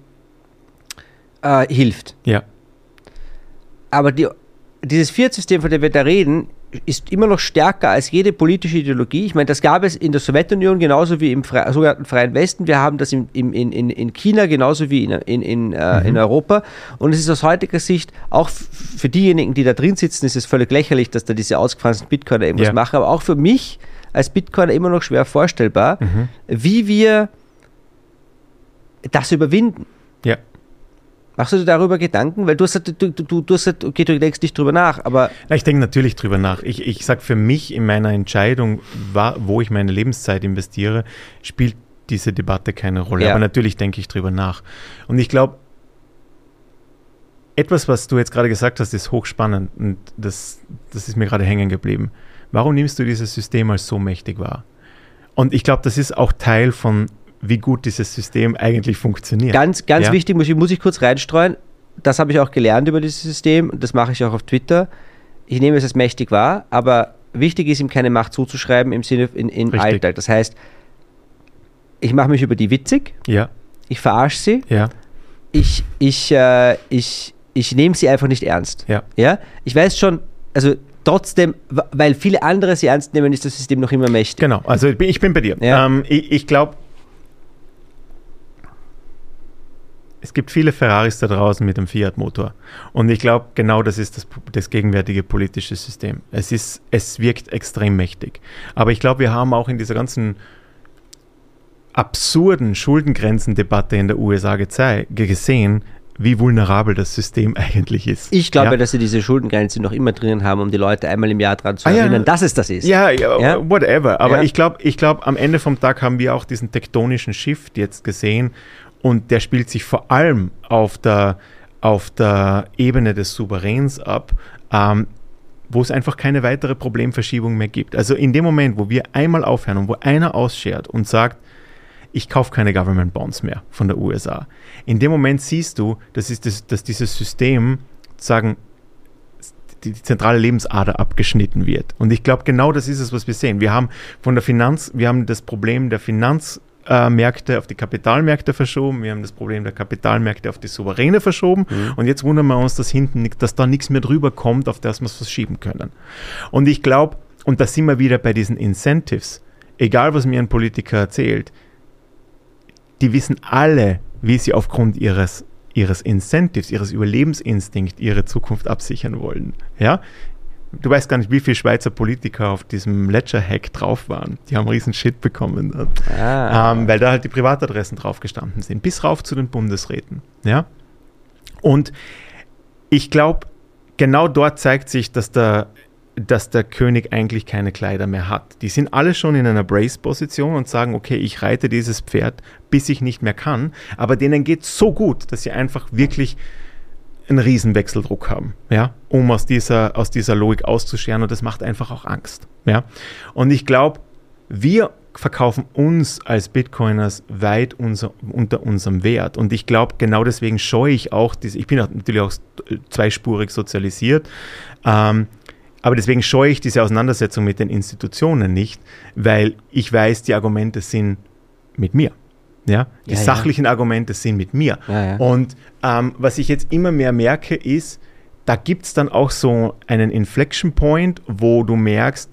äh, hilft. Ja. Aber die, dieses Fiat-System, von dem wir da reden, ist immer noch stärker als jede politische Ideologie. Ich meine, das gab es in der Sowjetunion genauso wie im Fre- sogenannten Freien Westen. Wir haben das in, in, in, in China genauso wie in, in, in, äh, mhm. in Europa. Und es ist aus heutiger Sicht, auch f- für diejenigen, die da drin sitzen, ist es völlig lächerlich, dass da diese ausgefransten Bitcoiner irgendwas ja. machen. Aber auch für mich als Bitcoiner immer noch schwer vorstellbar, mhm. wie wir das überwinden. Ja. Machst du dir darüber Gedanken? Weil du hast, du, du, du, du, hast, okay, du denkst nicht drüber nach, aber... Na, ich denke natürlich drüber nach. Ich, ich sage, für mich in meiner Entscheidung, wo ich meine Lebenszeit investiere, spielt diese Debatte keine Rolle. Ja. Aber natürlich denke ich drüber nach. Und ich glaube, etwas, was du jetzt gerade gesagt hast, ist hochspannend und das, das ist mir gerade hängen geblieben. Warum nimmst du dieses System als so mächtig wahr? Und ich glaube, das ist auch Teil von... wie gut dieses System eigentlich funktioniert. Ganz, ganz ja? wichtig, muss ich, muss ich kurz reinstreuen, das habe ich auch gelernt über dieses System und das mache ich auch auf Twitter. Ich nehme es als mächtig wahr, aber wichtig ist, ihm keine Macht zuzuschreiben im Sinne in, in Alltag. Das heißt, ich mache mich über die witzig, ja. ich verarsche sie, ja. ich, ich, äh, ich, ich nehme sie einfach nicht ernst. Ja. Ja? Ich weiß schon, also trotzdem, weil viele andere sie ernst nehmen, ist das System noch immer mächtig. Genau, also ich bin, ich bin bei dir. Ja. Ähm, ich ich glaube, es gibt viele Ferraris da draußen mit dem Fiat-Motor. Und ich glaube, genau das ist das, das gegenwärtige politische System. Es ist, es wirkt extrem mächtig. Aber ich glaube, wir haben auch in dieser ganzen absurden Schuldengrenzendebatte in der U S A gezei- gesehen, wie vulnerabel das System eigentlich ist. Ich glaube, ja? dass sie diese Schuldengrenze noch immer drinnen haben, um die Leute einmal im Jahr daran zu ah, erinnern, ja. dass es das ist. Ja, ja, ja? whatever. Aber ja. ich glaube, ich glaub, am Ende vom Tag haben wir auch diesen tektonischen Shift jetzt gesehen. Und der spielt sich vor allem auf der, auf der Ebene des Souveräns ab, ähm, wo es einfach keine weitere Problemverschiebung mehr gibt. Also in dem Moment, wo wir einmal aufhören und wo einer ausschert und sagt, ich kaufe keine Government Bonds mehr von der U S A, in dem Moment siehst du, dass, ist das, dass dieses System sozusagen die, die zentrale Lebensader abgeschnitten wird. Und ich glaube, genau das ist es, was wir sehen. Wir haben von der Finanz, wir haben das Problem der Finanz Äh, Märkte auf die Kapitalmärkte verschoben, wir haben das Problem der Kapitalmärkte auf die Souveräne verschoben mhm. und jetzt wundern wir uns, dass hinten, dass da nichts mehr drüber kommt, auf das wir es verschieben können. Und ich glaube, und da sind wir wieder bei diesen Incentives, egal was mir ein Politiker erzählt, die wissen alle, wie sie aufgrund ihres, ihres Incentives, ihres Überlebensinstinkts ihre Zukunft absichern wollen. Ja? Du weißt gar nicht, wie viele Schweizer Politiker auf diesem Ledger-Hack drauf waren. Die haben riesen Shit bekommen, ah. ähm, weil da halt die Privatadressen drauf gestanden sind, bis rauf zu den Bundesräten. Ja? Und ich glaube, genau dort zeigt sich, dass der, dass der König eigentlich keine Kleider mehr hat. Die sind alle schon in einer Brace-Position und sagen, okay, ich reite dieses Pferd, bis ich nicht mehr kann, aber denen geht es so gut, dass sie einfach wirklich einen riesen Wechseldruck haben, ja, um aus dieser, aus dieser Logik auszuscheren und das macht einfach auch Angst. Ja. Und ich glaube, wir verkaufen uns als Bitcoiners weit unser, unter unserem Wert und ich glaube, genau deswegen scheue ich auch diese, ich bin auch natürlich auch zweispurig sozialisiert, ähm, aber deswegen scheue ich diese Auseinandersetzung mit den Institutionen nicht, weil ich weiß, die Argumente sind mit mir. Ja, die ja, sachlichen ja. Argumente sind mit mir. Ja, ja. Und ähm, was ich jetzt immer mehr merke, ist, da gibt es dann auch so einen Inflection Point, wo du merkst,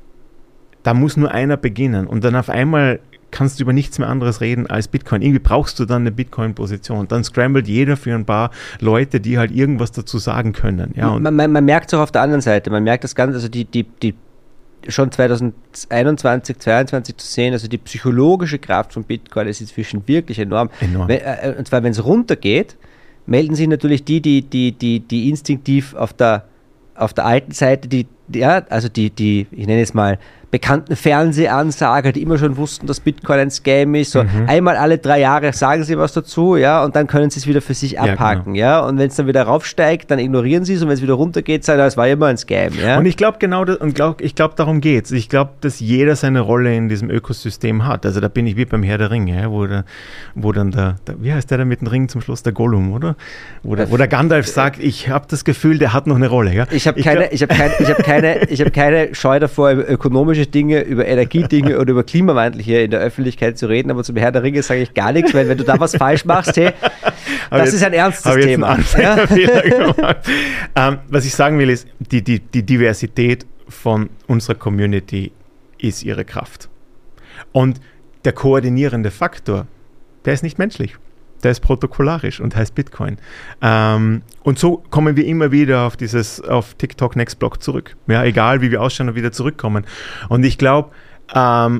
da muss nur einer beginnen. Und dann auf einmal kannst du über nichts mehr anderes reden als Bitcoin. Irgendwie brauchst du dann eine Bitcoin-Position. Und dann scrambled jeder für ein paar Leute, die halt irgendwas dazu sagen können. Ja, und man, man, man merkt es auch auf der anderen Seite. Man merkt das Ganze, also die, die, die schon zwanzig einundzwanzig, zweiundzwanzig zu sehen, also die psychologische Kraft von Bitcoin ist inzwischen wirklich enorm. enorm. Wenn, äh, und zwar, wenn es runtergeht, melden sich natürlich die, die, die, die, die instinktiv auf der, auf der alten Seite, die, die, ja, also die, die, ich nenne es mal, bekannten Fernsehansager, die immer schon wussten, dass Bitcoin ein Scam ist. So mhm. einmal alle drei Jahre sagen sie was dazu, ja, und dann können sie es wieder für sich abhaken, ja. Genau. ja? Und wenn es dann wieder raufsteigt, dann ignorieren sie es und wenn es wieder runtergeht, sagen, es war immer ein Scam, ja. Und ich glaube genau, das, und glaub, ich glaube, darum geht's. Ich glaube, dass jeder seine Rolle in diesem Ökosystem hat. Also da bin ich wie beim Herr der Ringe, ja, wo, der, wo dann der, der, wie heißt der da mit dem Ring zum Schluss, der Gollum, oder? Wo der, wo der Gandalf sagt, ich habe das Gefühl, der hat noch eine Rolle, ja. Ich habe keine, ich hab keine, ich hab keine, ich hab keine Scheu davor, über ökonomische Dinge, über Energiedinge oder über Klimawandel hier in der Öffentlichkeit zu reden, aber zum Herr der Ringe sage ich gar nichts, weil wenn du da was falsch machst, hey, das jetzt, ist ein ernstes Thema. Ja? ähm, was ich sagen will ist, die, die, die Diversität von unserer Community ist ihre Kraft. Und der koordinierende Faktor, der ist nicht menschlich. Der ist protokollarisch und heißt Bitcoin. Ähm, und so kommen wir immer wieder auf dieses, auf TikTok Nextblock zurück. Ja, egal wie wir ausschauen und wieder zurückkommen. Und ich glaube, ähm,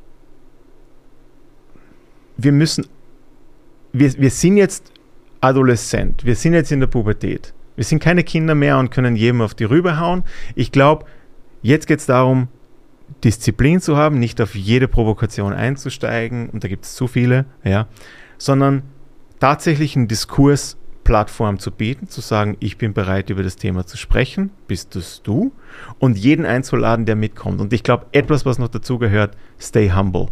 wir müssen, wir, wir sind jetzt adoleszent, wir sind jetzt in der Pubertät. Wir sind keine Kinder mehr und können jedem auf die Rübe hauen. Ich glaube, jetzt geht es darum, Disziplin zu haben, nicht auf jede Provokation einzusteigen, und da gibt es zu viele, ja, sondern tatsächlich eine Diskursplattform zu bieten, zu sagen, ich bin bereit, über das Thema zu sprechen, bist das du, und jeden einzuladen, der mitkommt. Und ich glaube, etwas, was noch dazu gehört, stay humble.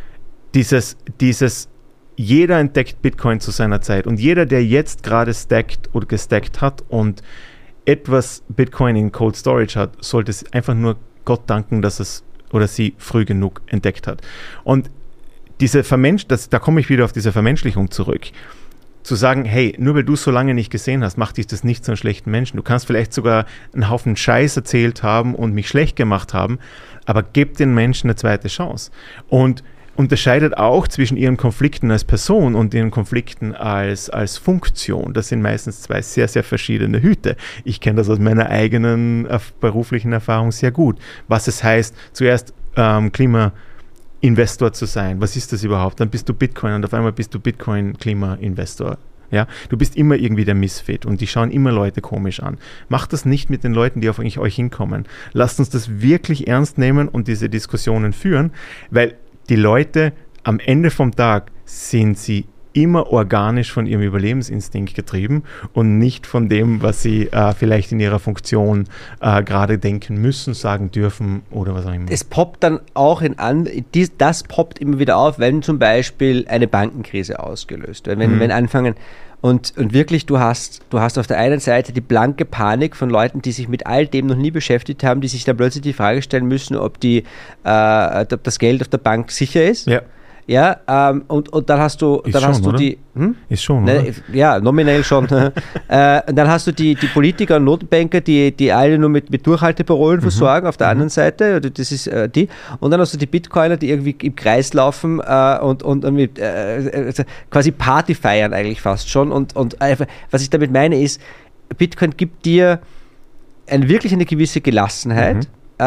Dieses, dieses, jeder entdeckt Bitcoin zu seiner Zeit, und jeder, der jetzt gerade stackt oder gestackt hat und etwas Bitcoin in Cold Storage hat, sollte es einfach nur Gott danken, dass es oder sie früh genug entdeckt hat. Und diese Vermensch, das, da komme ich wieder auf diese Vermenschlichung zurück. Zu sagen, hey, nur weil du es so lange nicht gesehen hast, macht dich das nicht zu einem schlechten Menschen. Du kannst vielleicht sogar einen Haufen Scheiß erzählt haben und mich schlecht gemacht haben, aber gib den Menschen eine zweite Chance. Und unterscheidet auch zwischen ihren Konflikten als Person und ihren Konflikten als, als Funktion. Das sind meistens zwei sehr, sehr verschiedene Hüte. Ich kenne das aus meiner eigenen äh, beruflichen Erfahrung sehr gut. Was es heißt, zuerst ähm, Klima-Investor zu sein. Was ist das überhaupt? Dann bist du Bitcoin und auf einmal bist du Bitcoin-Klima-Investor. Ja? Du bist immer irgendwie der Misfit und die schauen immer Leute komisch an. Macht das nicht mit den Leuten, die auf euch hinkommen. Lasst uns das wirklich ernst nehmen und diese Diskussionen führen, weil die Leute am Ende vom Tag sind sie immer organisch von ihrem Überlebensinstinkt getrieben und nicht von dem, was sie äh, vielleicht in ihrer Funktion äh, gerade denken müssen, sagen dürfen oder was auch immer. Es poppt dann auch in an, dies, das poppt immer wieder auf, wenn zum Beispiel eine Bankenkrise ausgelöst wird. Wenn, mhm. wenn anfangen und, und wirklich du hast, du hast auf der einen Seite die blanke Panik von Leuten, die sich mit all dem noch nie beschäftigt haben, die sich dann plötzlich die Frage stellen müssen, ob, die, äh, ob das Geld auf der Bank sicher ist. Ja. Ja, ähm, und, und dann hast du, ist dann schon, hast du oder? die. Hm? Ist schon, ne, oder? Ja, nominell schon. äh, und dann hast du die, die Politiker und Notenbanker, die, die alle nur mit, mit Durchhalteparolen mhm. versorgen, auf der mhm. anderen Seite. Das ist äh, die. Und dann hast du die Bitcoiner, die irgendwie im Kreis laufen äh, und, und, und mit, äh, quasi Party feiern eigentlich fast schon. Und, und einfach, was ich damit meine ist, Bitcoin gibt dir ein, wirklich eine gewisse Gelassenheit. Mhm.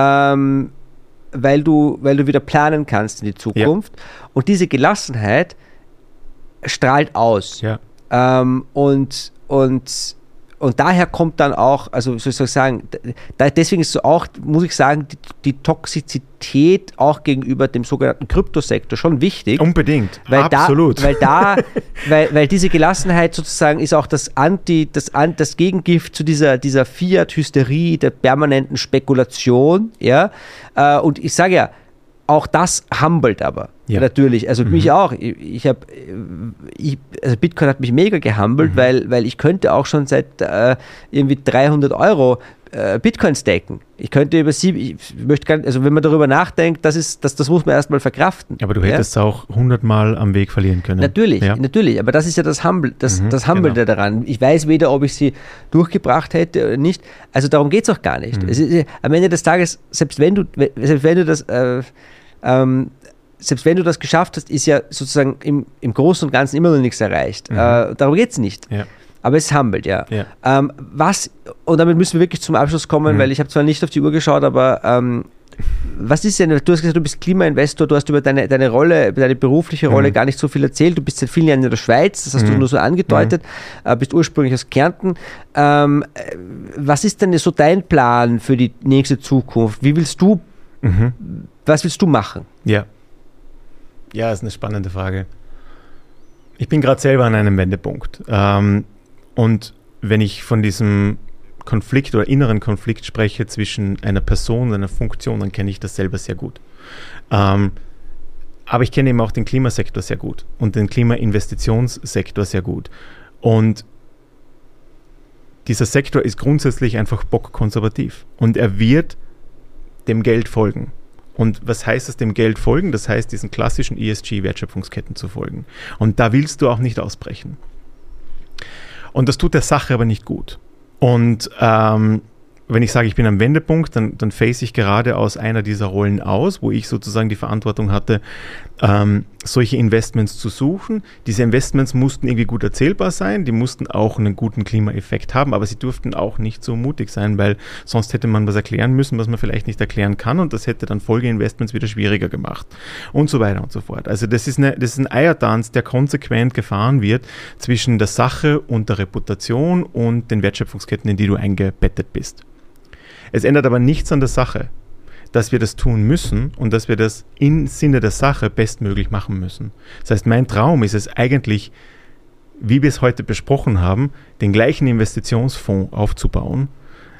Ähm, weil du, weil du wieder planen kannst in die Zukunft. Ja. Und diese Gelassenheit strahlt aus. Ja. Ähm, und, und, und daher kommt dann auch, also soll ich sagen, da, deswegen ist so auch, muss ich sagen, die, die Toxizität auch gegenüber dem sogenannten Kryptosektor schon wichtig. Unbedingt, weil absolut. Da, weil da, weil, weil diese Gelassenheit sozusagen ist auch das Anti, das, das Gegengift zu dieser, dieser Fiat-Hysterie, der permanenten Spekulation, ja. Und ich sage ja, auch das humbelt aber. Ja. Natürlich, also mhm. mich auch. Ich, ich habe, ich, also Bitcoin hat mich mega gehumbelt, mhm. weil, weil ich könnte auch schon seit äh, irgendwie dreihundert Euro äh, Bitcoin staken. Ich könnte über sie, ich möchte gar nicht, also wenn man darüber nachdenkt, das ist, das, das muss man erstmal verkraften. Aber du hättest ja? auch hundertmal am Weg verlieren können. Natürlich, ja? natürlich, aber das ist ja das Humble, das, mhm, das Humble genau. daran. Ich weiß weder, ob ich sie durchgebracht hätte oder nicht. Also darum geht es auch gar nicht. Mhm. Es ist, am Ende des Tages, selbst wenn du, selbst wenn du das äh, ähm, selbst wenn du das geschafft hast, ist ja sozusagen im, im Großen und Ganzen immer noch nichts erreicht. Mhm. Äh, darum geht es nicht. Ja. Aber es humbelt, ja. ja. Ähm, was, und damit müssen wir wirklich zum Abschluss kommen, mhm. weil ich habe zwar nicht auf die Uhr geschaut, aber ähm, was ist denn, du hast gesagt, du bist Klimainvestor, du hast über deine, deine Rolle, deine berufliche Rolle mhm. gar nicht so viel erzählt, du bist seit vielen Jahren in der Schweiz, das hast mhm. du nur so angedeutet, mhm. äh, bist ursprünglich aus Kärnten. Ähm, was ist denn so dein Plan für die nächste Zukunft? Wie willst du, mhm. was willst du machen? Ja. Ja, ist eine spannende Frage. Ich bin gerade selber an einem Wendepunkt. Ähm, und wenn ich von diesem Konflikt oder inneren Konflikt spreche zwischen einer Person und einer Funktion, dann kenne ich das selber sehr gut. Ähm, aber ich kenne eben auch den Klimasektor sehr gut und den Klimainvestitionssektor sehr gut. Und dieser Sektor ist grundsätzlich einfach bockkonservativ und er wird dem Geld folgen. Und was heißt es, dem Geld folgen? Das heißt, diesen klassischen E S G-Wertschöpfungsketten zu folgen. Und da willst du auch nicht ausbrechen. Und das tut der Sache aber nicht gut. Und ähm, wenn ich sage, ich bin am Wendepunkt, dann, dann face ich gerade aus einer dieser Rollen aus, wo ich sozusagen die Verantwortung hatte, ähm, solche Investments zu suchen. Diese Investments mussten irgendwie gut erzählbar sein, die mussten auch einen guten Klimaeffekt haben, aber sie durften auch nicht so mutig sein, weil sonst hätte man was erklären müssen, was man vielleicht nicht erklären kann, und das hätte dann Folgeinvestments wieder schwieriger gemacht und so weiter und so fort. Also das ist, eine, das ist ein Eiertanz, der konsequent gefahren wird zwischen der Sache und der Reputation und den Wertschöpfungsketten, in die du eingebettet bist. Es ändert aber nichts an der Sache, dass wir das tun müssen und dass wir das im Sinne der Sache bestmöglich machen müssen. Das heißt, mein Traum ist es eigentlich, wie wir es heute besprochen haben, den gleichen Investitionsfonds aufzubauen,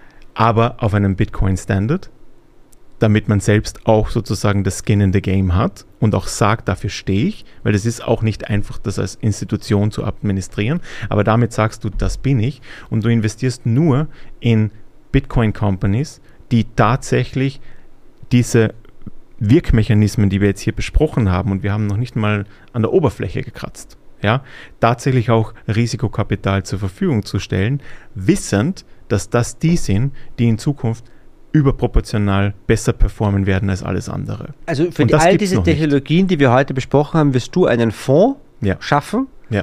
aber auf einem Bitcoin-Standard, damit man selbst auch sozusagen das Skin in the Game hat und auch sagt, dafür stehe ich, weil es ist auch nicht einfach, das als Institution zu administrieren, aber damit sagst du, das bin ich, und du investierst nur in Bitcoin-Companies, die tatsächlich diese Wirkmechanismen, die wir jetzt hier besprochen haben, und wir haben noch nicht mal an der Oberfläche gekratzt, ja, tatsächlich auch Risikokapital zur Verfügung zu stellen, wissend, dass das die sind, die in Zukunft überproportional besser performen werden als alles andere. Also für die, all diese Technologien, nicht. die wir heute besprochen haben, wirst du einen Fonds ja. schaffen, ja.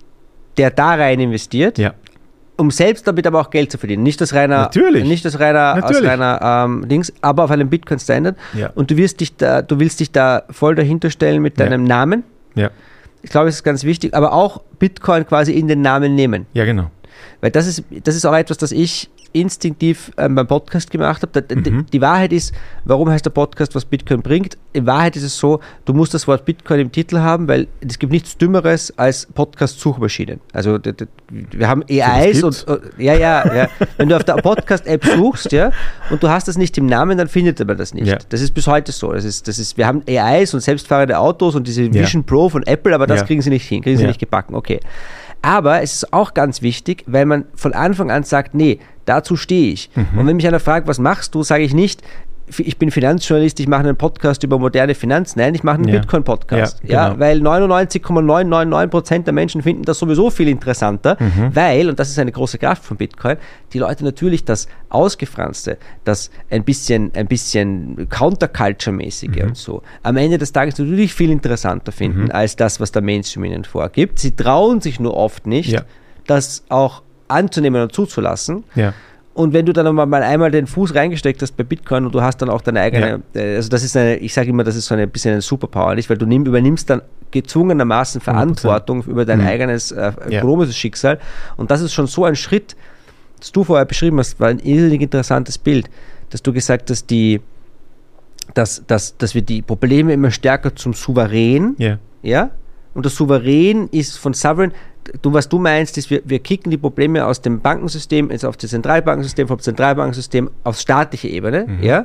der da rein investiert, ja. um selbst damit aber auch Geld zu verdienen. Nicht das reiner, Natürlich. Nicht das reiner, Natürlich. aus reiner ähm, Dings, aber auf einem Bitcoin-Standard. Ja. Und du wirst dich da, du willst dich da voll dahinter stellen mit deinem ja. Namen. Ja. Ich glaube, es ist ganz wichtig, aber auch Bitcoin quasi in den Namen nehmen. Ja, genau. Weil das ist, das ist auch etwas, das ich instinktiv ähm, beim Podcast gemacht habe. Die, mhm. die Wahrheit ist, warum heißt der Podcast, was Bitcoin bringt? In Wahrheit ist es so, du musst das Wort Bitcoin im Titel haben, weil es gibt nichts Dümmeres als Podcast-Suchmaschinen. Also d- d- wir haben A Is und, und ja, ja, ja. Wenn du auf der Podcast-App suchst, ja, und du hast das nicht im Namen, dann findet man das nicht. Ja. Das ist bis heute so. Das ist, das ist, wir haben A Is und selbstfahrende Autos und diese ja. Vision Pro von Apple, aber das ja. kriegen sie nicht hin, kriegen sie ja. nicht gebacken. Okay. Aber es ist auch ganz wichtig, weil man von Anfang an sagt, nee, dazu stehe ich. Mhm. Und wenn mich einer fragt, was machst du, sage ich nicht, ich bin Finanzjournalist, ich mache einen Podcast über moderne Finanzen. Nein, ich mache einen ja. Bitcoin-Podcast. Ja, genau. Ja, weil neunundneunzig Komma neun neun neun Prozent der Menschen finden das sowieso viel interessanter, mhm. weil, und das ist eine große Kraft von Bitcoin, die Leute natürlich das Ausgefranste, das ein bisschen, ein bisschen Counterculture-mäßige mhm. und so, am Ende des Tages natürlich viel interessanter finden, mhm. als das, was der Mainstream ihnen vorgibt. Sie trauen sich nur oft nicht, ja. das auch anzunehmen und zuzulassen. Ja. Und wenn du dann mal einmal den Fuß reingesteckt hast bei Bitcoin und du hast dann auch deine eigene, ja. also das ist eine, ich sage immer, das ist so ein bisschen eine Superpower, nicht? Weil du nimm, übernimmst dann gezwungenermaßen Verantwortung hundert Prozent über dein mhm. eigenes äh, ökonomisches ja. Schicksal. Und das ist schon so ein Schritt, das du vorher beschrieben hast, war ein irrsinnig interessantes Bild, dass du gesagt hast, die, dass, dass, dass wir die Probleme immer stärker zum Souverän, ja, ja? Und das Souverän ist von Sovereign. Du, was du meinst, ist, wir, wir kicken die Probleme aus dem Bankensystem, also auf das Zentralbankensystem, vom Zentralbankensystem aufs staatliche Ebene. Mhm. Ja?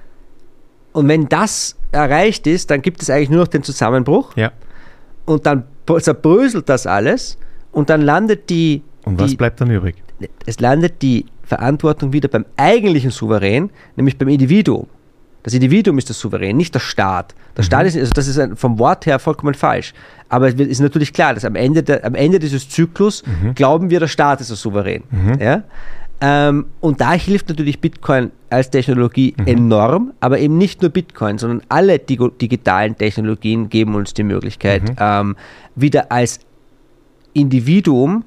Und wenn das erreicht ist, dann gibt es eigentlich nur noch den Zusammenbruch. Ja. Und dann zerbröselt das alles und dann landet die... Und was die, bleibt dann übrig? Es landet die Verantwortung wieder beim eigentlichen Souverän, nämlich beim Individuum. Das Individuum ist das Souverän, nicht der Staat. Der mhm. Staat ist, also das ist ein, vom Wort her vollkommen falsch. Aber es ist natürlich klar, dass am Ende, der, am Ende dieses Zyklus mhm. glauben wir, der Staat ist der Souverän. Mhm. Ja? Ähm, und da hilft natürlich Bitcoin als Technologie mhm. enorm, aber eben nicht nur Bitcoin, sondern alle dig- digitalen Technologien geben uns die Möglichkeit, mhm. ähm, wieder als Individuum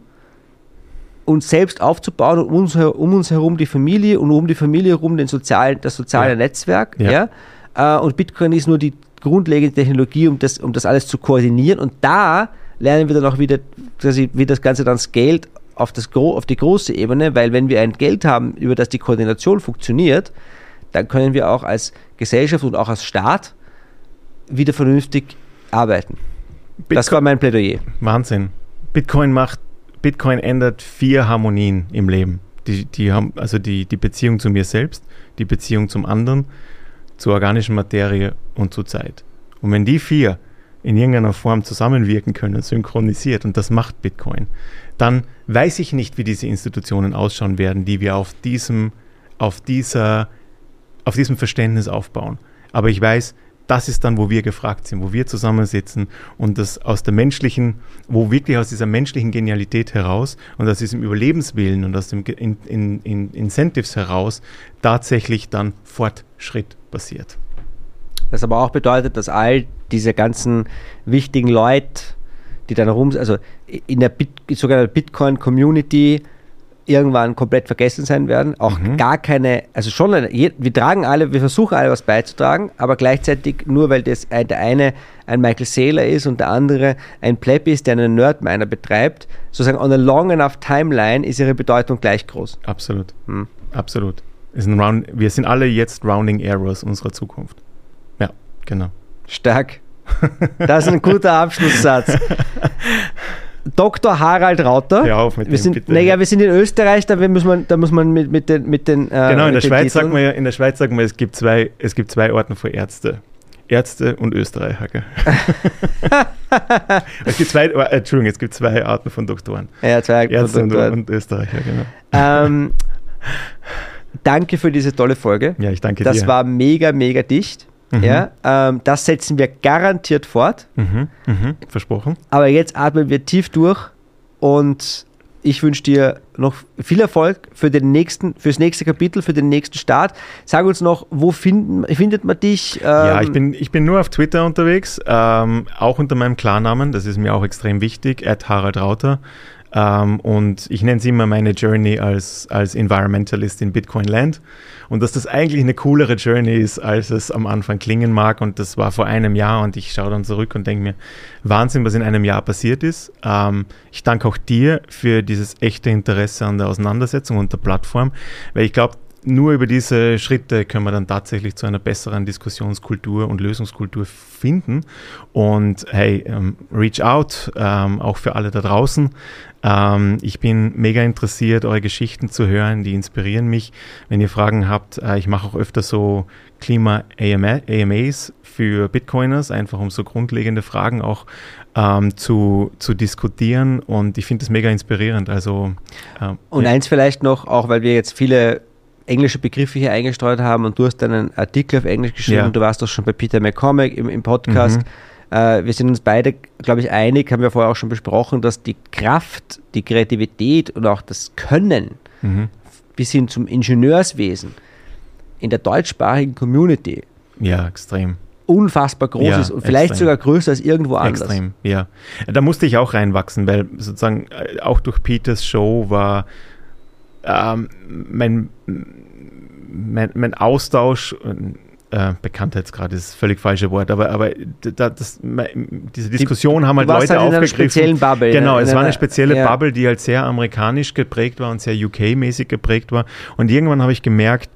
uns selbst aufzubauen und um uns, um uns herum die Familie und um die Familie herum den sozialen, das soziale ja. Netzwerk. Ja. Ja? Und Bitcoin ist nur die grundlegende Technologie, um das, um das alles zu koordinieren. Und da lernen wir dann auch wieder, quasi, wie das Ganze dann scaled auf, das, auf die große Ebene, weil wenn wir ein Geld haben, über das die Koordination funktioniert, dann können wir auch als Gesellschaft und auch als Staat wieder vernünftig arbeiten. Bitcoin, das war mein Plädoyer. Wahnsinn. Bitcoin macht Bitcoin ändert vier Harmonien im Leben. Die, die haben also die, die Beziehung zu mir selbst, die Beziehung zum anderen, zur organischen Materie und zur Zeit. Und wenn die vier in irgendeiner Form zusammenwirken können, synchronisiert, und das macht Bitcoin, dann weiß ich nicht, wie diese Institutionen ausschauen werden, die wir auf diesem, auf dieser, auf diesem Verständnis aufbauen. Aber ich weiß, das ist dann, wo wir gefragt sind, wo wir zusammensitzen und das aus der menschlichen, wo wirklich aus dieser menschlichen Genialität heraus und aus diesem Überlebenswillen und aus dem in, in, in Incentives heraus tatsächlich dann Fortschritt passiert. Das aber auch bedeutet, dass all diese ganzen wichtigen Leute, die dann rum, also in der Bit, sogar Bitcoin-Community irgendwann komplett vergessen sein werden, auch mhm. gar keine, also schon, eine, wir tragen alle, wir versuchen alle was beizutragen, aber gleichzeitig nur, weil das ein, der eine ein Michael Saylor ist und der andere ein Pleb ist, der einen Nerdminer betreibt, sozusagen on a long enough timeline ist ihre Bedeutung gleich groß. Absolut, hm. absolut. Ist ein Round, wir sind alle jetzt Rounding Errors unserer Zukunft. Ja, genau. Stark. Das ist ein guter Abschlusssatz. Doktor Harald Rauter. Hör auf mit wir dem, sind, bitte. Naja, wir sind in Österreich, da muss man, da muss man mit, mit den, mit den äh, Genau, in der, Schweiz Titeln. sagt man ja, in der Schweiz sagt man, es gibt zwei, es gibt zwei Orten für Ärzte. Ärzte und Österreicher. es gibt zwei, äh, Entschuldigung, es gibt zwei Arten von Doktoren. Ja, zwei Ärzte von Doktoren. Und, und Österreicher, genau. Ähm, danke für diese tolle Folge. Ja, ich danke das dir. Das war mega, mega dicht. Mhm. Ja, ähm, das setzen wir garantiert fort. Mhm, mhm, versprochen. Aber jetzt atmen wir tief durch und ich wünsche dir noch viel Erfolg für den nächsten, fürs nächste Kapitel, für den nächsten Start. Sag uns noch, wo finden, findet man dich? Ähm ja, ich bin, ich bin nur auf Twitter unterwegs, ähm, auch unter meinem Klarnamen, das ist mir auch extrem wichtig, at Harald Rauter. Um, und ich nenne es immer meine Journey als, als Environmentalist in Bitcoin Land und dass das eigentlich eine coolere Journey ist, als es am Anfang klingen mag und das war vor einem Jahr und ich schaue dann zurück und denke mir, Wahnsinn, was in einem Jahr passiert ist. Um, ich danke auch dir für dieses echte Interesse an der Auseinandersetzung und der Plattform, weil ich glaube, nur über diese Schritte können wir dann tatsächlich zu einer besseren Diskussionskultur und Lösungskultur finden. Und hey, ähm, reach out, ähm, auch für alle da draußen. Ähm, ich bin mega interessiert, eure Geschichten zu hören, die inspirieren mich. Wenn ihr Fragen habt, äh, ich mache auch öfter so Klima-A M As für Bitcoiners, einfach um so grundlegende Fragen auch ähm, zu, zu diskutieren. Und ich finde das mega inspirierend. Also, ähm, und ja. eins vielleicht noch, auch weil wir jetzt viele englische Begriffe hier eingestreut haben und du hast einen Artikel auf Englisch geschrieben, ja. und du warst doch schon bei Peter McCormack im, im Podcast. Mhm. Äh, wir sind uns beide, glaube ich, einig, haben wir vorher auch schon besprochen, dass die Kraft, die Kreativität und auch das Können mhm. bis hin zum Ingenieurswesen in der deutschsprachigen Community ja, extrem. unfassbar groß ja, ist und vielleicht extrem. sogar größer als irgendwo anders. Extrem, ja. Da musste ich auch reinwachsen, weil sozusagen auch durch Peters Show war ähm, mein, mein, mein Austausch, äh, Bekanntheitsgrad ist das völlig falsche Wort, aber, aber da, das, diese Diskussion Die, haben halt Leute halt in aufgegriffen. Einer speziellen Bubble. Genau, es einer, war eine spezielle ja. Bubble, die halt sehr amerikanisch geprägt war und sehr U K-mäßig geprägt war. Und irgendwann habe ich gemerkt,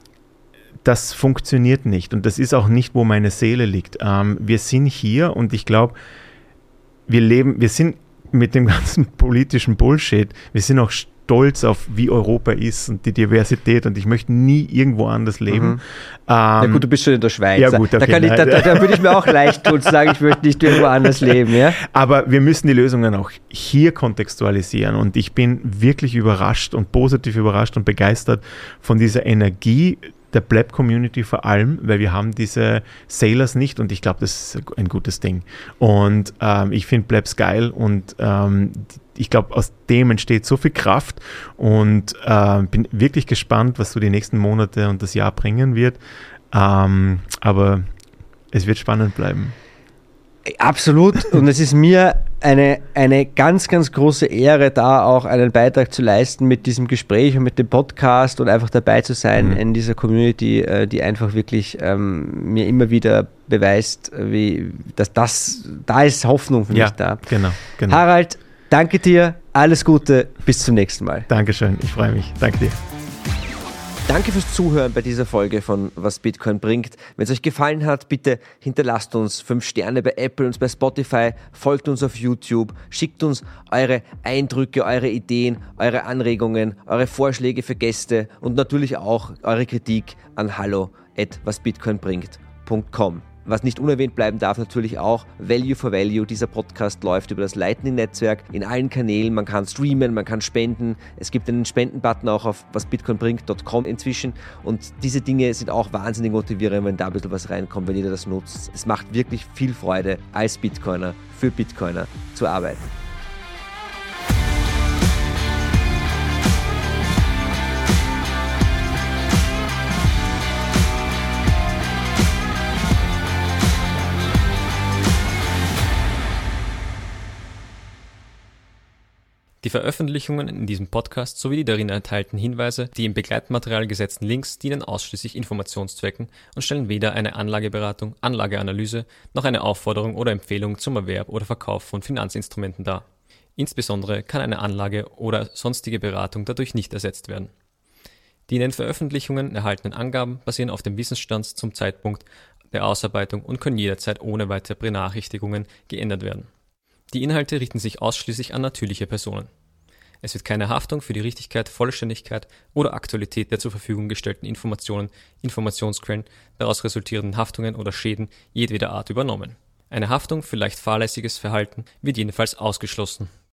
das funktioniert nicht und das ist auch nicht, wo meine Seele liegt. Ähm, wir sind hier und ich glaube, wir leben, wir sind mit dem ganzen politischen Bullshit, wir sind auch stolz auf, wie Europa ist und die Diversität und ich möchte nie irgendwo anders leben. Mhm. Ähm, ja gut, du bist schon in der Schweiz. Ja, gut, okay, da, kann ich, da, da, da würde ich mir auch leicht tun, zu sagen, ich möchte nicht irgendwo anders leben. Ja? Aber wir müssen die Lösungen auch hier kontextualisieren und ich bin wirklich überrascht und positiv überrascht und begeistert von dieser Energie der Blab-Community vor allem, weil wir haben diese Sailors nicht und ich glaube, das ist ein gutes Ding. Und ähm, ich finde Blabs geil und ähm, ich glaube, aus dem entsteht so viel Kraft und äh, bin wirklich gespannt, was so die nächsten Monate und das Jahr bringen wird. Ähm, aber es wird spannend bleiben. Absolut. Und es ist mir eine, eine ganz, ganz große Ehre, da auch einen Beitrag zu leisten mit diesem Gespräch und mit dem Podcast und einfach dabei zu sein mhm. in dieser Community, die einfach wirklich ähm, mir immer wieder beweist, wie, dass das, da ist Hoffnung für ja, mich da. Genau, genau. Harald, danke dir, alles Gute, bis zum nächsten Mal. Dankeschön, ich freue mich. Danke dir. Danke fürs Zuhören bei dieser Folge von Was Bitcoin bringt. Wenn es euch gefallen hat, bitte hinterlasst uns fünf Sterne bei Apple und bei Spotify, folgt uns auf YouTube, schickt uns eure Eindrücke, eure Ideen, eure Anregungen, eure Vorschläge für Gäste und natürlich auch eure Kritik an hallo at wasbitcoinbringt punkt com. Was nicht unerwähnt bleiben darf, natürlich auch Value for Value. Dieser Podcast läuft über das Lightning-Netzwerk in allen Kanälen. Man kann streamen, man kann spenden. Es gibt einen Spenden-Button auch auf wasbitcoinbringt punkt com inzwischen. Und diese Dinge sind auch wahnsinnig motivierend, wenn da ein bisschen was reinkommt, wenn jeder das nutzt. Es macht wirklich viel Freude, als Bitcoiner für Bitcoiner zu arbeiten. Die Veröffentlichungen in diesem Podcast sowie die darin enthaltenen Hinweise, die im Begleitmaterial gesetzten Links dienen ausschließlich Informationszwecken und stellen weder eine Anlageberatung, Anlageanalyse noch eine Aufforderung oder Empfehlung zum Erwerb oder Verkauf von Finanzinstrumenten dar. Insbesondere kann eine Anlage oder sonstige Beratung dadurch nicht ersetzt werden. Die in den Veröffentlichungen erhaltenen Angaben basieren auf dem Wissensstand zum Zeitpunkt der Ausarbeitung und können jederzeit ohne weitere Benachrichtigungen geändert werden. Die Inhalte richten sich ausschließlich an natürliche Personen. Es wird keine Haftung für die Richtigkeit, Vollständigkeit oder Aktualität der zur Verfügung gestellten Informationen, Informationsquellen, daraus resultierenden Haftungen oder Schäden jedweder Art übernommen. Eine Haftung für leicht fahrlässiges Verhalten wird jedenfalls ausgeschlossen.